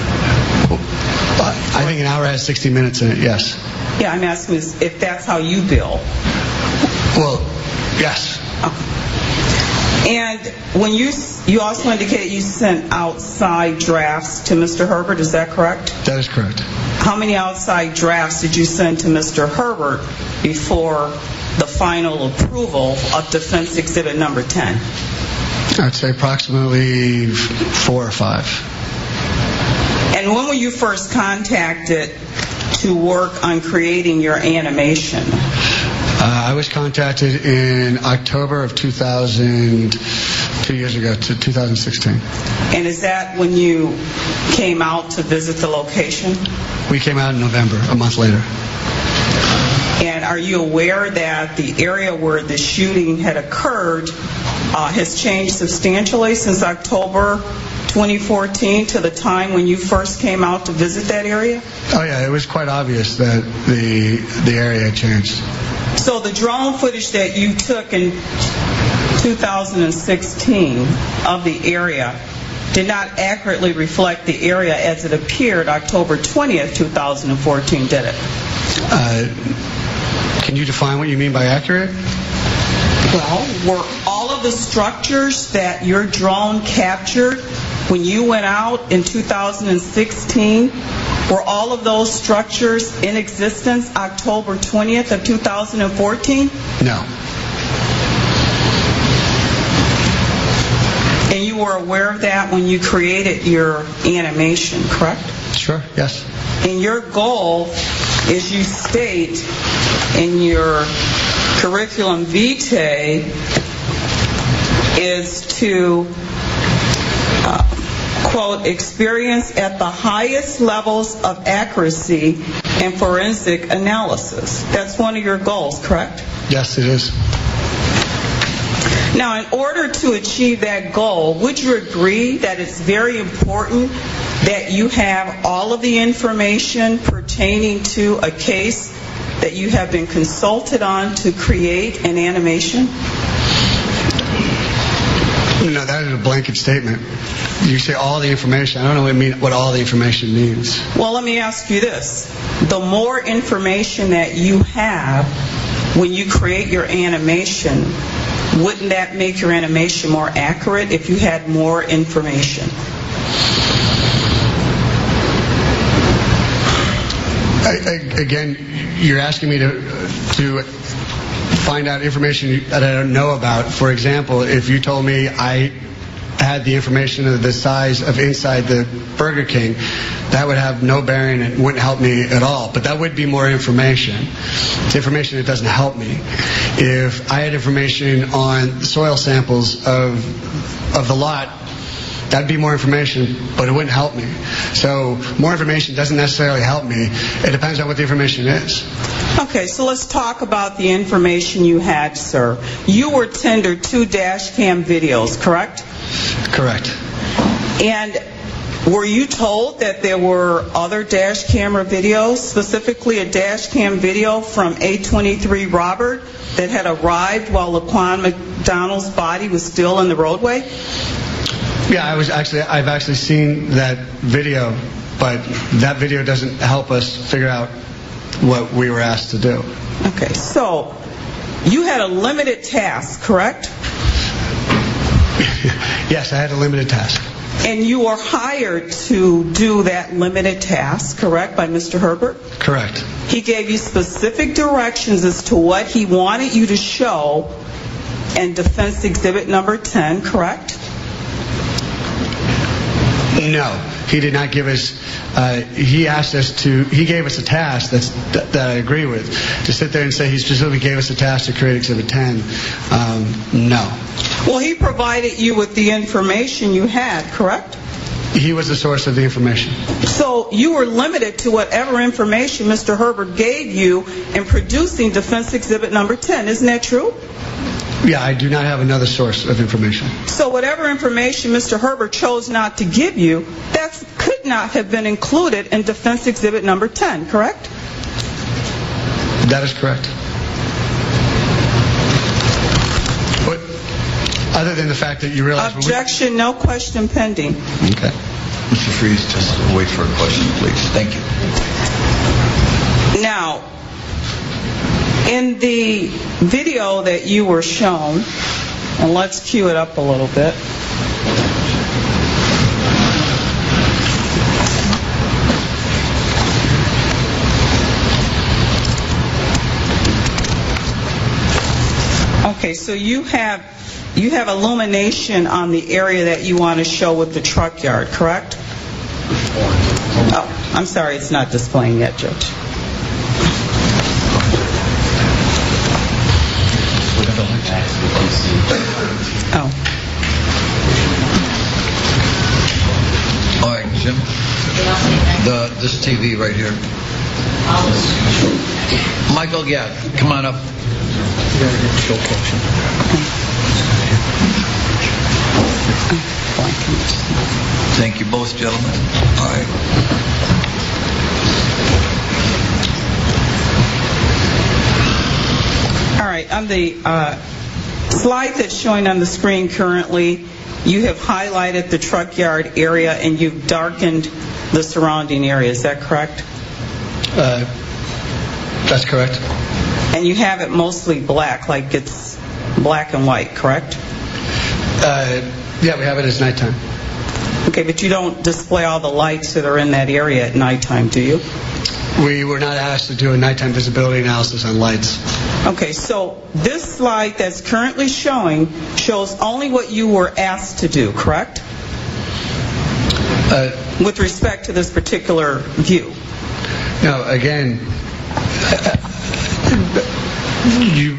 I think an hour has sixty minutes in it, yes. Yeah, I'm asking if that's how you bill. Well, yes. Okay. And when you you also indicated you sent outside drafts to Mister Herbert, is that correct? That is correct. How many outside drafts did you send to Mister Herbert before the final approval of defense exhibit number ten? I'd say approximately four or five. And when were you first contacted to work on creating your animation? Uh, I was contacted in October of two thousand, two years ago, to two thousand sixteen. And is that when you came out to visit the location? We came out in November, a month later. And are you aware that the area where the shooting had occurred uh, has changed substantially since October twenty fourteen to the time when you first came out to visit that area? Oh yeah, it was quite obvious that the the area had changed. So the drone footage that you took in two thousand sixteen of the area did not accurately reflect the area as it appeared October twentieth, two thousand fourteen, did it? Uh, can you define what you mean by accurate? Well, were all of the structures that your drone captured when you went out in two thousand sixteen, were all of those structures in existence October twentieth of two thousand fourteen? No. And you were aware of that when you created your animation, correct? Sure, yes. And your goal, as you state in your curriculum vitae, is to, uh, quote, experience at the highest levels of accuracy and forensic analysis. That's one of your goals, correct? Yes, it is. Now, in order to achieve that goal, would you agree that it's very important that you have all of the information pertaining to a case that you have been consulted on to create an animation? No, that is a blanket statement. You say all the information. I don't know what, mean, what all the information means. Well, let me ask you this. The more information that you have when you create your animation, wouldn't that make your animation more accurate if you had more information? I, I, again, you're asking me to to find out information that I don't know about. For example, if you told me I had the information of the size of inside the Burger King, that would have no bearing and wouldn't help me at all. But that would be more information. It's information that doesn't help me. If I had information on soil samples of of the lot, that'd be more information, but it wouldn't help me. So more information doesn't necessarily help me. It depends on what the information is. Okay, so let's talk about the information you had, sir. You were tendered two dash cam videos, correct? Correct. And were you told that there were other dash camera videos, specifically a dash cam video from A twenty-three Robert that had arrived while Laquan McDonald's body was still in the roadway? Yeah, I was actually, I've actually seen that video, but that video doesn't help us figure out what we were asked to do. Okay, so you had a limited task, correct? Yes, I had a limited task. And you were hired to do that limited task, correct, by Mister Herbert? Correct. He gave you specific directions as to what he wanted you to show in defense exhibit number ten, correct? No, he did not give us, uh, he asked us to, he gave us a task that's, that, that I agree with. To sit there and say he specifically gave us a task to create Exhibit ten, um, no. Well, he provided you with the information you had, correct? He was the source of the information. So you were limited to whatever information Mister Herbert gave you in producing defense exhibit number ten. Isn't that true? Yeah, I do not have another source of information. So whatever information Mister Herbert chose not to give you, that could not have been included in defense exhibit number ten, correct? That is correct. But other than the fact that you realize... Objection, no question pending. Okay. Mister Freeze, just wait for a question, please. Thank you. Now, in the video that you were shown, and let's cue it up a little bit. Okay, so you have you have illumination on the area that you want to show with the truck yard, correct? Oh, I'm sorry, it's not displaying yet, Judge. Oh. All right, Jim. The this T V right here. Michael, yeah, come on up. Show caption. Thank you both, gentlemen. All right. All right, on the uh, slide that's showing on the screen currently, you have highlighted the truck yard area and you've darkened the surrounding area. Is that correct? Uh, that's correct. And you have it mostly black, like it's black and white, correct? Uh, yeah, we have it as nighttime. Okay, but you don't display all the lights that are in that area at nighttime, do you? We were not asked to do a nighttime visibility analysis on lights. Okay, so this slide that's currently showing shows only what you were asked to do, correct? Uh, With respect to this particular view. no, again, you...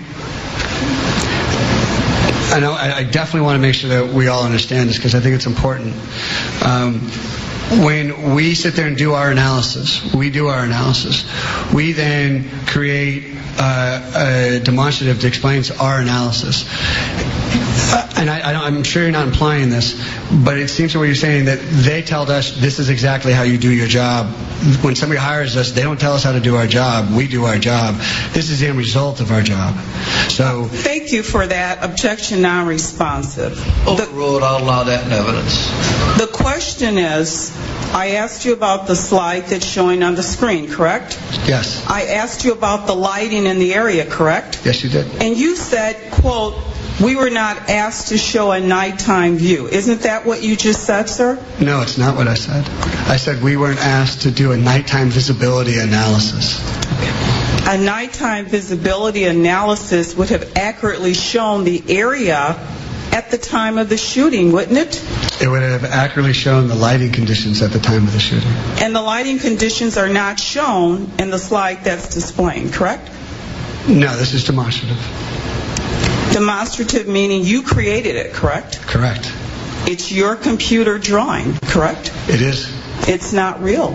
I know. I, I definitely want to make sure that we all understand this because I think it's important. Um, when we sit there and do our analysis, we do our analysis. We then create uh, a demonstrative that explains our analysis. Uh, and I, I don't, I'm sure you're not implying this, but it seems to what you're saying that they tell us this is exactly how you do your job. When somebody hires us, they don't tell us how to do our job. We do our job. This is the end result of our job. So thank you for that. Objection non-responsive. Overruled. I'll allow that in evidence. The question is, I asked you about the slide that's showing on the screen, correct? Yes. I asked you about the lighting in the area, correct? Yes, you did. And you said, quote, we were not asked to show a nighttime view. Isn't that what you just said, sir? No, it's not what I said. I said we weren't asked to do a nighttime visibility analysis. A nighttime visibility analysis would have accurately shown the area at the time of the shooting, wouldn't it? It would have accurately shown the lighting conditions at the time of the shooting. And the lighting conditions are not shown in the slide that's displaying, correct? No, this is demonstrative. Demonstrative meaning you created it, correct? Correct. It's your computer drawing, correct? It is. It's not real.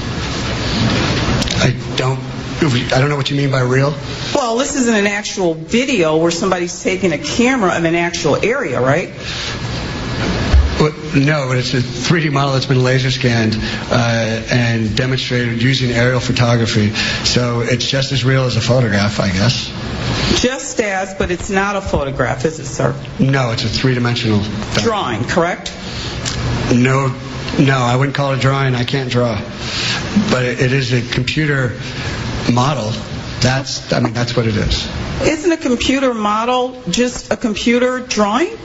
I don't, I don't know what you mean by real. Well, this isn't an actual video where somebody's taking a camera of an actual area, right? Well, no, but it's a three D model that's been laser scanned uh, and demonstrated using aerial photography. So it's just as real as a photograph, I guess. Just as, but it's not a photograph, is it, sir? No, it's a three-dimensional drawing, correct? No, no, I wouldn't call it a drawing. I can't draw. But it, it is a computer model. That's, I mean, that's what it is. Isn't a computer model just a computer drawing?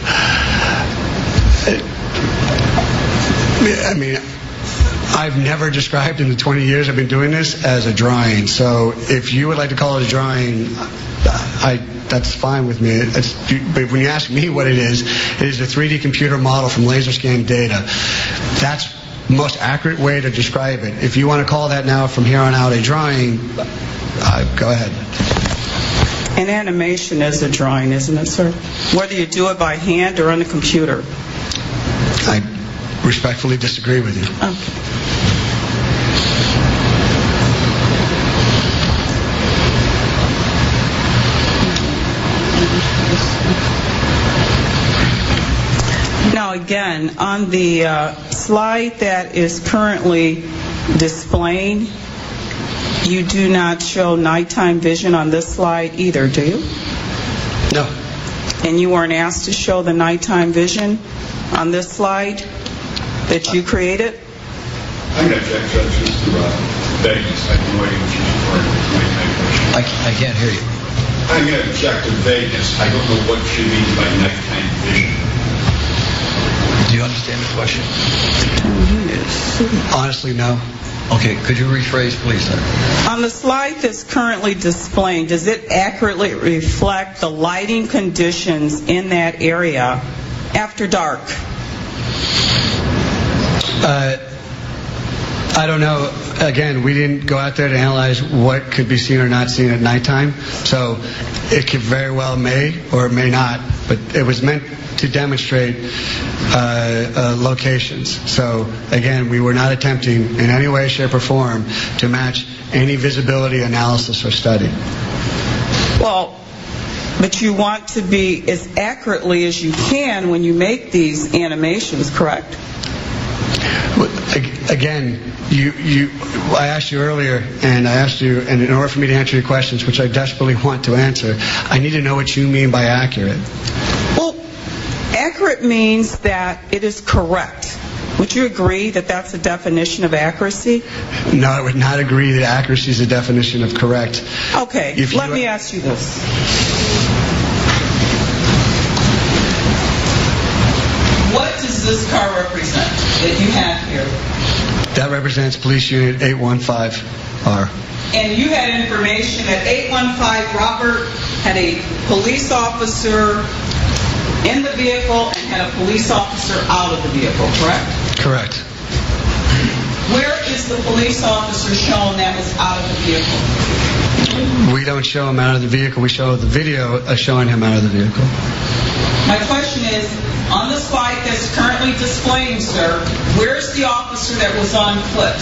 I mean, I've never described in the twenty years I've been doing this as a drawing. So if you would like to call it a drawing, I, that's fine with me. It's, but when you ask me what it is, it is a three D computer model from laser scan data. That's the most accurate way to describe it. If you want to call that now from here on out a drawing, uh, go ahead. An animation is a drawing, isn't it, sir? Whether you do it by hand or on the computer. I respectfully disagree with you. Okay. Now again, on the uh, slide that is currently displaying, you do not show nighttime vision on this slide either, do you? No. And you weren't asked to show the nighttime vision on this slide that you created? I'm going to object, Judge, just to uh, vagueness. I have no idea what she's referring to nighttime vision. I, I can't hear you. I'm going to object to vagueness. I don't know what she means by nighttime vision. Do you understand the question? Honestly, no. Okay, could you rephrase, please, sir? On the slide that's currently displaying, does it accurately reflect the lighting conditions in that area after dark? Uh, I don't know. Again, we didn't go out there to analyze what could be seen or not seen at nighttime. So it could very well may or may not, but it was meant to demonstrate uh, uh, locations. So again, we were not attempting in any way, shape, or form to match any visibility analysis or study. Well, but you want to be as accurately as you can when you make these animations, correct? Again, you, you, I asked you earlier, and I asked you, and in order for me to answer your questions, which I desperately want to answer, I need to know what you mean by accurate. Well, accurate means that it is correct. Would you agree that that's a definition of accuracy? No, I would not agree that accuracy is a definition of correct. Okay, If let you, me ask you this. What does this car represent that you have here? That represents Police Unit eight one five. are. And you had information that eight one five Robert had a police officer in the vehicle and had a police officer out of the vehicle, correct? Correct. Where is the police officer shown that was out of the vehicle? We don't show him out of the vehicle. We show the video of showing him out of the vehicle. My question is, on the slide that's currently displaying, sir, where's the officer that was on foot?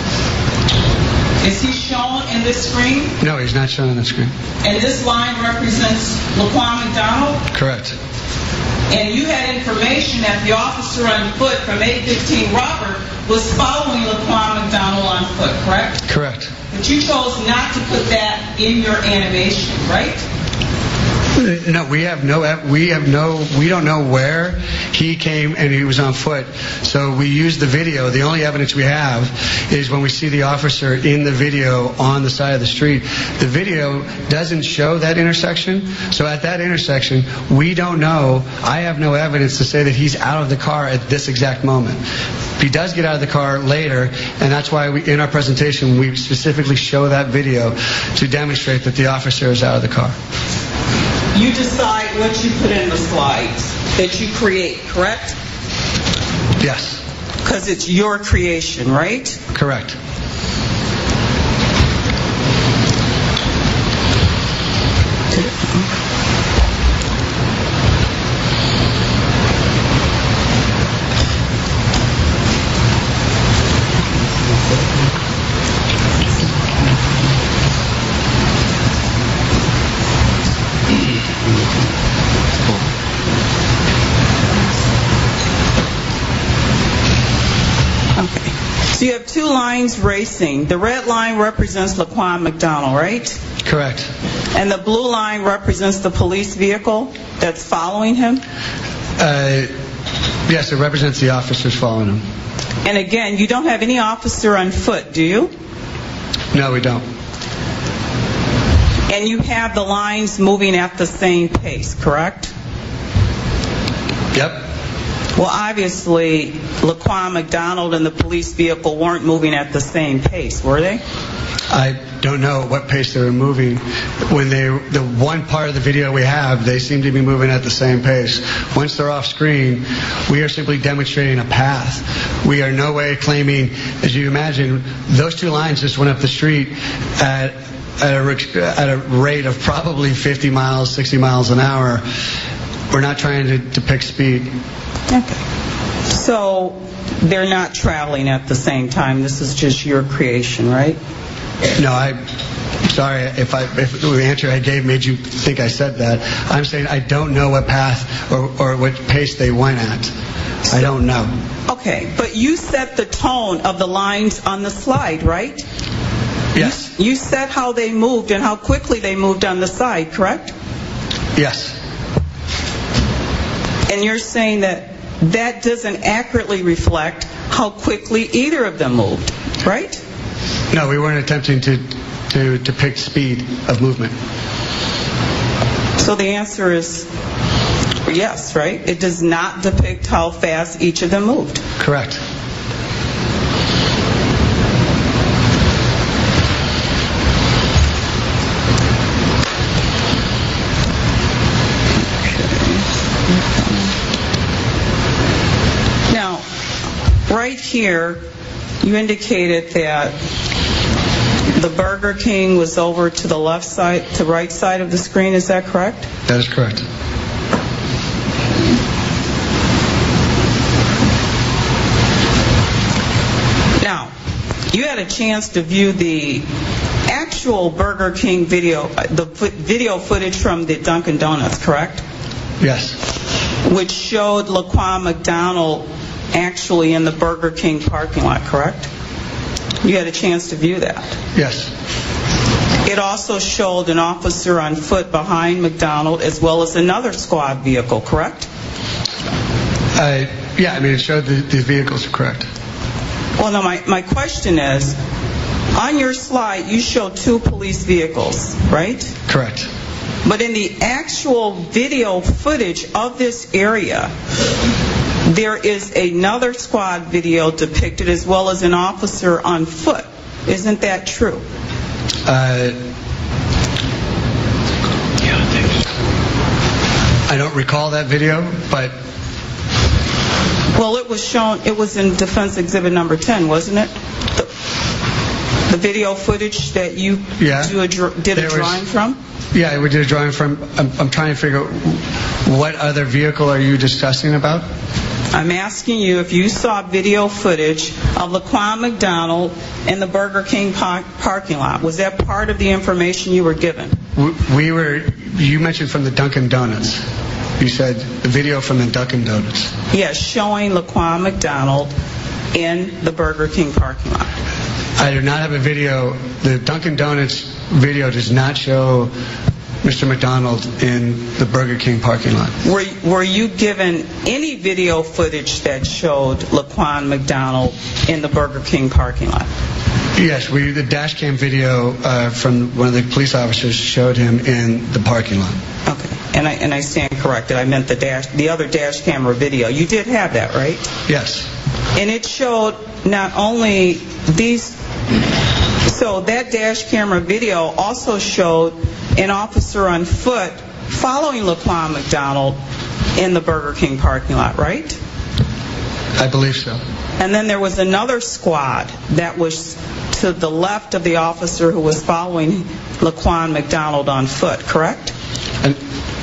Is he shown in this screen? No, he's not shown on the screen. And this line represents Laquan McDonald? Correct. And you had information that the officer on foot from eight fifteen Robert was following Laquan McDonald on foot, correct? Correct. But you chose not to put that in your animation, right? No, we have no, we have no, we don't know where he came and he was on foot. So we use the video. The only evidence we have is when we see the officer in the video on the side of the street. The video doesn't show that intersection. So at that intersection, we don't know. I have no evidence to say that he's out of the car at this exact moment. He does get out of the car later, and that's why we, in our presentation, we specifically show that video to demonstrate that the officer is out of the car. You decide what you put in the slides that you create, correct? Yes. Because it's your creation, right? Correct. So you have two lines racing. The red line represents Laquan McDonald, right? Correct. And the blue line represents the police vehicle that's following him? Uh, yes, it represents the officers following him. And again, you don't have any officer on foot, do you? No, we don't. And you have the lines moving at the same pace, correct? Yep. Well, obviously, Laquan McDonald and the police vehicle weren't moving at the same pace, were they? I don't know what pace they were moving. When they, the one part of the video we have, they seem to be moving at the same pace. Once they're off screen, we are simply demonstrating a path. We are no way claiming, as you imagine, those two lines just went up the street at at a, at a rate of probably fifty miles, sixty miles an hour. We're not trying to depict speed. Okay. So they're not traveling at the same time. This is just your creation, right? No, I'm sorry if I if the answer I gave made you think I said that. I'm saying I don't know what path or, or what pace they went at. I don't know. Okay, but you set the tone of the lines on the slide, right? Yes. You, you set how they moved and how quickly they moved on the side, correct? Yes. And you're saying that that doesn't accurately reflect how quickly either of them moved, right? No, we weren't attempting to, to depict speed of movement. So the answer is yes, right? It does not depict how fast each of them moved. Correct. Right here, you indicated that the Burger King was over to the left side, to the right side of the screen. Is that correct? That is correct. Now, you had a chance to view the actual Burger King video, the video footage from the Dunkin' Donuts, correct? Yes. Which showed Laquan McDonald actually in the Burger King parking lot, correct? You had a chance to view that? Yes. It also showed an officer on foot behind McDonald as well as another squad vehicle, correct? Uh, yeah, I mean, it showed the, the vehicles are correct. Well, no, my, my question is, on your slide, you showed two police vehicles, right? Correct. But in the actual video footage of this area, there is another squad video depicted as well as an officer on foot. Isn't that true? Uh, I don't recall that video, but... Well, it was shown, it was in Defense Exhibit Number ten, wasn't it? The, the video footage that you yeah. do a, did a drawing was, from? Yeah, we did a drawing from. I'm, I'm trying to figure out what other vehicle are you discussing about? I'm asking you if you saw video footage of Laquan McDonald in the Burger King par- parking lot. Was that part of the information you were given? We, we were, you mentioned from the Dunkin' Donuts. You said the video from the Dunkin' Donuts. Yes, showing Laquan McDonald in the Burger King parking lot. I do not have a video. The Dunkin' Donuts video does not show Mister McDonald in the Burger King parking lot. Were, were you given any video footage that showed Laquan McDonald in the Burger King parking lot? Yes, we the dash cam video uh, from one of the police officers showed him in the parking lot. Okay, and I and I stand corrected. I meant the dash, the other dash camera video. You did have that, right? Yes. And it showed not only these. So that dash camera video also showed an officer on foot following Laquan McDonald in the Burger King parking lot, right? I believe so. And then there was another squad that was to the left of the officer who was following Laquan McDonald on foot, correct? And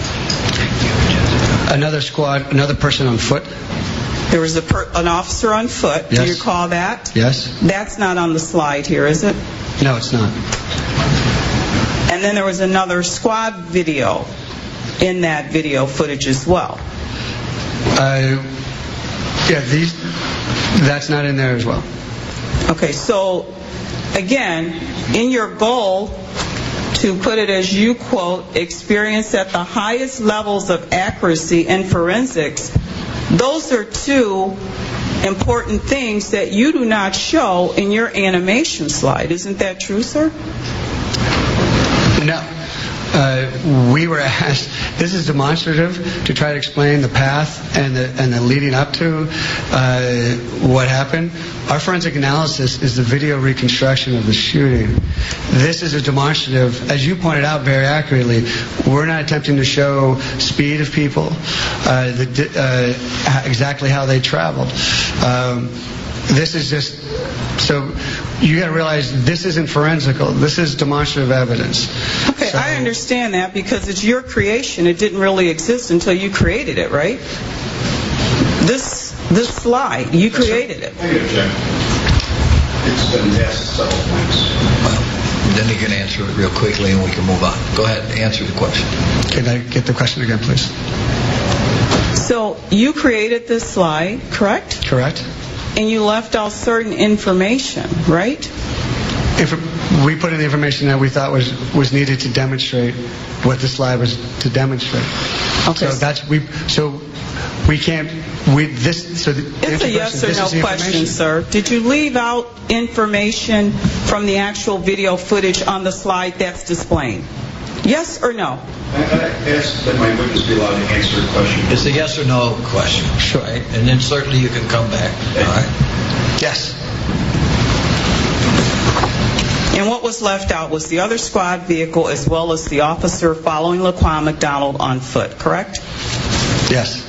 another squad, another person on foot? There was a per, an officer on foot. Yes. Do you recall that? Yes. That's not on the slide here, is it? No, it's not. And then there was another squad video in that video footage as well. Uh, yeah, these. That's not in there as well. Okay, so again, in your goal to put it as you quote, experience at the highest levels of accuracy and forensics, those are two important things that you do not show in your animation slide. Isn't that true, sir? No. Uh, we were asked, this is demonstrative to try to explain the path and the, and the leading up to uh, what happened. Our forensic analysis is the video reconstruction of the shooting. This is a demonstrative, as you pointed out very accurately, we're not attempting to show speed of people, uh, the, uh, exactly how they traveled. Um, this is just, so you got to realize this isn't forensical. This is demonstrative evidence. Okay, so, I understand that because it's your creation. It didn't really exist until you created it, right? This this slide, you created it. I object. It's been asked several times. Well, then you can answer it real quickly and we can move on. Go ahead and answer the question. Can I get the question again, please? So you created this slide, correct? Correct. And you left out certain information, right? If we put in the information that we thought was, was needed to demonstrate what the slide was to demonstrate. Okay. So that's we. So we can't. We this. So the it's a yes or no question, sir. Did you leave out information from the actual video footage on the slide that's displayed? Yes or no? I ask that my witness be allowed to answer a question. It's a yes or no question. Sure. Right? And then certainly you can come back. All right. Yes. And what was left out was the other squad vehicle as well as the officer following Laquan McDonald on foot, correct? Yes.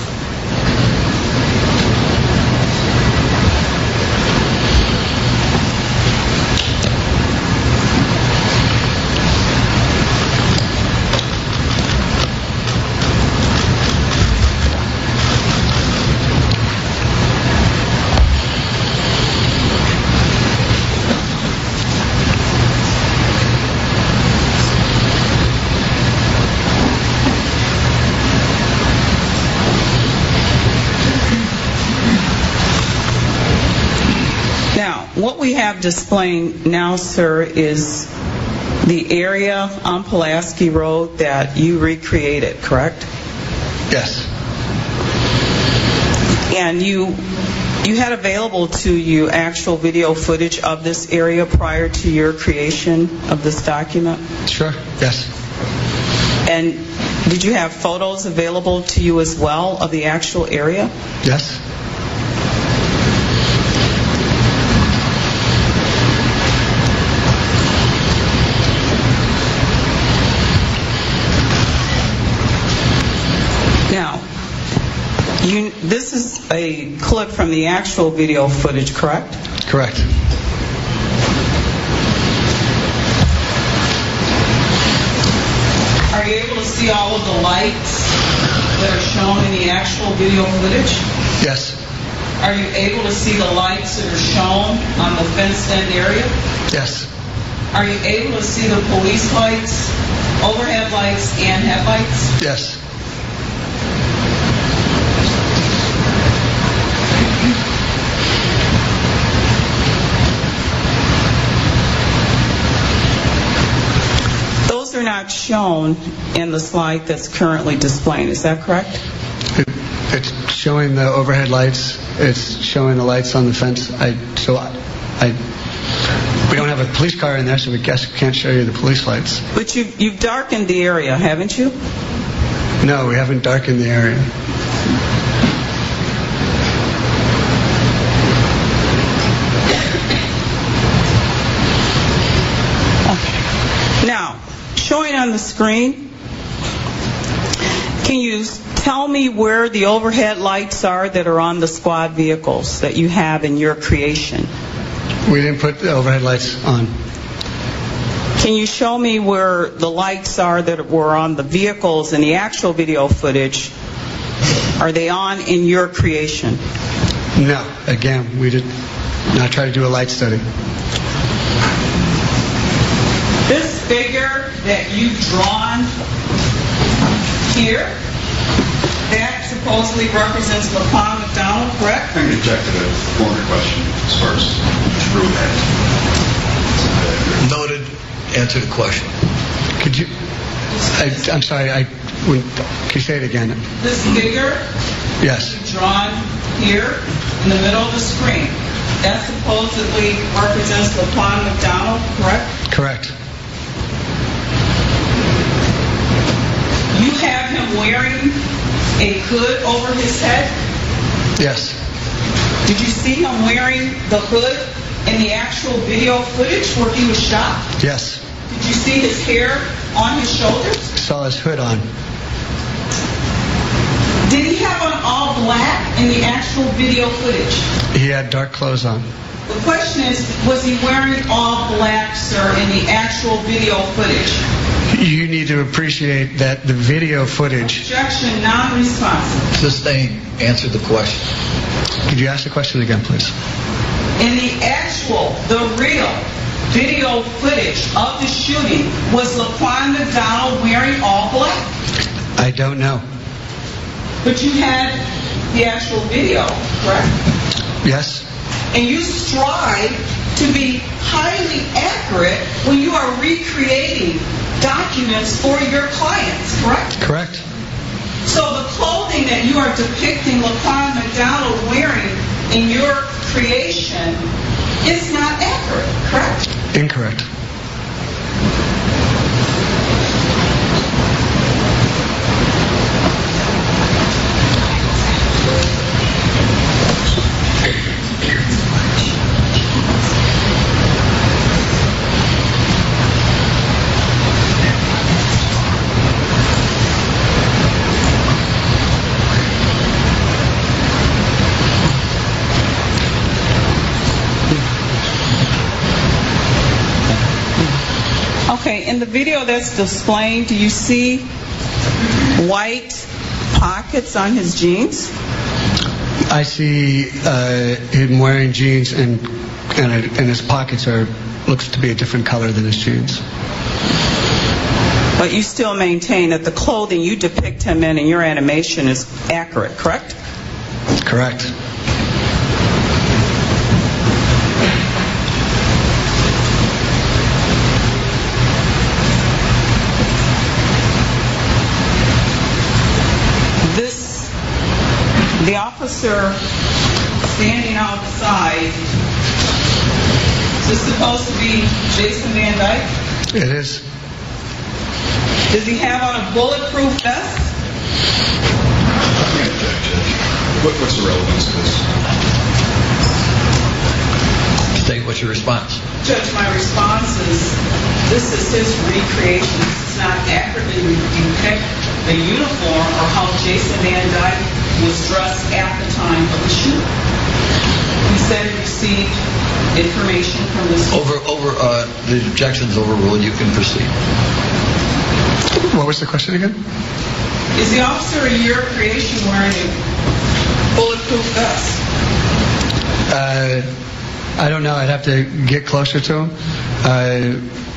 What we have displaying now, sir, is the area on Pulaski Road that you recreated, correct? Yes. And you you had available to you actual video footage of this area prior to your creation of this document? Sure, yes. And did you have photos available to you as well of the actual area? Yes. bullet from the actual video footage, correct? Correct. Are you able to see all of the lights that are shown in the actual video footage? Yes. Are you able to see the lights that are shown on the fenced-in area? Yes. Are you able to see the police lights, overhead lights, and headlights? Yes. Those are not shown in the slide that's currently displayed. Is that correct? It, it's showing the overhead lights. It's showing the lights on the fence. I so I, I we don't have a police car in there, so we guess we can't show you the police lights. But you've, you've darkened the area, haven't you? No, we haven't darkened the area. Okay. Now, showing on the screen, can you tell me where the overhead lights are that are on the squad vehicles that you have in your creation? We didn't put the overhead lights on. Can you show me where the lights are that were on the vehicles in the actual video footage? Are they on in your creation? No. Again, we did not try to do a light study. This figure that you've drawn here, that supposedly represents LaQuan McDonald, correct? I can inject a longer question as far as through that. Noted. Answer the question. Could you? I, I'm sorry. I. When, can you say it again? This figure, yes, drawn here in the middle of the screen, that supposedly represents LaQuan McDonald, correct? Correct. You have him wearing a hood over his head? Yes. Did you see him wearing the hood in the actual video footage where he was shot? Yes. Did you see his hair on his shoulders? Saw his hood on. Did he have on all black in the actual video footage? He had dark clothes on. The question is, was he wearing all black, sir, in the actual video footage? You need to appreciate that the video footage. Objection, non-responsive. Sustained. Answer the question. Could you ask the question again, please? In the actual, the real video footage of the shooting, was LaQuan McDonald wearing all black? I don't know. But you had the actual video, correct? Yes. And you strive to be highly accurate when you are recreating documents for your clients, correct? Correct. So the clothing that you are depicting LaQuan McDonald wearing in your creation is not accurate, correct? Incorrect. Okay, in the video that's displayed, do you see white pockets on his jeans? I see uh, him wearing jeans, and and, and his pockets are looks to be a different color than his jeans. But you still maintain that the clothing you depict him in in your animation is accurate, correct? Correct. The officer standing outside, is this supposed to be Jason Van Dyke? It is. Does he have on a bulletproof vest? What, what's the relevance of this? State what's your response? Judge, my response is this is his recreation. This does not accurately depict the uniform or how Jason Van Dyke was dressed at the time of the shooting. had received information from the school. Over, over, uh, the objection's overruled. You can proceed. What was the question again? Is the officer of your creation wearing a bulletproof vest? Uh, I don't know. I'd have to get closer to him. Uh,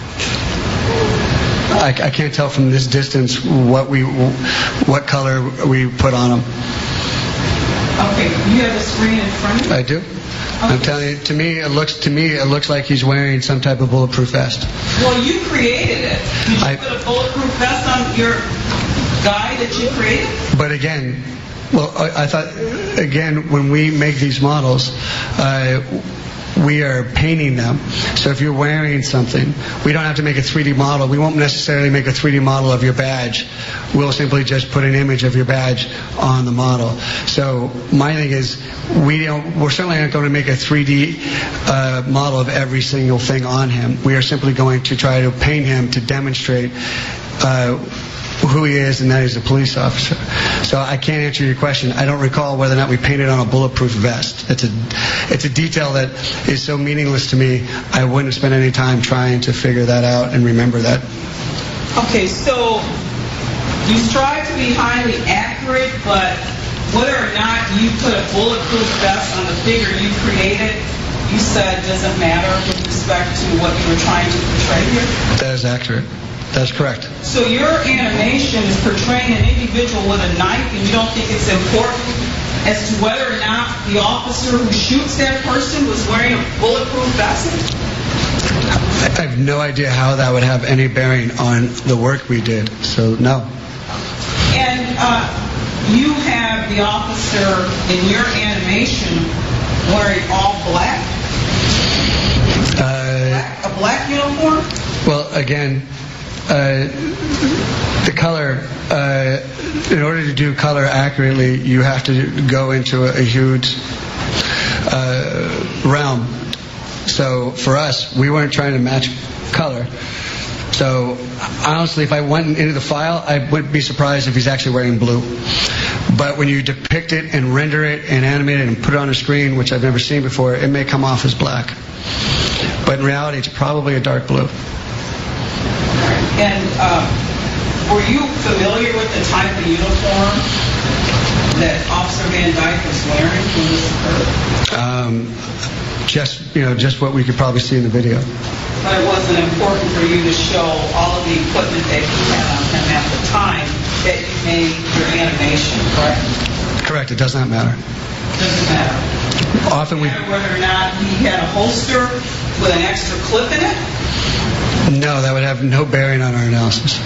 I, I can't tell from this distance what we, what color we put on him. Okay, you have a screen in front of you? I do. Okay. I'm telling you, to me, it looks to me it looks like he's wearing some type of bulletproof vest. Well, you created it. Did you I, put a bulletproof vest on your guy that you created? But again, well, I, I thought again when we make these models, uh, we are painting them. So if you're wearing something, we don't have to make a three D model. We won't necessarily make a three D model of your badge. We'll simply just put an image of your badge on the model. So my thing is, we don't, we're certainly not going to make a three D uh, model of every single thing on him. We are simply going to try to paint him to demonstrate uh, who he is, and that he's a police officer. So I can't answer your question. I don't recall whether or not we painted on a bulletproof vest. It's a, it's a detail that is so meaningless to me, I wouldn't spend any time trying to figure that out and remember that. Okay, so you strive to be highly accurate, but whether or not you put a bulletproof vest on the figure you created, you said doesn't matter with respect to what you were trying to portray here? That is accurate. That's correct. So your animation is portraying an individual with a knife, and you don't think it's important as to whether or not the officer who shoots that person was wearing a bulletproof vest? I have no idea how that would have any bearing on the work we did, so no. And uh, you have the officer in your animation wearing all black? Uh, black? A black uniform? Well, again, Uh, the color, uh, in order to do color accurately, you have to go into a, a huge uh, realm. So for us, we weren't trying to match color. So honestly, if I went into the file, I wouldn't be surprised if he's actually wearing blue. But when you depict it and render it and animate it and put it on a screen, which I've never seen before, it may come off as black. But in reality, it's probably a dark blue. And uh, were you familiar with the type of uniform that Officer Van Dyke was wearing when this occurred? Um, just, you know, just what we could probably see in the video. But it wasn't important for you to show all of the equipment that he had on him at the time that you made your animation, correct? Correct. It does not matter. Doesn't matter. Often we. Whether or not he had a holster with an extra clip in it? No, that would have no bearing on our analysis.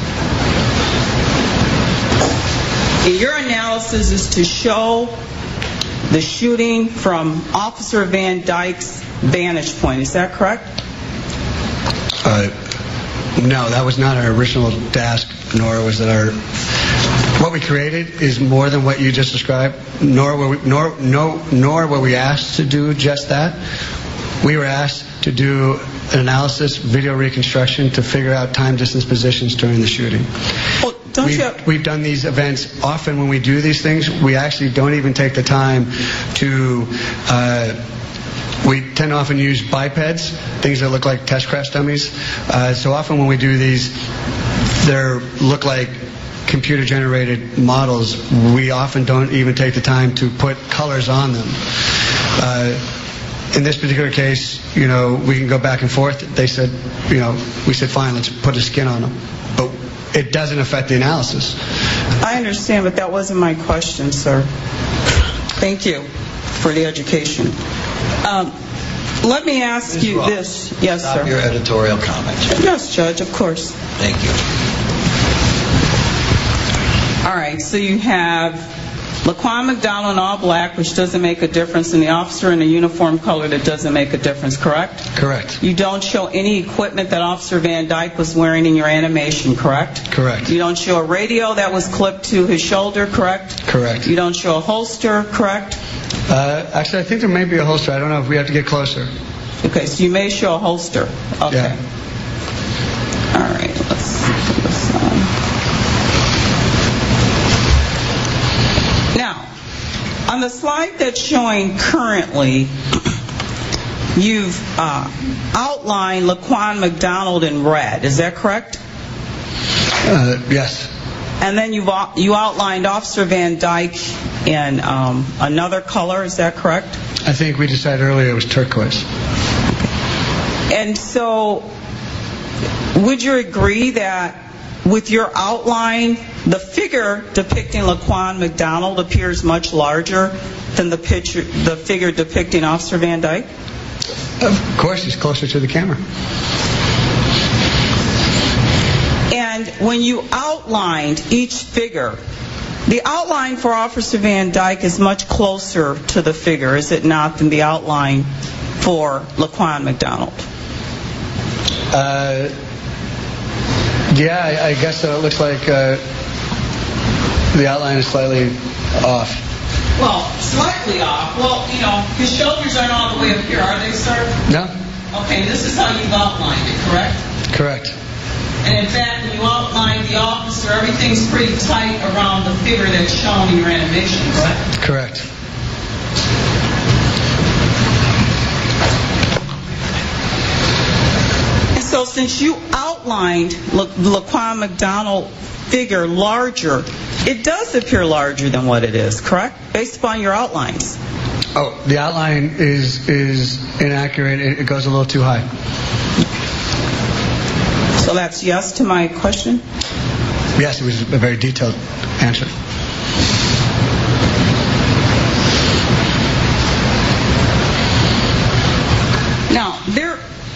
Your analysis is to show the shooting from Officer Van Dyke's vantage point. Is that correct? Uh, no, that was not our original task, nor was it our... What we created is more than what you just described, nor were we, nor, no, nor were we asked to do just that. We were asked to do an analysis, video reconstruction, to figure out time, distance, positions during the shooting. Well, don't we've, you... we've done these events. Often when we do these things, we actually don't even take the time to... Uh, we tend to often use bipeds, things that look like test crash dummies. Uh, so often when we do these, they look like computer-generated models. We often don't even take the time to put colors on them. Uh, in this particular case, you know, we can go back and forth. They said, you know, we said, fine, let's put a skin on them. But it doesn't affect the analysis. I understand, but that wasn't my question, sir. Thank you for the education. Um, let me ask Miz you Ross, this. Yes, stop sir. your editorial comment. Yes, Judge, of course. Thank you. All right, so you have Laquan McDonald in all black, which doesn't make a difference, and the officer in a uniform color that doesn't make a difference, correct? Correct. You don't show any equipment that Officer Van Dyke was wearing in your animation, correct? Correct. You don't show a radio that was clipped to his shoulder, correct? Correct. You don't show a holster, correct? Uh, actually, I think there may be a holster. I don't know if we have to get closer. Okay, so you may show a holster. Okay. Yeah. All right, let's see this on. Now, on the slide that's showing currently, you've uh, outlined Laquan McDonald in red. Is that correct? Uh, yes. And then you've, you outlined Officer Van Dyke in um, another color. Is that correct? I think we decided earlier it was turquoise. And so, would you agree that with your outline, the figure depicting Laquan McDonald appears much larger than the picture, the figure depicting Officer Van Dyke? Of course, he's closer to the camera. And when you outlined each figure, the outline for Officer Van Dyke is much closer to the figure, is it not, than the outline for Laquan McDonald? Uh, yeah, I, I guess so. It looks like uh, the outline is slightly off. Well, slightly off. Well, you know, his shoulders aren't all the way up here, are they, sir? No. Okay, this is how you've outlined it, correct? Correct. And in fact, when you outline the officer, everything's pretty tight around the figure that's shown in your animation, correct? Correct. And so since you outlined La- Laquan McDonald figure larger, it does appear larger than what it is, correct? Based upon your outlines. Oh, the outline is is inaccurate. It, it goes a little too high. So that's yes to my question? Yes, it was a very detailed answer. Now, there...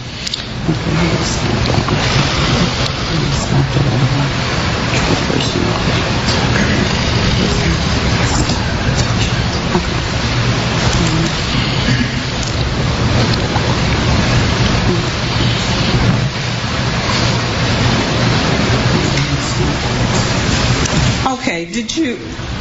Okay, did you...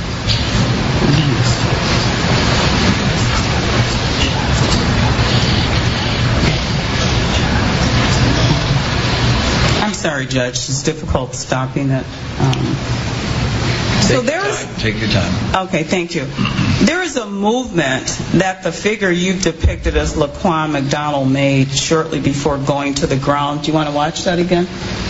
I'm sorry, Judge. It's difficult stopping it. Um, so there is... Take your time. Okay, thank you. There is a movement that the figure you've depicted as Laquan McDonald made shortly before going to the ground. Do you want to watch that again?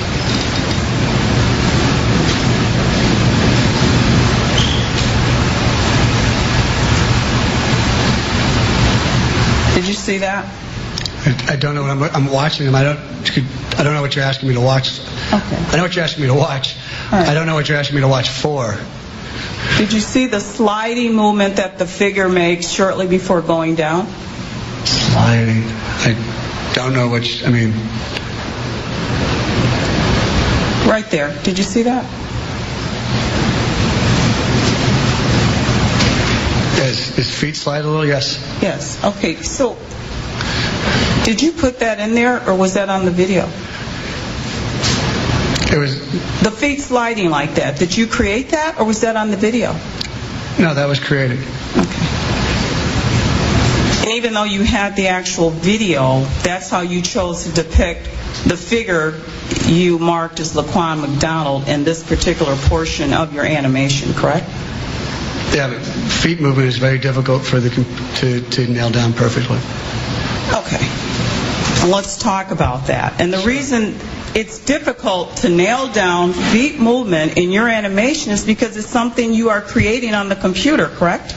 Did you see that? I, I don't know what I'm, I'm watching them. I don't. I don't know what you're asking me to watch. Okay. I know what you're asking me to watch. Right. I don't know what you're asking me to watch for. Did you see the sliding movement that the figure makes shortly before going down? Sliding. I don't know what. You, I mean. Right there. Did you see that? His, his feet slide a little. Yes. Yes. Okay. So, did you put that in there, or was that on the video? It was. The feet sliding like that. Did you create that, or was that on the video? No, that was created. Okay. And even though you had the actual video, that's how you chose to depict the figure you marked as Laquan McDonald in this particular portion of your animation, correct? Yeah, but feet movement is very difficult for the to, to nail down perfectly. Okay. Well, let's talk about that. And the reason it's difficult to nail down feet movement in your animation is because it's something you are creating on the computer, correct?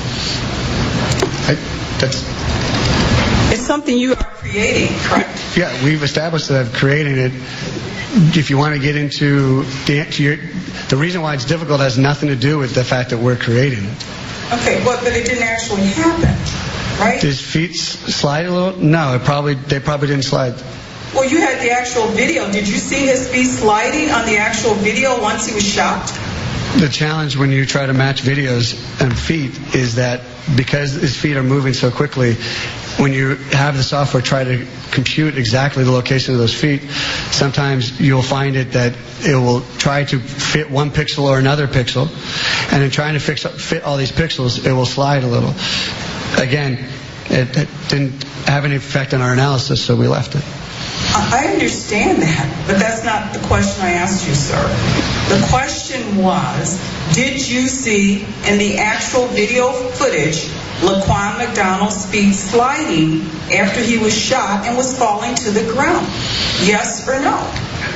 I, that's. It's something you are creating, correct? Yeah, we've established that I've created it. If you want to get into the, to your, the reason why it's difficult has nothing to do with the fact that we're creating it. Okay, well, but it didn't actually happen, right? Did his feet s- slide a little? No, it probably they probably didn't slide. Well, you had the actual video. Did you see his feet sliding on the actual video once he was shot? The challenge when you try to match videos and feet is that because his feet are moving so quickly, when you have the software try to compute exactly the location of those feet, sometimes you'll find it that it will try to fit one pixel or another pixel, and in trying to fix, fit all these pixels, it will slide a little. Again, it, it didn't have any effect on our analysis, so we left it. I understand that, but that's not the question I asked you, sir. The question was, did you see in the actual video footage Laquan McDonald's feet sliding after he was shot and was falling to the ground? Yes or no?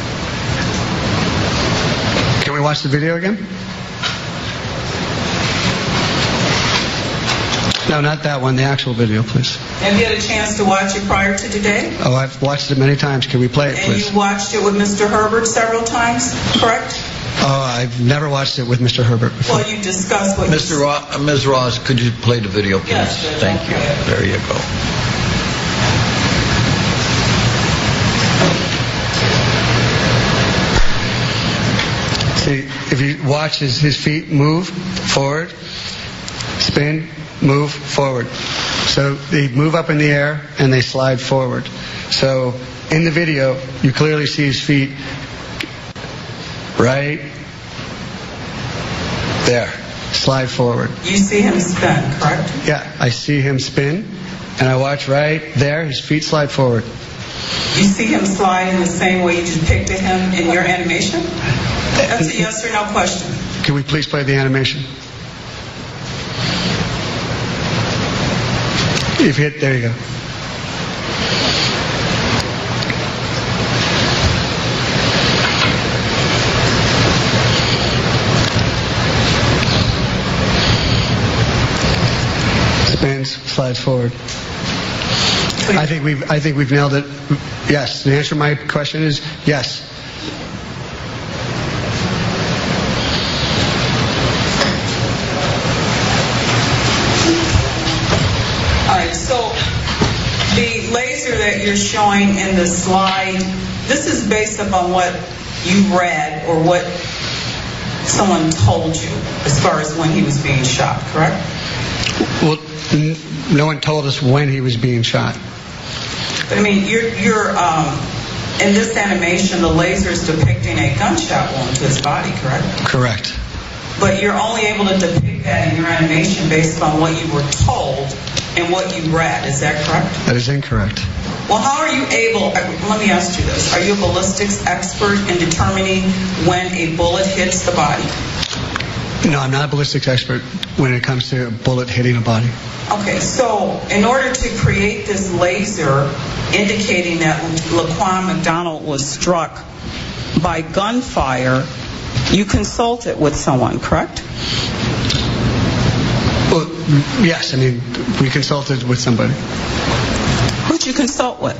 Can we watch the video again? No, not that one. The actual video, please. Have you had a chance to watch it prior to today? Oh, I've watched it many times. Can we play it, And please? you watched it with Mister Herbert several times, correct? Oh, I've never watched it with Mister Herbert before. Well, you discussed what Mister you... Ross, uh, Miz Ross, could you play the video, please? Yes, Judge, Thank I'll you. play it. There you go. See, if you watch his, his feet move forward, spin, move forward. So they move up in the air and they slide forward. So in the video, you clearly see his feet right there, slide forward. You see him spin, correct? Yeah, I see him spin, and I watch right there, his feet slide forward. You see him slide in the same way you depicted him in your animation? That's a yes or no question. Can we please play the animation? If you hit, there you go. Spins, slides forward. I think we've I think we've nailed it. Yes. The answer to my question is yes. All right, so the laser that you're showing in the slide, this is based upon what you read or what someone told you as far as when he was being shot, correct? Well, n- no one told us when he was being shot. But I mean, you're, you're um, in this animation, the laser is depicting a gunshot wound to his body, correct? Correct. But you're only able to depict that in your animation based on what you were told and what you read. Is that correct? That is incorrect. Well, how are you able, let me ask you this, are you a ballistics expert in determining when a bullet hits the body? No, I'm not a ballistics expert when it comes to a bullet hitting a body. Okay, so in order to create this laser indicating that Laquan McDonald was struck by gunfire, you consulted with someone, correct? Well, yes, I mean, we consulted with somebody. Who'd you consult with?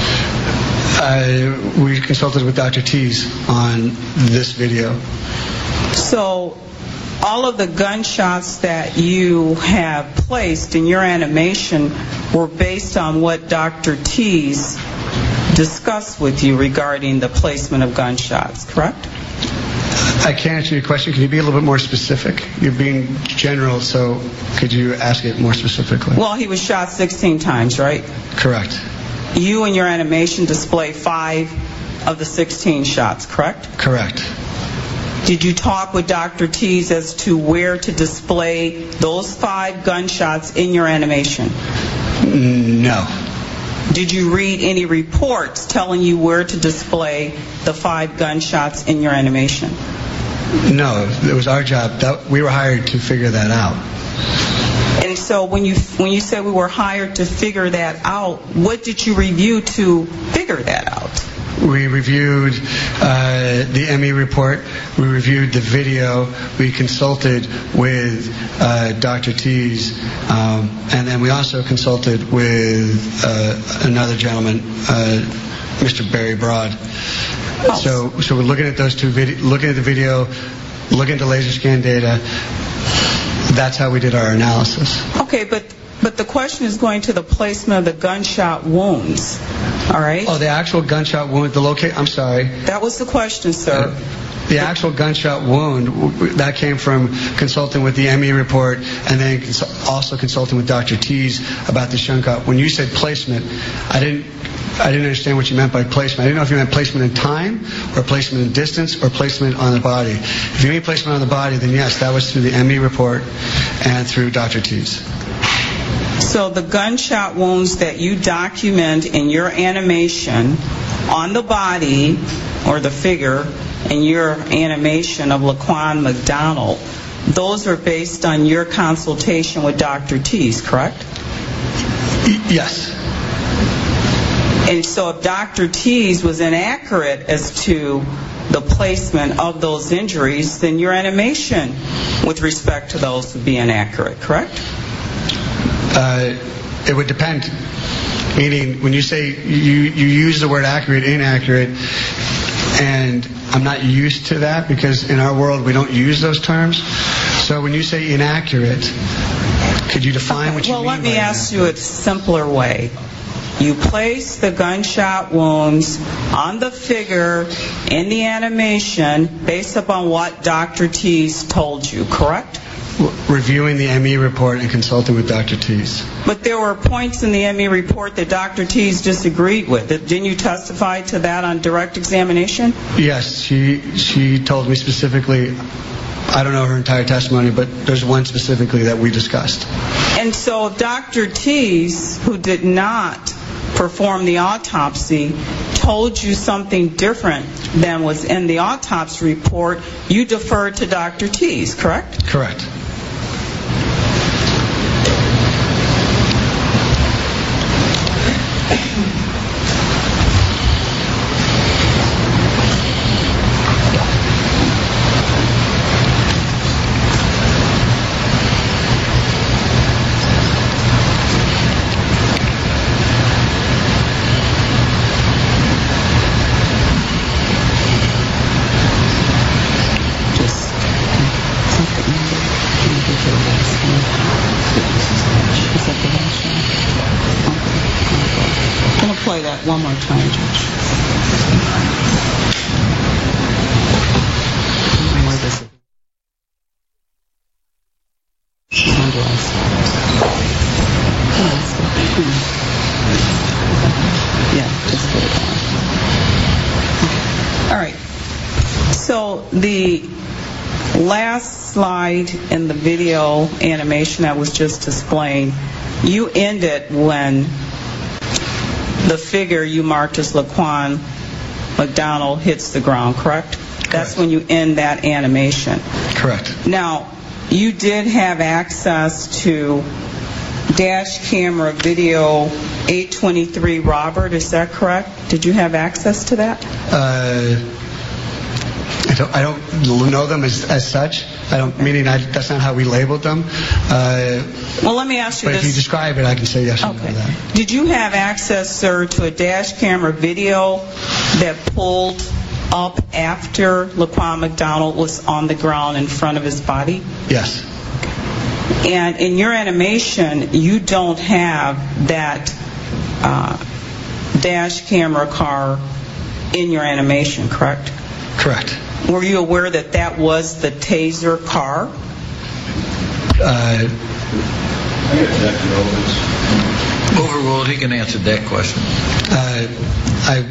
Uh, we consulted with Doctor Tees on this video. So all of the gunshots that you have placed in your animation were based on what Doctor Tees discussed with you regarding the placement of gunshots, correct? I can't answer your question. Can you be a little bit more specific? You're being general, so could you ask it more specifically? Well, he was shot sixteen times, right? Correct. You in your animation display five of the sixteen shots, correct? Correct. Did you talk with Doctor Tees as to where to display those five gunshots in your animation? No. Did you read any reports telling you where to display the five gunshots in your animation? No, it was our job. That, we were hired to figure that out. And so when you when you said we were hired to figure that out, what did you review to figure that out? We reviewed uh, the M E report. We reviewed the video. We consulted with uh, Doctor Tees, um, and then we also consulted with uh, another gentleman, uh, Mister Barry Broad. Oh. So, so we're looking at those two vid- looking at the video, looking at the laser scan data. That's how we did our analysis. Okay, but but the question is going to the placement of the gunshot wounds. All right. Oh, the actual gunshot wound, the locate. I'm sorry. That was the question, sir. Uh, the actual gunshot wound, that came from consulting with the M E report and then cons- also consulting with Doctor Tees about the shunt cup. When you said placement, I didn't I didn't understand what you meant by placement. I didn't know if you meant placement in time or placement in distance or placement on the body. If you mean placement on the body, then yes, that was through the M E report and through Doctor Tees. So the gunshot wounds that you document in your animation on the body or the figure in your animation of Laquan McDonald, those are based on your consultation with Doctor Tees, correct? Yes. And so if Doctor Tees was inaccurate as to the placement of those injuries, then your animation with respect to those would be inaccurate, correct? Uh, it would depend. Meaning, when you say you, you use the word accurate, inaccurate, and I'm not used to that because in our world we don't use those terms. So when you say inaccurate, could you define okay, what you well, mean let me by ask you a simpler way. You place the gunshot wounds on the figure in the animation based upon what Doctor Tees told you, correct? Reviewing the M E report and consulting with Doctor Tees. But there were points in the M E report that Doctor Tees disagreed with. Didn't you testify to that on direct examination? Yes, she she told me specifically. I don't know her entire testimony, but there's one specifically that we discussed. And so Doctor Tees, who did not perform the autopsy, told you something different than was in the autopsy report, you deferred to Doctor Tees, correct? Correct. One more time, Judge. Where does it? When do I start? Yeah, just put it on. All right. So the last slide in the video animation that was just displayed, you ended when the figure you marked as Laquan McDonald hits the ground, correct? Correct. That's when you end that animation. Correct. Now, you did have access to dash camera video eight twenty-three, Robert, is that correct? Did you have access to that? Uh, I don't, I don't know them as, as such. I don't, meaning I, that's not how we labeled them. Uh, well, let me ask you but this. But if you describe it, I can say yes or okay. no to that. Did you have access, sir, to a dash camera video that pulled up after Laquan McDonald was on the ground in front of his body? Yes. And in your animation, you don't have that uh, dash camera car in your animation, correct? Correct. Were you aware that that was the taser car? Uh, Overruled. He can answer that question. Uh, I.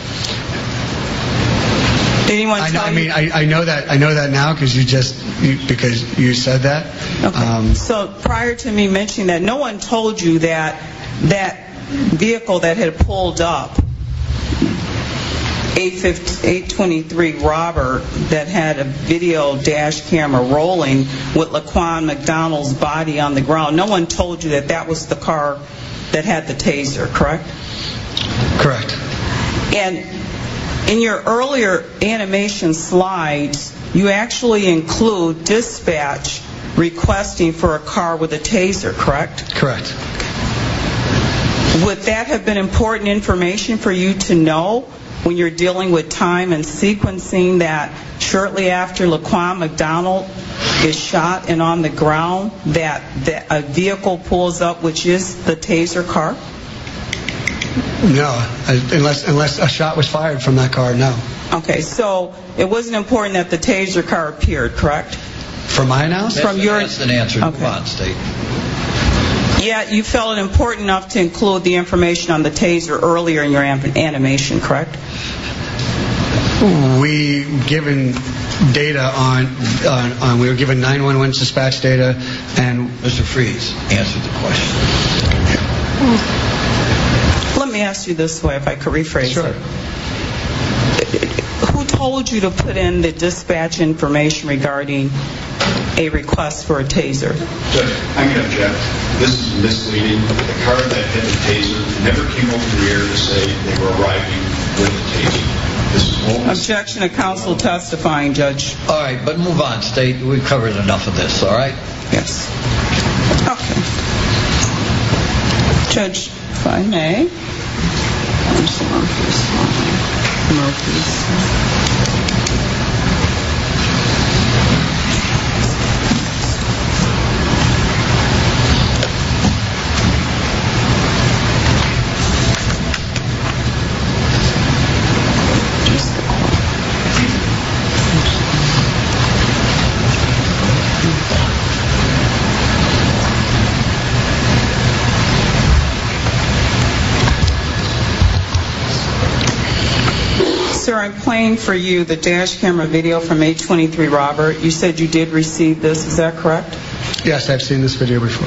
Did anyone I, tell I you? mean, I, I know that I know that now because you just you, because you said that. Okay. Um, so prior to me mentioning that, no one told you that that vehicle that had pulled up, eight twenty-three Robert, that had a video dash camera rolling with Laquan McDonald's body on the ground. No one told you that that was the car that had the taser, correct? Correct. And in your earlier animation slides, you actually include dispatch requesting for a car with a taser, correct? Correct. Would that have been important information for you to know when you're dealing with time and sequencing, that shortly after Laquan McDonald is shot and on the ground, that, that a vehicle pulls up, which is the taser car? No, unless unless a shot was fired from that car, no. Okay, so it wasn't important that the taser car appeared, correct? From my analysis? From your, that's an answer. Okay. Come on, State. Yeah, you felt it important enough to include the information on the taser earlier in your animation, correct? We given data on, on, on we were given nine one one dispatch data, and Mister Freeze answered the question. Let me ask you this way, if I could rephrase sure. it. Who told you to put in the dispatch information regarding a request for a taser. Judge, I'm going to object. This is misleading. The car that had the taser never came over the air to say they were arriving with the taser. This is all Objection to counsel testifying, Judge. All right, but move on, State. We've covered enough of this, all right? Yes. Okay. Judge, if I may. There's Murphy's. Murphy's. Sir, I'm playing for you the dash camera video from eight twenty-three Robert. You said you did receive this, is that correct? Yes, I've seen this video before.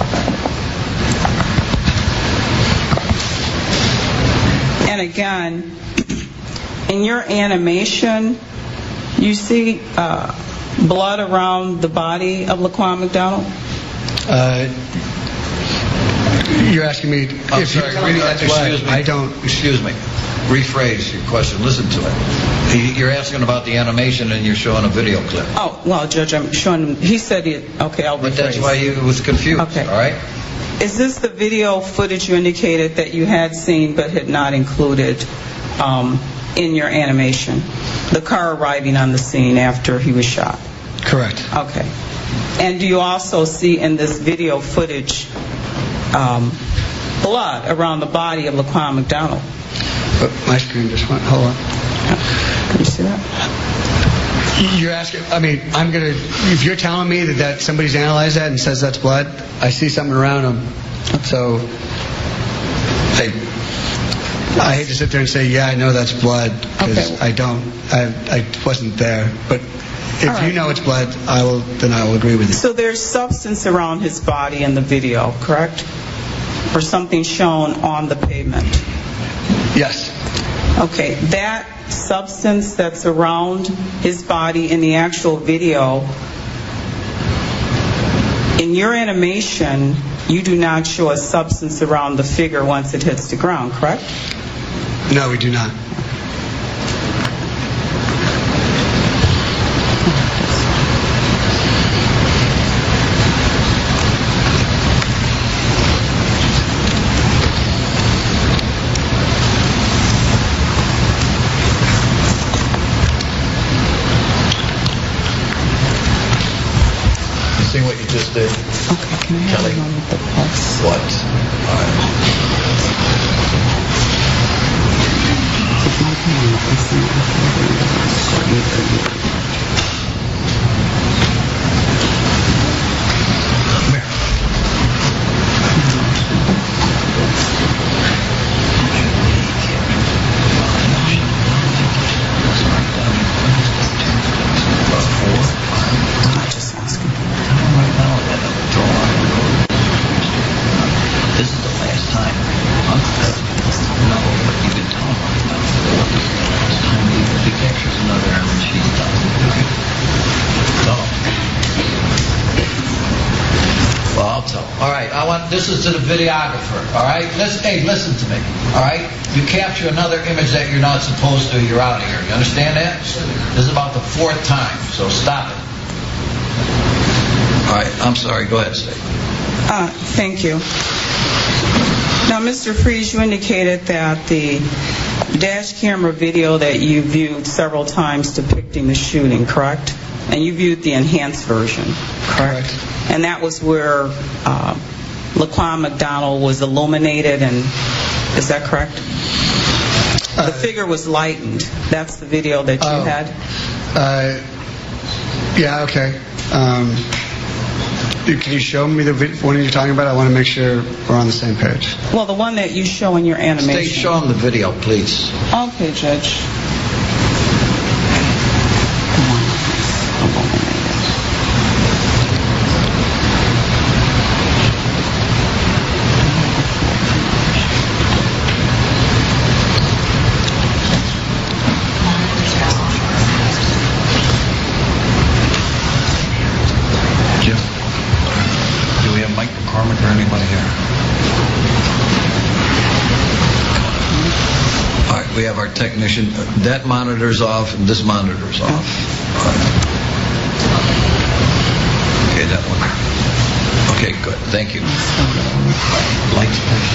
And again, in your animation, you see uh, blood around the body of Laquan McDonald? Uh, you're asking me I'm if sorry, you, that's excuse why me. I don't. Excuse me. Rephrase your question. Listen to it. He- You're asking about the animation and you're showing a video clip. Oh, well, Judge, I'm showing him. He said it. Okay, I'll rephrase. But that's why you was confused, Okay. all right? Is this the video footage you indicated that you had seen but had not included um, in your animation? The car arriving on the scene after he was shot? Correct. Okay. And do you also see in this video footage um, blood around the body of Laquan McDonald? But my screen just went. Hold on. Can you see that? You're asking. I mean, I'm gonna. If you're telling me that, that somebody's analyzed that and says that's blood, I see something around them. So, I. I hate to sit there and say, yeah, I know that's blood because Okay. I don't. I I wasn't there. But if All right. you know it's blood, I will. Then I will agree with you. So there's substance around his body in the video, correct? Or something shown on the pavement? Yes. Okay, that substance that's around his body in the actual video, in your animation, you do not show a substance around the figure once it hits the ground, correct? No, we do not. You see what you just did? Okay, can I have Kelly? one with the pulse? What? All right. Come here. I'm just asking. This is the last time. Huh? No, but you've been telling me about it. Last time he, he captures another and she's done. No. Well, I'll tell. All right, I want. This is to the videographer. All right, listen. Hey, listen to me. All right, you capture another image that you're not supposed to. You're out of here. You understand that? This is about the fourth time. So stop it. All right, I'm sorry. Go ahead, State. Uh, thank you. Now, Mister Freeze, you indicated that the dash camera video that you viewed several times depicting the shooting, correct? And you viewed the enhanced version, correct? Correct. And that was where uh, Laquan McDonald was illuminated, and is that correct? Uh, the figure was lightened. That's the video that you Oh. had? Uh, yeah. Okay. Um, can you show me the vid- one you're talking about? I want to make sure we're on the same page. Well, the one that you show in your animation. State, show him the video, please. Okay, Judge. we have our technician. That monitor's off, and this monitor's off. Okay, that one. Okay, good. Thank you. Lights.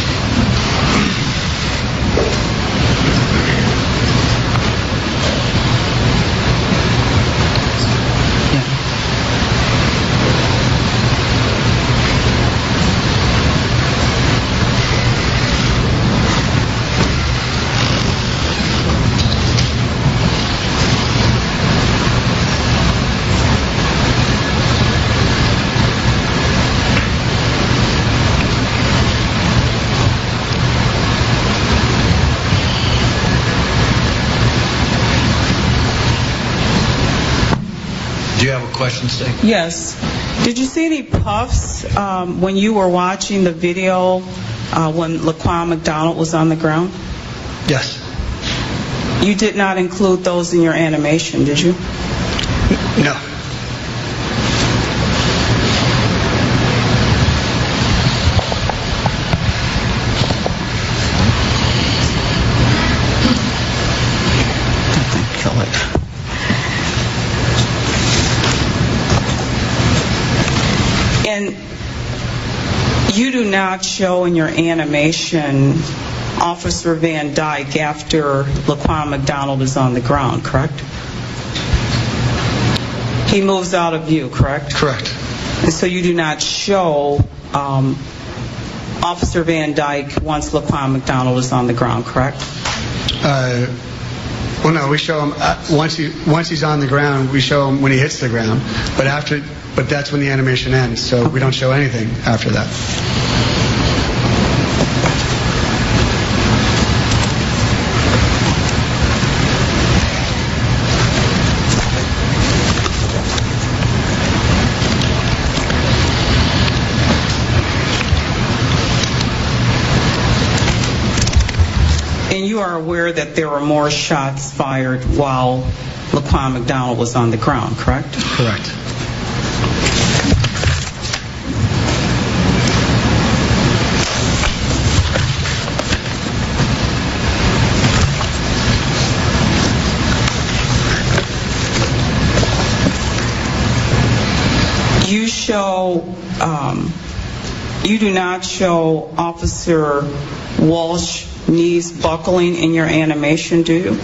Do you have a question, Stig? Yes. Did you see any puffs um, when you were watching the video uh, when Laquan McDonald was on the ground? Yes. You did not include those in your animation, did you? No. Kill it. And you do not show in your animation Officer Van Dyke after Laquan McDonald is on the ground, correct? He moves out of view, correct? Correct. And so you do not show um, Officer Van Dyke once Laquan McDonald is on the ground, correct? Uh, well, no, we show him uh, once he once he's on the ground. We show him when he hits the ground, but after, but that's when the animation ends. So okay. We don't show anything after that. You are aware that there were more shots fired while Laquan McDonald was on the ground, correct? Correct. You show, um, you do not show Officer Walsh knees buckling in your animation, do you?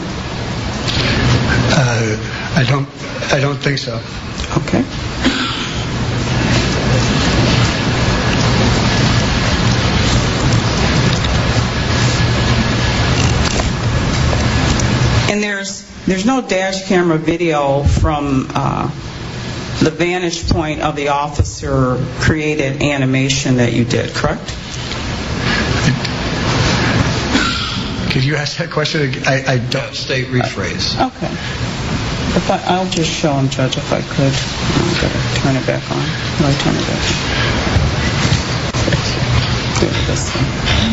Uh, I don't. I don't think so. Okay. And there's there's no dash camera video from uh, the vantage point of the officer created animation that you did, correct? Could you ask that question again? I, I don't. State rephrase. Okay. If I, I'll just show him, Judge, if I could. I'm going to turn it back on. No, turn it back. Do it this way.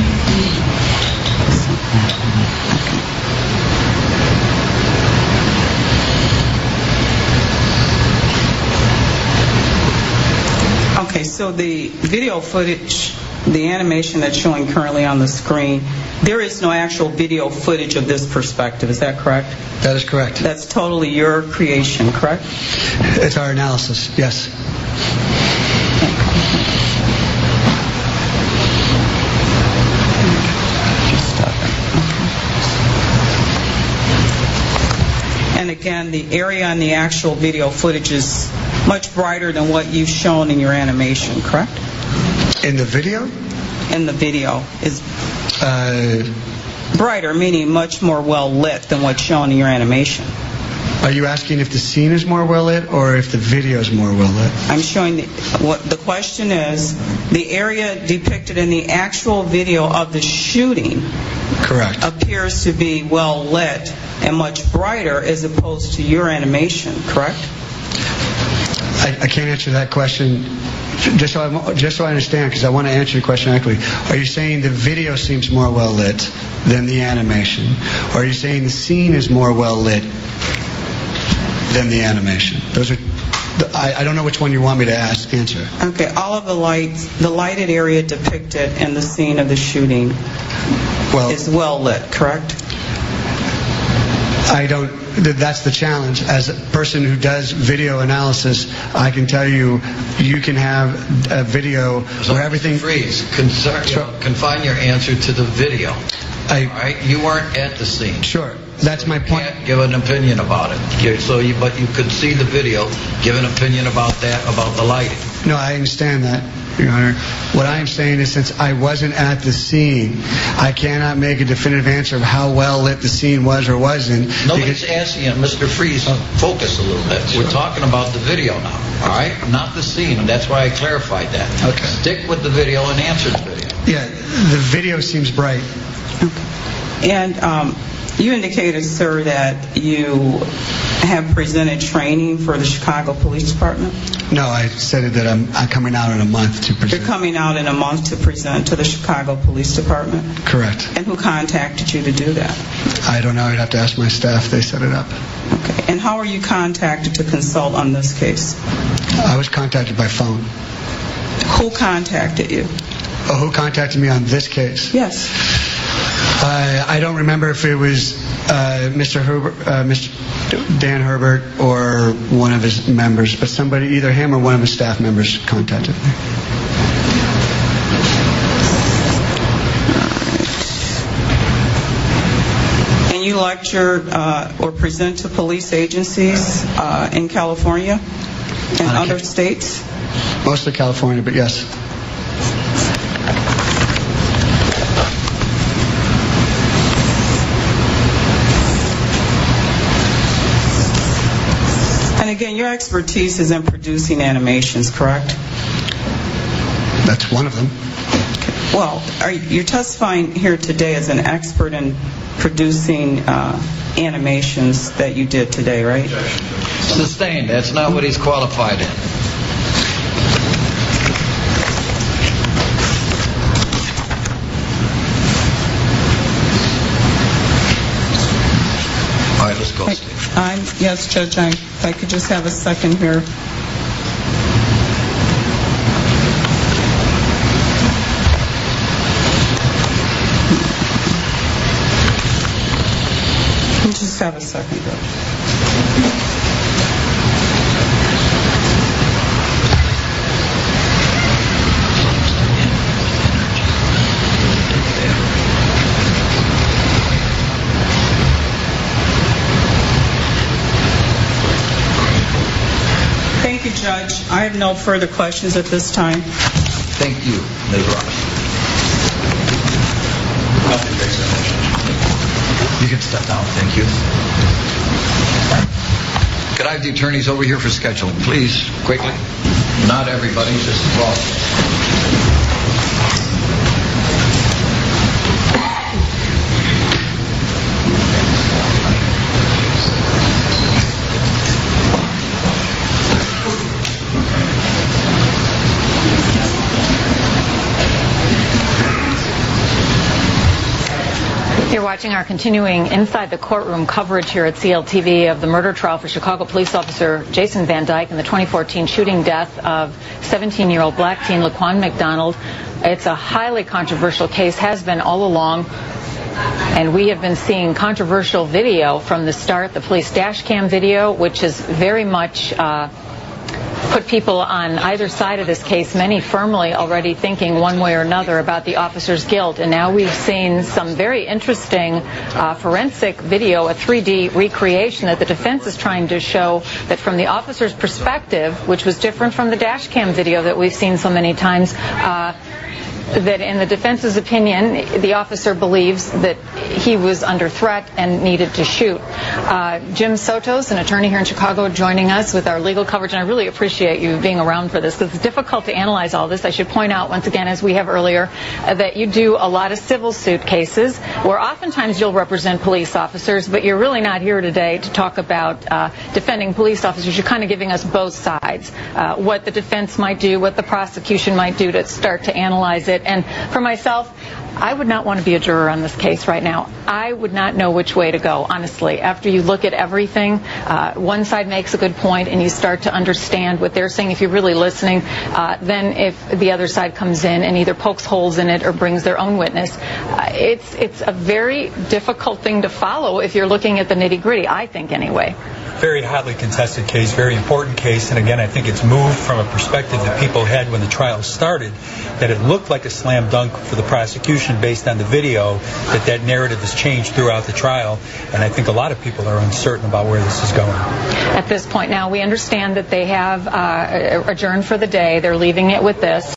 Okay. Okay, so the video footage, the animation that's showing currently on the screen, there is no actual video footage of this perspective, is that correct? That is correct. That's totally your creation, correct? It's our analysis, yes. And again, the area on the actual video footage is much brighter than what you've shown in your animation, correct? In the video? In the video is uh, brighter, meaning much more well lit than what's shown in your animation. Are you asking if the scene is more well lit or if the video is more well lit? I'm showing the, what the question is, the area depicted in the actual video of the shooting correct appears to be well lit and much brighter as opposed to your animation, correct? I, I can't answer that question. Just so I, just so I understand, because I want to answer your question accurately. Are you saying the video seems more well lit than the animation? Or are you saying the scene is more well lit than the animation? Those are. I, I don't know which one you want me to ask. Answer. Okay. All of the lights, the lighted area depicted in the scene of the shooting, well, is well lit, correct? I don't, that's the challenge. As a person who does video analysis, I can tell you, you can have a video so where everything... Freeze, Concern, you know, confine your answer to the video. I, All right? You weren't at the scene. Sure. That's my point. You can't give an opinion about it. So you, but you could see the video, give an opinion about that, about the lighting. No, I understand that, Your Honor. What I am saying is, since I wasn't at the scene, I cannot make a definitive answer of how well lit the scene was or wasn't. Nobody's asking you, Mister Freeze, oh. focus a little bit. Sure. We're talking about the video now, all right? Not the scene, and that's why I clarified that. Okay. Stick with the video and answer the video. Yeah, the video seems bright. Okay. And um, you indicated, sir, that you have presented training for the Chicago Police Department? No, I said that I'm, I'm coming out in a month to present. You're coming out in a month to present to the Chicago Police Department? Correct. And who contacted you to do that? I don't know. I'd have to ask my staff. They set it up. Okay. And how were you contacted to consult on this case? I was contacted by phone. Who contacted you? Oh, who contacted me on this case? Yes. Uh, I don't remember if it was uh, Mister Herbert, uh, Mister Dan Herbert, or one of his members, but somebody, either him or one of his staff members, contacted me. And you lecture uh, or present to police agencies uh, in California and Uh, other states? Mostly California, but yes. And again, your expertise is in producing animations, correct? That's one of them. Okay. Well, are you, you're testifying here today as an expert in producing uh, animations that you did today, right? Sustained. That's not what he's qualified in. All right, let's go, Steve. I'm, yes, Judge, I, if I could just have a second here. Just have a second, Judge. Thank you, Judge. I have no further questions at this time. Thank you, Miz Ross. You can step down. Thank you. Could I have the attorneys over here for scheduling, please, quickly? Not everybody, just Ross. You're watching our continuing Inside the Courtroom coverage here at C L T V of the murder trial for Chicago police officer Jason Van Dyke and the twenty fourteen shooting death of seventeen-year-old black teen Laquan McDonald. It's a highly controversial case, has been all along, and we have been seeing controversial video from the start, the police dash cam video, which is very much uh, put people on either side of this case, many firmly already thinking one way or another about the officer's guilt. And now we've seen some very interesting uh, forensic video, a three D recreation that the defense is trying to show that from the officer's perspective, which was different from the dash cam video that we've seen so many times, uh, that in the defense's opinion, the officer believes that he was under threat and needed to shoot. Uh, Jim Sotos, an attorney here in Chicago, joining us with our legal coverage, and I really appreciate you being around for this because it's difficult to analyze all this. I should point out once again, as we have earlier, uh, that you do a lot of civil suit cases where oftentimes you'll represent police officers, but you're really not here today to talk about uh, defending police officers. You're kind of giving us both sides, uh, what the defense might do, what the prosecution might do to start to analyze it. it. And for myself, I would not want to be a juror on this case right now. I would not know which way to go, honestly. After you look at everything, uh, one side makes a good point and you start to understand what they're saying. If you're really listening, uh, then if the other side comes in and either pokes holes in it or brings their own witness, uh, it's, it's a very difficult thing to follow if you're looking at the nitty-gritty, I think anyway. Very hotly contested case, very important case, and again, I think it's moved from a perspective that people had when the trial started, that it looked like a slam dunk for the prosecution based on the video, that that narrative has changed throughout the trial, and I think a lot of people are uncertain about where this is going. At this point now, we understand that they have uh, adjourned for the day. They're leaving it with this.